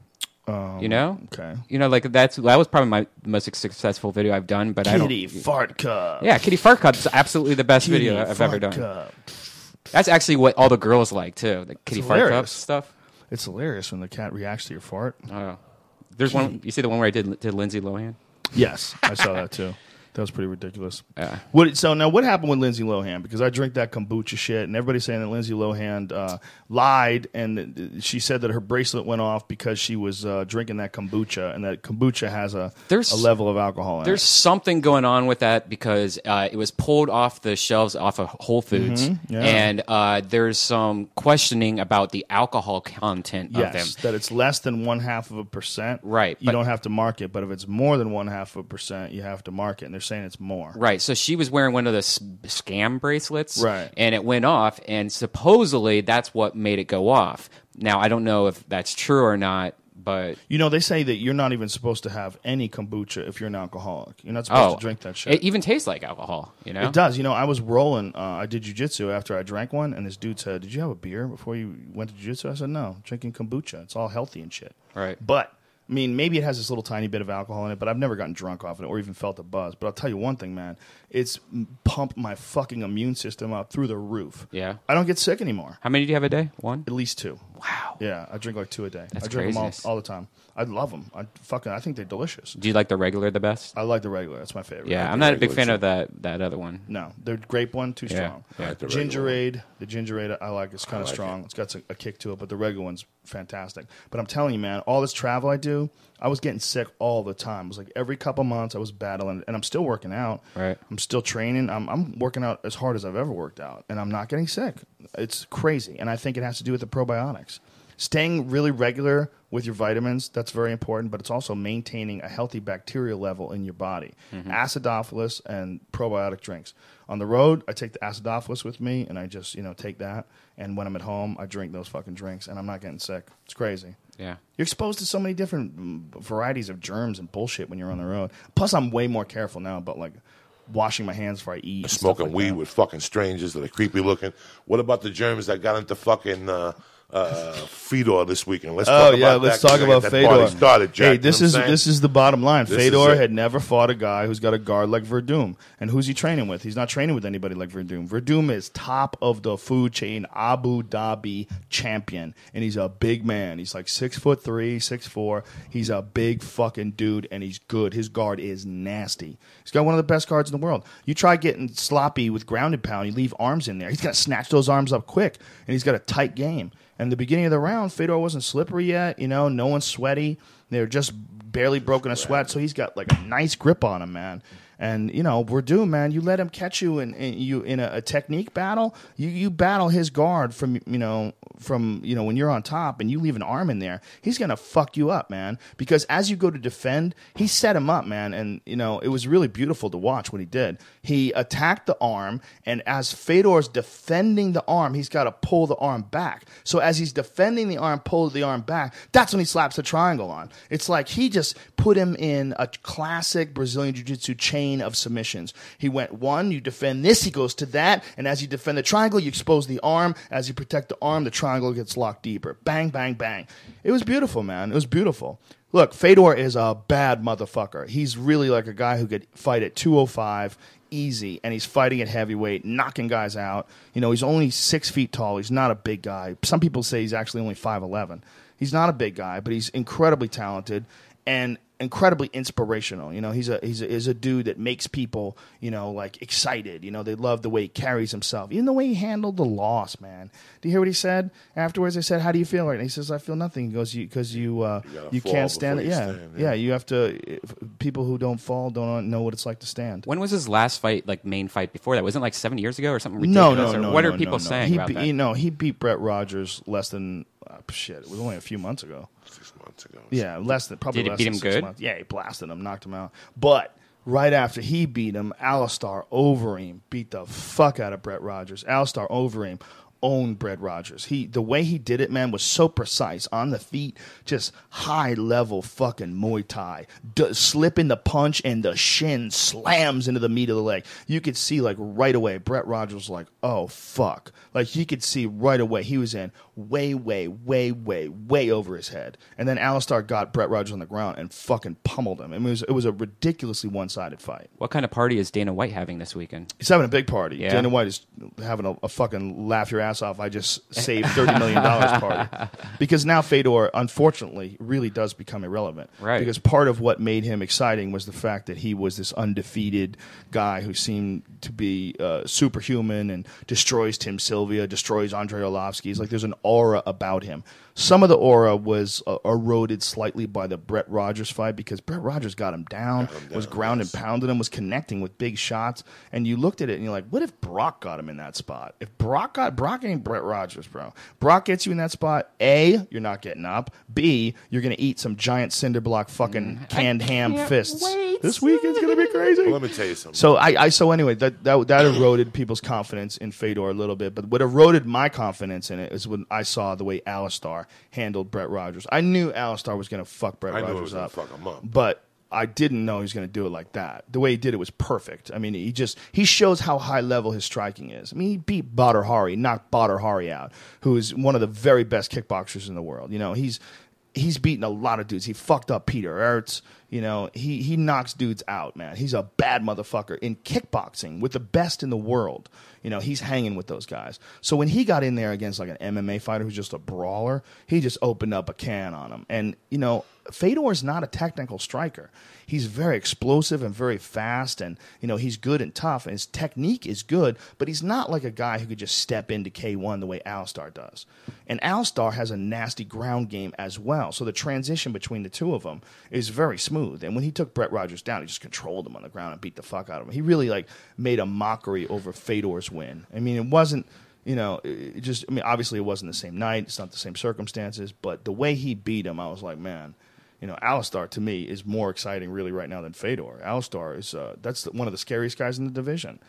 Okay. That was probably my most successful video I've done. But Kitty Fart Cup. Yeah, Kitty Fart Cup is absolutely the best video I've ever done. Cup. That's actually what all the girls like too. The Kitty Fart Cup stuff. It's hilarious when the cat reacts to your fart. Oh, there's one. You see the one where I did Lindsay Lohan? Yes, I saw that too. That was pretty ridiculous. Yeah. So now what happened with Lindsay Lohan? Because I drink that kombucha shit, and everybody's saying that Lindsay Lohan lied, and she said that her bracelet went off because she was drinking that kombucha, and that kombucha has a level of alcohol in it. There's something going on with that because it was pulled off the shelves off of Whole Foods, and there's some questioning about the alcohol content of them. Yes, that it's less than 0.5%. Right. You don't have to mark it, but if it's more than 0.5%, you have to mark it. And they're saying it's more. Right. So she was wearing one of the scam bracelets. Right. And it went off, and supposedly that's what made it go off. Now, I don't know if that's true or not, But they say that you're not even supposed to have any kombucha if you're an alcoholic. You're not supposed to drink that shit. It even tastes like alcohol, It does. I was rolling. I did jiu-jitsu after I drank one, and this dude said, "Did you have a beer before you went to jiu-jitsu?" I said, "No, drinking kombucha. It's all healthy and shit." Right. But maybe it has this little tiny bit of alcohol in it, but I've never gotten drunk off it or even felt a buzz. But I'll tell you one thing, man. It's pumped my fucking immune system up through the roof. Yeah. I don't get sick anymore. How many do you have a day? One? At least 2. Wow. Yeah, I drink like 2 a day. That's I drink craziness. them all the time. I love them. I think they're delicious. Do you like the regular the best? I like the regular. That's my favorite. Yeah, I'm not a big fan of that other one. No, the grape one, too strong. Yeah. The Gingerade, I like. It's kind of strong. It's got a kick to it, but the regular one's fantastic. But I'm telling you, man, all this travel I do, I was getting sick all the time. It was like every couple months I was battling, and I'm still working out. Right. I'm still training. I'm working out as hard as I've ever worked out, and I'm not getting sick. It's crazy, and I think it has to do with the probiotics. Staying really regular with your vitamins, that's very important, but it's also maintaining a healthy bacterial level in your body. Mm-hmm. Acidophilus and probiotic drinks. On the road, I take the acidophilus with me, and I just, take that. And when I'm at home, I drink those fucking drinks, and I'm not getting sick. It's crazy. Yeah. You're exposed to so many different varieties of germs and bullshit when you're on the road. Plus, I'm way more careful now about, washing my hands before I eat. Smoking weed with fucking strangers that are creepy looking. What about the germs that got into fucking Fedor this weekend? Let's talk about Fedor. Started, Jack, hey, this is the bottom line. Fedor had never fought a guy who's got a guard like Verdum. And who's he training with? He's not training with anybody like Verdum. Verdum is top of the food chain, Abu Dhabi champion, and he's a big man. He's like 6'3", 6'4". He's a big fucking dude, and he's good. His guard is nasty. He's got one of the best guards in the world. You try getting sloppy with ground and pound, you leave arms in there. He's got to snatch those arms up quick, and he's got a tight game. And the beginning of the round, Fedor wasn't slippery yet. No one's sweaty. They're just barely broken a sweat, so he's got like a nice grip on him, man. And Verdum, man, you let him catch you in a technique battle. You battle his guard from when you're on top and you leave an arm in there. He's gonna fuck you up, man. Because as you go to defend, he set him up, man. And it was really beautiful to watch what he did. He attacked the arm, and as Fedor's defending the arm, he's got to pull the arm back. So as he's defending the arm, pull the arm back. That's when he slaps the triangle on. It's like he just put him in a classic Brazilian Jiu-Jitsu chain of submissions. He went one, you defend this, he goes to that, and as you defend the triangle, you expose the arm. As you protect the arm, the triangle gets locked deeper. Bang, bang, bang. It was beautiful, man. It was beautiful. Look, Fedor is a bad motherfucker. He's really like a guy who could fight at 205 easy, and he's fighting at heavyweight, knocking guys out. He's only 6 feet tall. He's not a big guy. Some people say he's actually only 5'11". He's not a big guy, but he's incredibly talented and incredibly inspirational. He's a dude that makes people, excited. They love the way he carries himself. Even the way he handled the loss, man. Do you hear what he said? Afterwards, I said, "How do you feel?" And he says, "I feel nothing." He goes, "Because you can't stand it." Yeah. You have to. People who don't fall don't know what it's like to stand. When was his last fight, main fight before that? Wasn't it 7 years ago or something ridiculous? No. What are people saying about that? He beat Brett Rogers less than it was only a few months ago. 6 months ago. Yeah, probably Did less he beat than him 6 good? months. Yeah, he blasted him, knocked him out. But right after he beat him, Alistair Overeem beat the fuck out of Brett Rogers. Alistair Overeem owned Brett Rogers. The way he did it, man, was so precise. On the feet, just high-level fucking Muay Thai. Slipping the punch, and the shin slams into the meat of the leg. You could see, right away, Brett Rogers was like, oh, fuck. You could see right away he was in way, way, way, way, way over his head. And then Alistair got Brett Rogers on the ground and fucking pummeled him. It was a ridiculously one-sided fight. What kind of party is Dana White having this weekend? He's having a big party. Yeah. Dana White is having a fucking laugh your ass off. I just saved $30 million party. Because now Fedor, unfortunately, really does become irrelevant. Right. Because part of what made him exciting was the fact that he was this undefeated guy who seemed to be superhuman and destroys Tim Sylvia, destroys Andrei Arlovsky. There's an aura about him. Some of the aura was eroded slightly by the Brett Rogers fight because Brett Rogers got him down, was ground and pounding him, was connecting with big shots. And you looked at it and you're like, what if Brock got him in that spot? If Brock Brock ain't Brett Rogers, bro. Brock gets you in that spot. A, you're not getting up. B, you're going to eat some giant cinder block fucking canned ham fists. This weekend's going to be crazy. Well, let me tell you something. So anyway, that eroded people's confidence in Fedor a little bit. But what eroded my confidence in it is when I saw the way Alistar handled Brett Rogers. I knew Alistar was going to fuck Brett Rogers up. Fuck him up. But I didn't know he was going to do it like that. The way he did it was perfect. I mean, he shows how high level his striking is. I mean, he beat Badr Hari, knocked Badr Hari out, who is one of the very best kickboxers in the world. You know, he's beaten a lot of dudes. He fucked up Peter Ertz. You know, he knocks dudes out, man. He's a bad motherfucker in kickboxing with the best in the world. You know, he's hanging with those guys. So when he got in there against like an MMA fighter who's just a brawler, he just opened up a can on him. And, you know, Fedor's not a technical striker. He's very explosive and very fast, and, you know, he's good and tough, and his technique is good, but he's not like a guy who could just step into K1 the way Alistar does. And Alistar has a nasty ground game as well, so the transition between the two of them is very smooth. And when he took Brett Rogers down, he just controlled him on the ground and beat the fuck out of him. He really, like, made a mockery over Fedor's win. I mean, it wasn't... You know, obviously it wasn't the same night. It's not the same circumstances. But the way he beat him, I was like, man, you know, Alistar to me is more exciting really right now than Fedor. Alistar is that's one of the scariest guys in the division.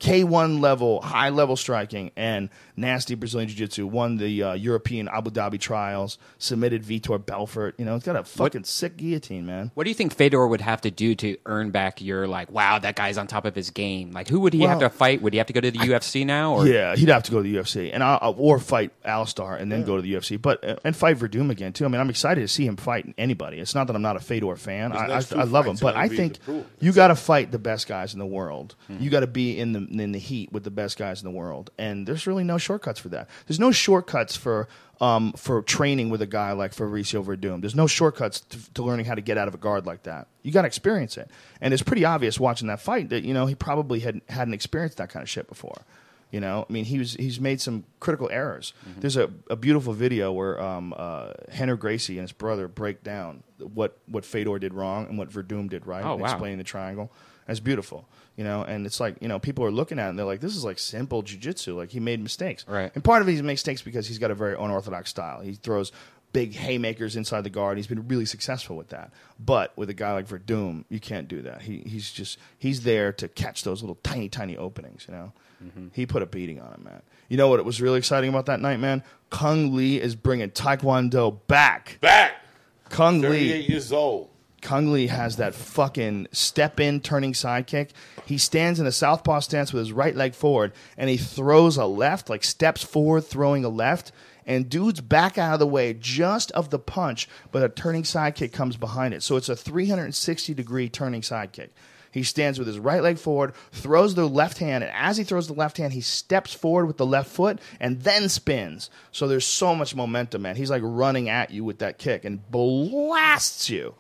K1 level, high level striking, and nasty Brazilian Jiu-Jitsu. Won the European Abu Dhabi trials, submitted Vitor Belfort. You know, it's got a fucking sick guillotine, man. What do you think Fedor would have to do to earn back your, like, wow, that guy's on top of his game? Like, who would he have to fight? Would he have to go to the UFC now? Or? Yeah, he'd have to go to the UFC, and or fight Alistar and then go to the UFC. But and fight Verdum again too. I mean, I'm excited to see him fight anybody. It's not that I'm not a Fedor fan. I love him, but I think you got to fight the best guys in the world. You got to be in the heat with the best guys in the world, and there's really no shortcuts for that. There's no shortcuts for training with a guy like Fabricio Verdum. There's no shortcuts to learning how to get out of a guard like that. You got to experience it, and it's pretty obvious watching that fight that, you know, he probably hadn't experienced that kind of shit before. You know, I mean, he's made some critical errors. Mm-hmm. There's a beautiful video where Henry Gracie and his brother break down what Fedor did wrong and what Verdum did right, and explain the triangle. It's beautiful, you know, and it's like, you know, people are looking at it and they're like, this is like simple jiu-jitsu. Like, he made mistakes. Right. And part of it, he makes mistakes because he's got a very unorthodox style. He throws big haymakers inside the guard. He's been really successful with that. But with a guy like Verdum, you can't do that. He's there to catch those little tiny, tiny openings, you know. Mm-hmm. He put a beating on him, man. You know what was really exciting about that night, man? Kung Lee is bringing Taekwondo back. Kung Lee. 38 years old. Kung Lee has that fucking step-in turning sidekick. He stands in a southpaw stance with his right leg forward, and he throws a left, like steps forward, throwing a left, and dudes back out of the way just of the punch, but a turning sidekick comes behind it. So it's a 360-degree turning sidekick. He stands with his right leg forward, throws the left hand, and as he throws the left hand, he steps forward with the left foot and then spins. So there's so much momentum, man. He's like running at you with that kick and blasts you.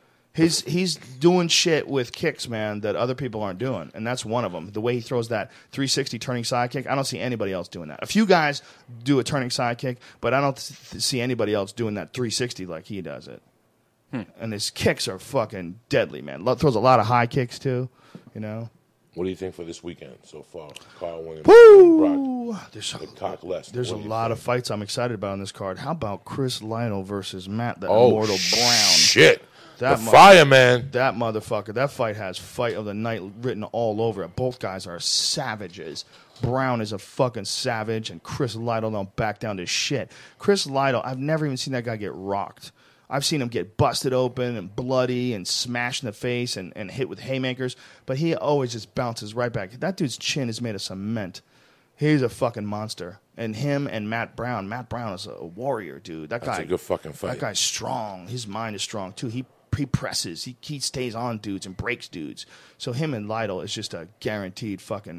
He's doing shit with kicks, man, that other people aren't doing, and that's one of them. The way he throws that 360 turning sidekick, I don't see anybody else doing that. A few guys do a turning sidekick, but I don't see anybody else doing that 360 like he does it. And his kicks are fucking deadly, man. Throws a lot of high kicks, too, you know. What do you think for this weekend so far? Kyle Williams. Woo! Brock, there's a lot of fights I'm excited about on this card. How about Chris Lytle versus Matt the Immortal Brown? Shit. The fireman. That motherfucker. That fight has fight of the night written all over it. Both guys are savages. Brown is a fucking savage, and Chris Lytle don't back down to shit. Chris Lytle, I've never even seen that guy get rocked. I've seen him get busted open and bloody and smashed in the face and hit with haymakers, but he always just bounces right back. That dude's chin is made of cement. He's a fucking monster. And him and Matt Brown is a warrior, dude. That's a good fucking fight. That guy's strong. His mind is strong, too. He presses. He stays on dudes and breaks dudes. So him and Lytle is just a guaranteed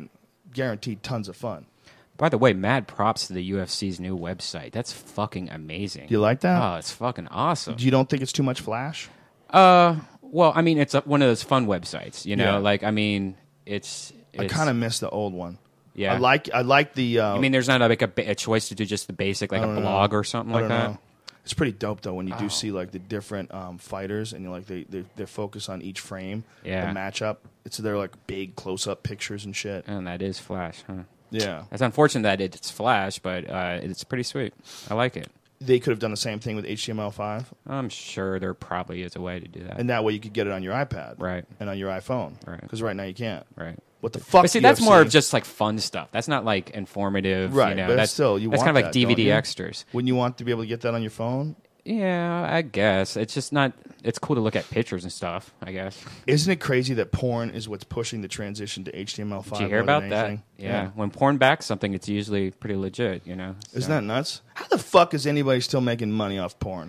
tons of fun. By the way, mad props to the UFC's new website. That's fucking amazing. Do you like that? Oh, it's fucking awesome. You don't think it's too much flash? Well, I mean, it's one of those fun websites, you know? Yeah. Like, I mean, it's I kind of miss the old one. Yeah. I like the... I mean, there's not like a choice to do just the basic, like a blog or something like that? It's pretty dope though when you do see like the different fighters and like they focus on each frame, the matchup. They're like big close up pictures and shit. And that is flash, huh? Yeah. It's unfortunate that it's Flash, but it's pretty sweet. I like it. They could have done the same thing with HTML5. I'm sure there probably is a way to do that. And that way you could get it on your iPad. Right. And on your iPhone. Right. Because right now you can't. Right. What the fuck? But see, that's more of just like fun stuff. That's not like informative. Right. You know, But that's still, that's kind of like DVD extras. Wouldn't you want to be able to get that on your phone? Yeah, I guess. It's just not... It's cool to look at pictures and stuff, I guess. Isn't it crazy that porn is what's pushing the transition to HTML5? Did you hear about that? Yeah. When porn backs something, it's usually pretty legit, you know? So. Isn't that nuts? How the fuck is anybody still making money off porn?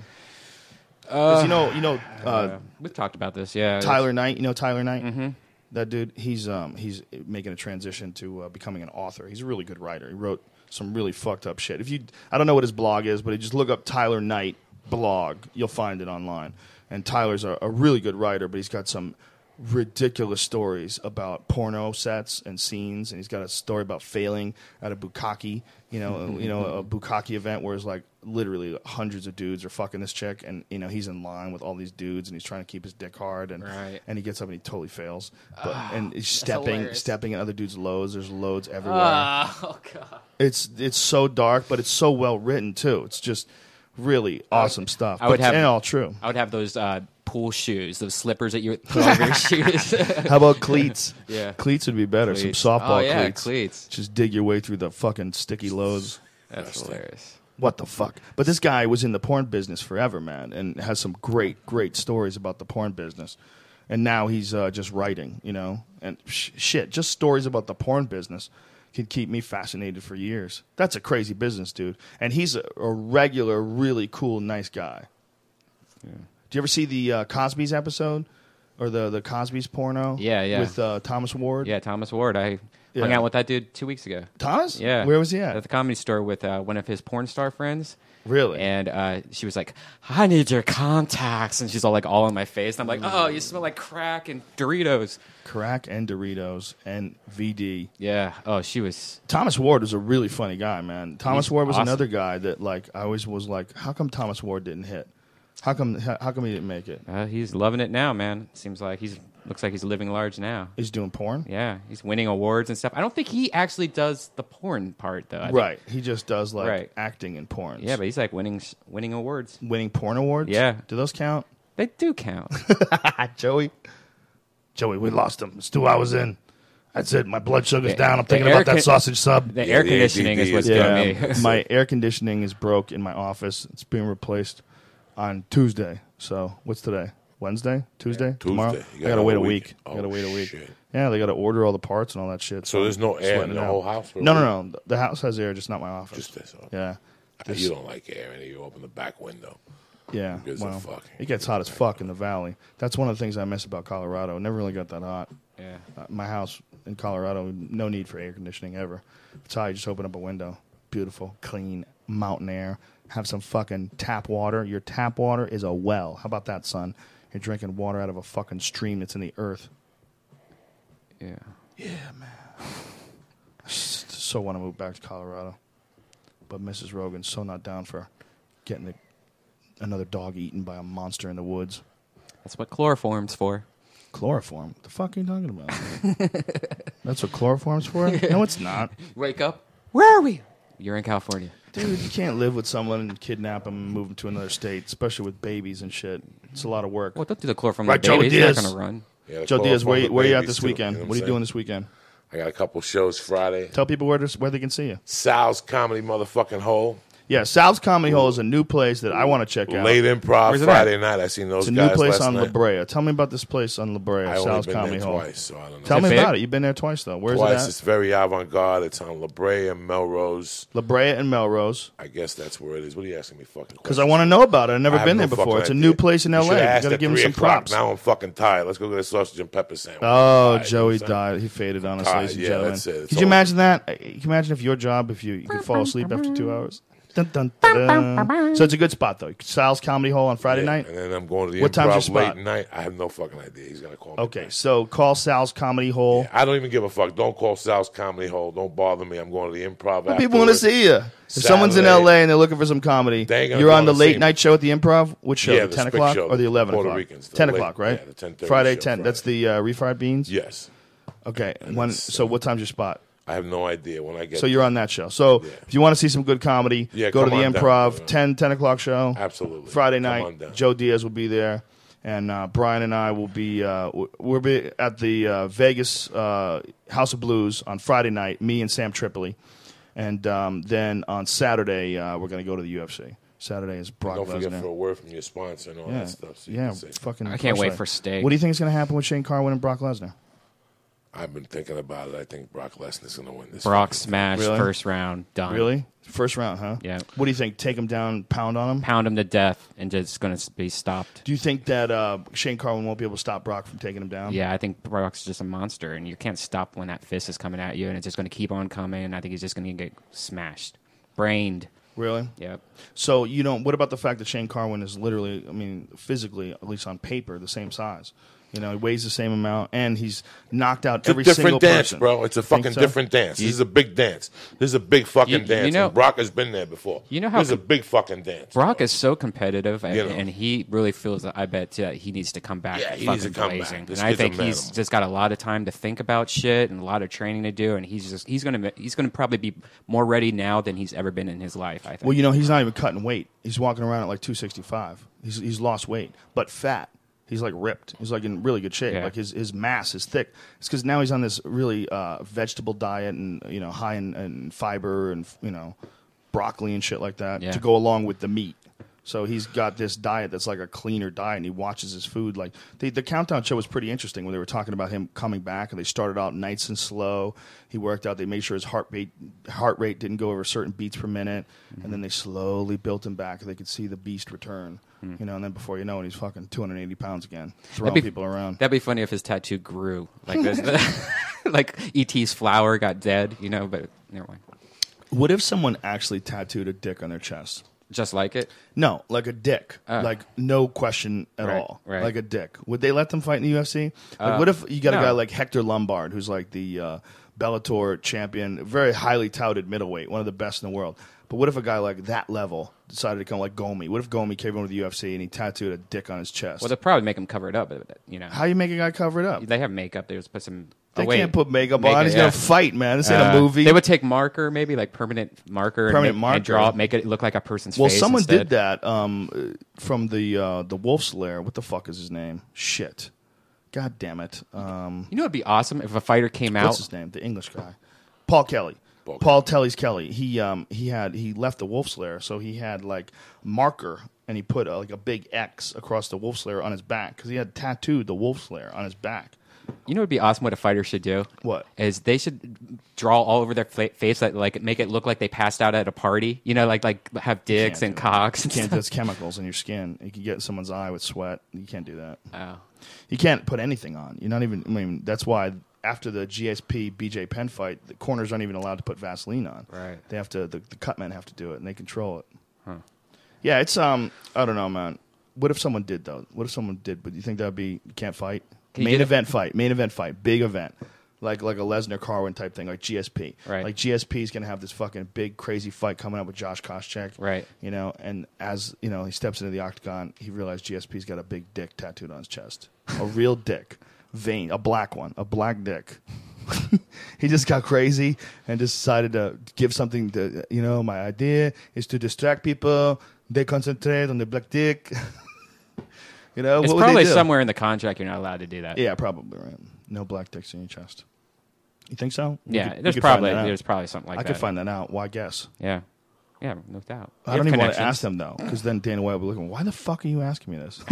We've talked about this, yeah. Tyler Knight, Tyler Knight? Mm-hmm. That dude, he's making a transition to becoming an author. He's a really good writer. He wrote some really fucked up shit. I don't know what his blog is, but you just look up Tyler Knight blog, you'll find it online. And Tyler's a really good writer, but he's got some ridiculous stories about porno sets and scenes, and he's got a story about failing at a bukkake, a bukkake event where it's like literally hundreds of dudes are fucking this chick, and he's in line with all these dudes, and he's trying to keep his dick hard, and he gets up and he totally fails, and he's stepping in other dudes' loads. There's loads everywhere. Oh god, it's so dark, but it's so well written too. It's just really awesome stuff. And all true. I would have those pool shoes, those slippers that you put on your shoes. How about cleats? Yeah. Cleats would be better. Cleats. Some softball cleats. Cleats. Just dig your way through the fucking sticky loads. That's hilarious. What the fuck? But this guy was in the porn business forever, man, and has some great, great stories about the porn business. And now he's just writing, and shit, just stories about the porn business could keep me fascinated for years. That's a crazy business, dude. And he's a regular, really cool, nice guy. Yeah. Do you ever see the Cosby's episode? Or the Cosby's porno? Yeah. With Thomas Ward? Yeah, Thomas Ward. I hung out with that dude 2 weeks ago. Thomas? Yeah. Where was he at? At the Comedy Store with one of his porn star friends. Really? And she was like, I need your contacts. And she's all in my face. And I'm like, oh, you smell like crack and Doritos. Crack and Doritos and VD. Yeah. Oh, she was... Thomas Ward was a really funny guy, man. Thomas Ward was awesome. Another guy that, I always was like, how come Thomas Ward didn't hit? How come he didn't make it? He's loving it now, man. Seems like looks like he's living large now. He's doing porn? Yeah, he's winning awards and stuff. I don't think he actually does the porn part, though. Right. He just does, acting in porn. Yeah, but he's, winning awards. Winning porn awards? Yeah. Do those count? They do count. Joey, we lost him. It's 2 hours in. That's it. My blood sugar's down. I'm thinking about that sausage sub. The air conditioning is what's getting me. My air conditioning is broke in my office. It's being replaced on Tuesday. So what's today? Wednesday? Tuesday? Tomorrow? I gotta wait a week. Shit. Yeah, they gotta order all the parts and all that shit. So there's no air in the whole house? No. The house has air, just not my office. Just this. Yeah. You don't like air, and you open the back window. Yeah, it gets hot as fuck in the valley. That's one of the things I miss about Colorado. It never really got that hot. Yeah. My house in Colorado, no need for air conditioning ever. It's hot. You just open up a window. Beautiful, clean, mountain air. Have some fucking tap water. Your tap water is a well. How about that, son? You're drinking water out of a fucking stream that's in the earth. Yeah. Yeah, man. I so want to move back to Colorado. But Mrs. Rogan's so not down for getting another dog eaten by a monster in the woods. That's what chloroform's for. Chloroform? What the fuck are you talking about? That's what chloroform's for? No, it's not. Wake up. Where are we? You're in California. Dude, you can't live with someone and kidnap them and move them to another state, especially with babies and shit. It's a lot of work. Well, don't do the chloroform right, with babies. Joe Diaz. He's not going to run. Yeah, Joe Diaz, where are you at this too, weekend? What are you doing this weekend? I got a couple shows Friday. Tell people where they can see you. Sal's Comedy motherfucking Hole. Yeah, Sal's Comedy Hole is a new place that I want to check out. Late Improv Friday night. I seen those guys. It's a new place on night. La Brea. Tell me about this place on La Brea, Sal's Comedy Hole. Twice, so I don't know. Tell me about it. You've been there twice, though. Where's it at? It's very avant-garde. It's on La Brea and Melrose. La Brea and Melrose. I guess that's where it is. What are you asking me fucking questions? Because I want to know about it. I've never been there before. It's a new place in L.A. You got to give him some props. Now I'm fucking tired. Let's go get a sausage and pepper sandwich. Oh, Joey died. He faded on us, ladies and gentlemen. That's it. Could you imagine that? Can you imagine if your job, if you could fall asleep after 2 hours? Dun, dun, dun, dun. So it's a good spot, though. Sal's Comedy Hole on Friday night? And then I'm going to the What time's your Improv spot? late night. I have no fucking idea. He's going to call me. Okay, back. so call Sal's Comedy Hole. Yeah, I don't even give a fuck. Don't call Sal's Comedy Hole. Don't bother me. I'm going to the Improv Well, people want to see you. If someone's in L.A. and they're looking for some comedy, you're on the late night show at the Improv? Which show? Yeah, the the 10 Spick o'clock show, or the 11 Puerto o'clock? Ricans, 10 the o'clock, right? Yeah, the 10:30 Friday show 10. Friday. That's the refried beans? Yes. Okay. And So what time's your spot? I have no idea when I get. So you're on that show. So if you want to see some good comedy, go to the Improv, 10 o'clock show. Absolutely. Friday night, Joe Diaz will be there. And Brian and I will be we'll be at the Vegas House of Blues on Friday night, me and Sam Tripoli. And then on Saturday, we're going to go to the UFC. Saturday is Brock Lesnar. Don't forget for a word from your sponsor and all that stuff. So fucking. I can't wait for steak. What do you think is going to happen with Shane Carwin and Brock Lesnar? I've been thinking about it. I think Brock Lesnar's going to win this. Brock smash, first round, done. Really? First round, huh? Yeah. What do you think? Take him down, pound on him? Pound him to death, and just going to be stopped. Do you think that Shane Carwin won't be able to stop Brock from taking him down? Yeah, I think Brock's just a monster, and you can't stop when that fist is coming at you, and it's just going to keep on coming. I think he's just going to get smashed. Brained. Really? Yep. So, what about the fact that Shane Carwin is literally, physically, at least on paper, the same size? He weighs the same amount, and he's knocked out every single person. It's a different dance, bro. It's a fucking different dance. This is a big dance. This is a big fucking dance. And Brock has been there before. You know how this is a big fucking dance. Brock is so competitive, and he really feels that I bet he needs to come back. Yeah, he needs to come blazing. back. And I think he's just got a lot of time to think about shit and a lot of training to do, and he's gonna probably be more ready now than he's ever been in his life. I think. Well, he's not even cutting weight. He's walking around at like 265. He's lost weight, but fat. He's like ripped. He's like in really good shape. Yeah. Like his mass is thick. It's because now he's on this really vegetable diet and high in fiber and broccoli and shit like that to go along with the meat. So he's got this diet that's like a cleaner diet, and he watches his food. Like the Countdown show was pretty interesting when they were talking about him coming back, and they started out nice and slow. He worked out. They made sure his heart rate didn't go over certain beats per minute, and then they slowly built him back. They could see the beast return. And then before you know it, he's fucking 280 pounds again, throwing people around. That'd be funny if his tattoo grew like this, like E.T.'s flower got dead, but never mind. What if someone actually tattooed a dick on their chest? Just like it? No, like a dick. Like no question at all. Right. Like a dick. Would they let them fight in the UFC? Like what if you got a guy like Hector Lombard, who's like the Bellator champion, very highly touted middleweight, one of the best in the world. But what if a guy like that level decided to come like Gomi? What if Gomi came over to the UFC and he tattooed a dick on his chest? Well, they'd probably make him cover it up, How you make a guy cover it up? They have makeup. They just put some... They can't put makeup on. He's going to fight, man. This ain't a movie. They would take marker, maybe like permanent marker, and draw, make it look like a person's face. Well, someone instead. did that from the Wolf's Lair. What the fuck is his name? Shit. God damn it. It'd be awesome if a fighter came out. What's his name? The English guy. Paul Kelly. Paul Telly's Kelly. He left the Wolf's Lair, so he had like marker, and he put like a big X across the Wolf's Lair on his back because he had tattooed the Wolf's Lair on his back. It'd be awesome what a fighter should do? What? Is they should draw all over their face, like make it look like they passed out at a party. Like have dicks and cocks. You can't. That's chemicals in your skin. You can get someone's eye with sweat. You can't do that. Oh. You can't put anything on. You're not even. That's why after the GSP BJ Penn fight, the corners aren't even allowed to put Vaseline on. Right. They have to. The cut men have to do it, and they control it. Huh. Yeah, it's I don't know, man. What if someone did though? What if someone did? But you think that'd be you can't fight? Main event fight, big event, like a Lesnar Carwin type thing, like GSP. Right. Like GSP is gonna have this fucking big crazy fight coming up with Josh Koscheck. Right. And as he steps into the octagon, he realized GSP's got a big dick tattooed on his chest, a real dick, vein, a black one, a black dick. He just got crazy and just decided to give something to my idea is to distract people. They concentrate on the black dick. It's probably somewhere in the contract you're not allowed to do that. Yeah, probably right. No black dicks in your chest. You think so? There's probably something like that. I could find that out. Why guess? Yeah, no doubt. I don't even want to ask them though, because then Dana White will be looking. Why the fuck are you asking me this?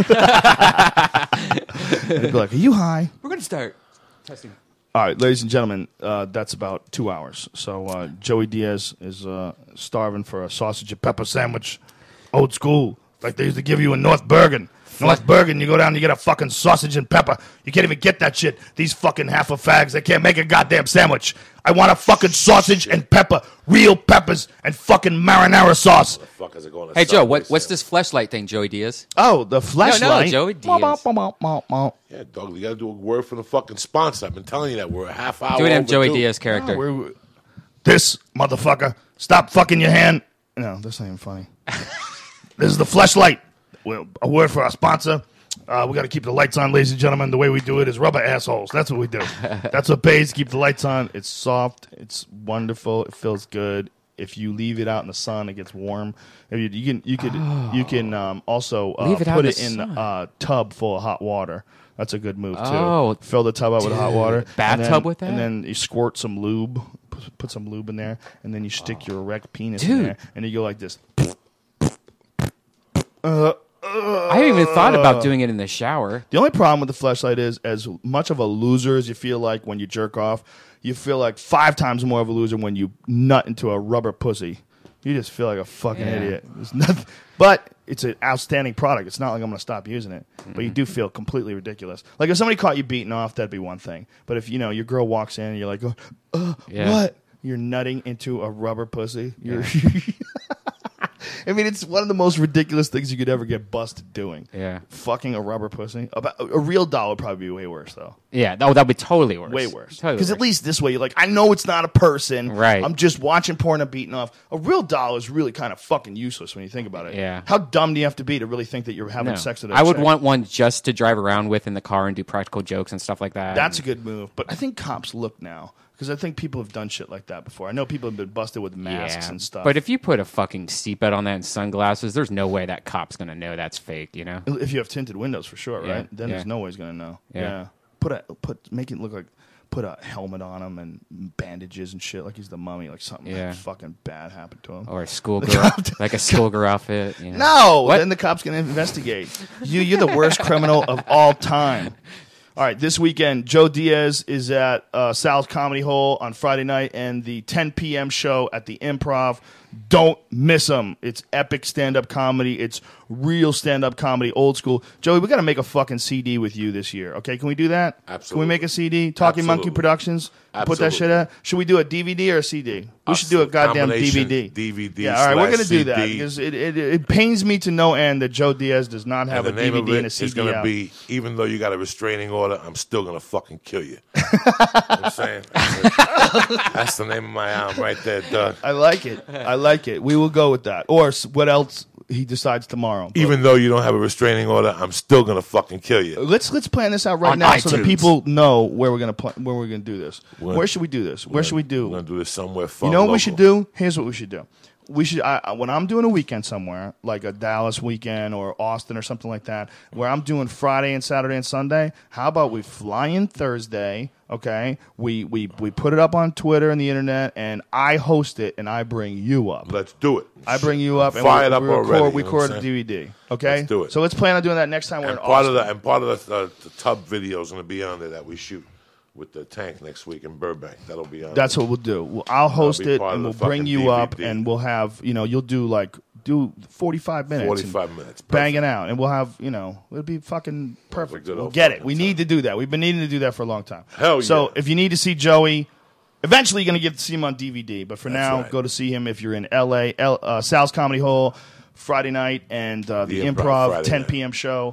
And he'd be like, "Are you high?" We're gonna start testing. All right, ladies and gentlemen, that's about 2 hours. So Joey Diaz is starving for a sausage and pepper sandwich, old school, like they used to give you in North Bergen. North Bergen, you go down and you get a fucking sausage and pepper. You can't even get that shit. These fucking half of fags, they can't make a goddamn sandwich. I want a fucking sausage and pepper, real peppers and fucking marinara sauce. Hey, Joe, what's this fleshlight thing, Joey Diaz? Oh, the fleshlight? No, Joey Diaz. Yeah, dog, you got to do a word from the fucking sponsor. I've been telling you that. We're a half hour Do it in Joey Diaz character. No, this motherfucker, stop fucking your hand. No, that's not even funny. This is the fleshlight. A word for our sponsor. We got to keep the lights on, ladies and gentlemen. The way we do it is rubber assholes. That's what we do. That's what pays. Keep the lights on. It's soft. It's wonderful. It feels good. If you leave it out in the sun, it gets warm. You can also put it in a tub full of hot water. That's a good move too. Oh, fill the tub up with hot water. Bathtub with that, and then you squirt some lube. Put some lube in there, and then you stick your erect penis in there, and you go like this. I haven't even thought about doing it in the shower. The only problem with the Fleshlight is, as much of a loser as you feel like when you jerk off, you feel like 5 times more of a loser when you nut into a rubber pussy. You just feel like a fucking idiot. There's nothing, but it's an outstanding product. It's not like I'm going to stop using it, but you do feel completely ridiculous. Like if somebody caught you beating off, that'd be one thing. But if your girl walks in and you're like, what? You're nutting into a rubber pussy. I mean, it's one of the most ridiculous things you could ever get busted doing. Yeah. Fucking a rubber pussy. A real doll would probably be way worse, though. Yeah, that'd be totally worse. Way worse. Because at least this way, you're like, I know it's not a person. Right. I'm just watching porn and beating off. A real doll is really kind of fucking useless when you think about it. Yeah. How dumb do you have to be to really think that you're having sex with a I would chick? want one just to drive around with in the car and do practical jokes and stuff like that. That's a good move. But I think cops look now. Because I think people have done shit like that before. I know people have been busted with masks and stuff. But if you put a fucking seatbelt on that and sunglasses, there's no way that cop's going to know that's fake, you know? If you have tinted windows, for sure, right? Then there's no way he's going to know. Yeah. Make it look like, put a helmet on him and bandages and shit like he's the mummy, like something fucking bad happened to him. Or a schoolgirl, like a schoolgirl outfit. You know? No! What? Then the cop's going to investigate. You're the worst criminal of all time. All right, this weekend, Joe Diaz is at Sal's Comedy Hole on Friday night and the 10 p.m. show at the Improv. Don't miss them. It's epic stand-up comedy. It's real stand-up comedy, old school. Joey, we got to make a fucking CD with you this year, okay? Can we do that? Absolutely. Can we make a CD? Talking Monkey Productions? Put that shit out? Should we do a DVD or a CD? We should do a goddamn DVD. DVD. Yeah, all right, we're going to do that CD. because it pains me to no end that Joe Diaz does not have a DVD and a CD It's going to out. be, even though you got a restraining order, I'm still going to fucking kill you. You know what I'm saying? That's the name of my album right there, Doug. I like it. We will go with that. Or what else he decides tomorrow. But even though you don't have a restraining order, I'm still going to fucking kill you. Let's plan this out right on now iTunes. so that people know where we're going to do this. Where should we do this? Where should we do? We're going to do this somewhere fun. You know what local. we should do? Here's what we should do. We should when I'm doing a weekend somewhere, like a Dallas weekend or Austin or something like that, where I'm doing Friday and Saturday and Sunday. How about we fly in Thursday? Okay, we put it up on Twitter and the internet, and I host it, and I bring you up. Let's do it. I bring you up, and Fire it up already. we record a DVD. Okay, Let's do it. So let's plan on doing that next time we're in part Austin. of part of the tub video is going to be on there that we shoot with the tank next week in Burbank. That'll be on. That's what we'll do. I'll host it, and we'll bring you DVD. up, and we'll have you'll do 45 minutes. 45 minutes. Bang it out, and we'll have it'll be fucking perfect. Good We'll old get it. fucking We time. need to do that. We've been needing to do that for a long time. Hell So yeah. if you need to see Joey, eventually you're going to get to see him on DVD. But for now, right. go to see him if you're in L.A. Sal's Comedy Hall Friday night, and the Improv Friday 10 night. p.m. show.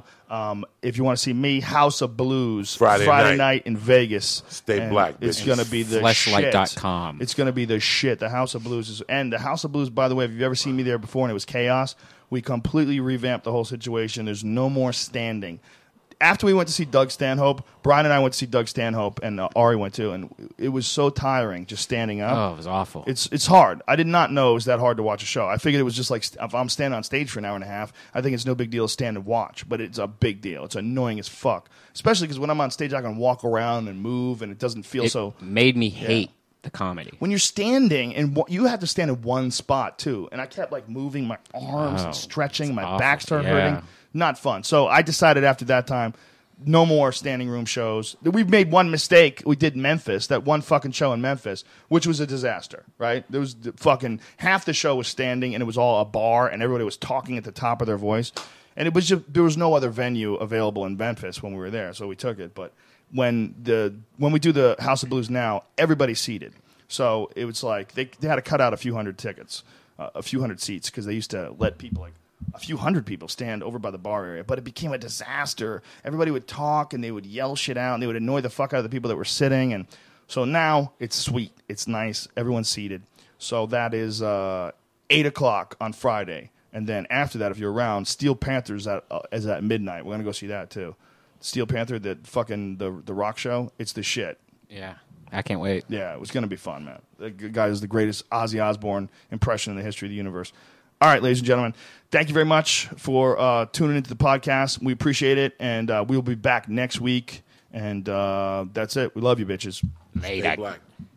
If you want to see me, House of Blues Friday night in Vegas. Stay And black, It's bitches. going to be the Fleshlight.com. shit. It's going to be the shit. The House of Blues the House of Blues, by the way, if you've ever seen me there before and it was chaos, we completely revamped the whole situation. There's no more standing. After we went to see Doug Stanhope, Brian and I went to see Doug Stanhope, and Ari went too, and it was so tiring just standing up. Oh, it was awful. It's hard. I did not know it was that hard to watch a show. I figured it was just like if I'm standing on stage for an hour and a half, I think it's no big deal to stand and watch, but it's a big deal. It's annoying as fuck, especially because when I'm on stage, I can walk around and move, and it doesn't feel so. Made me hate the comedy. When you're standing, and you have to stand in one spot too, and I kept like moving my arms and stretching, my back started hurting. Not fun. So I decided after that time, no more standing room shows. We've made one mistake. We did Memphis, that one fucking show in Memphis, which was a disaster, right? There was fucking half the show was standing, and it was all a bar, and everybody was talking at the top of their voice. And it was just, there was no other venue available in Memphis when we were there, so we took it. But when we do the House of Blues now, everybody's seated. So it was like they had to cut out a few hundred tickets, a few hundred seats, because they used to let people like a few hundred people stand over by the bar area, but it became a disaster. Everybody would talk, and they would yell shit out, and they would annoy the fuck out of the people that were sitting. And so now it's sweet. It's nice. Everyone's seated. So that is 8 o'clock on Friday. And then after that, if you're around, Steel Panther's is at midnight. We're going to go see that, too. Steel Panther, the rock show, it's the shit. Yeah, I can't wait. Yeah, it was going to be fun, man. The guy is the greatest Ozzy Osbourne impression in the history of the universe. All right, ladies and gentlemen, thank you very much for tuning into the podcast. We appreciate it, and we'll be back next week. And that's it. We love you, bitches. Later. Stay black.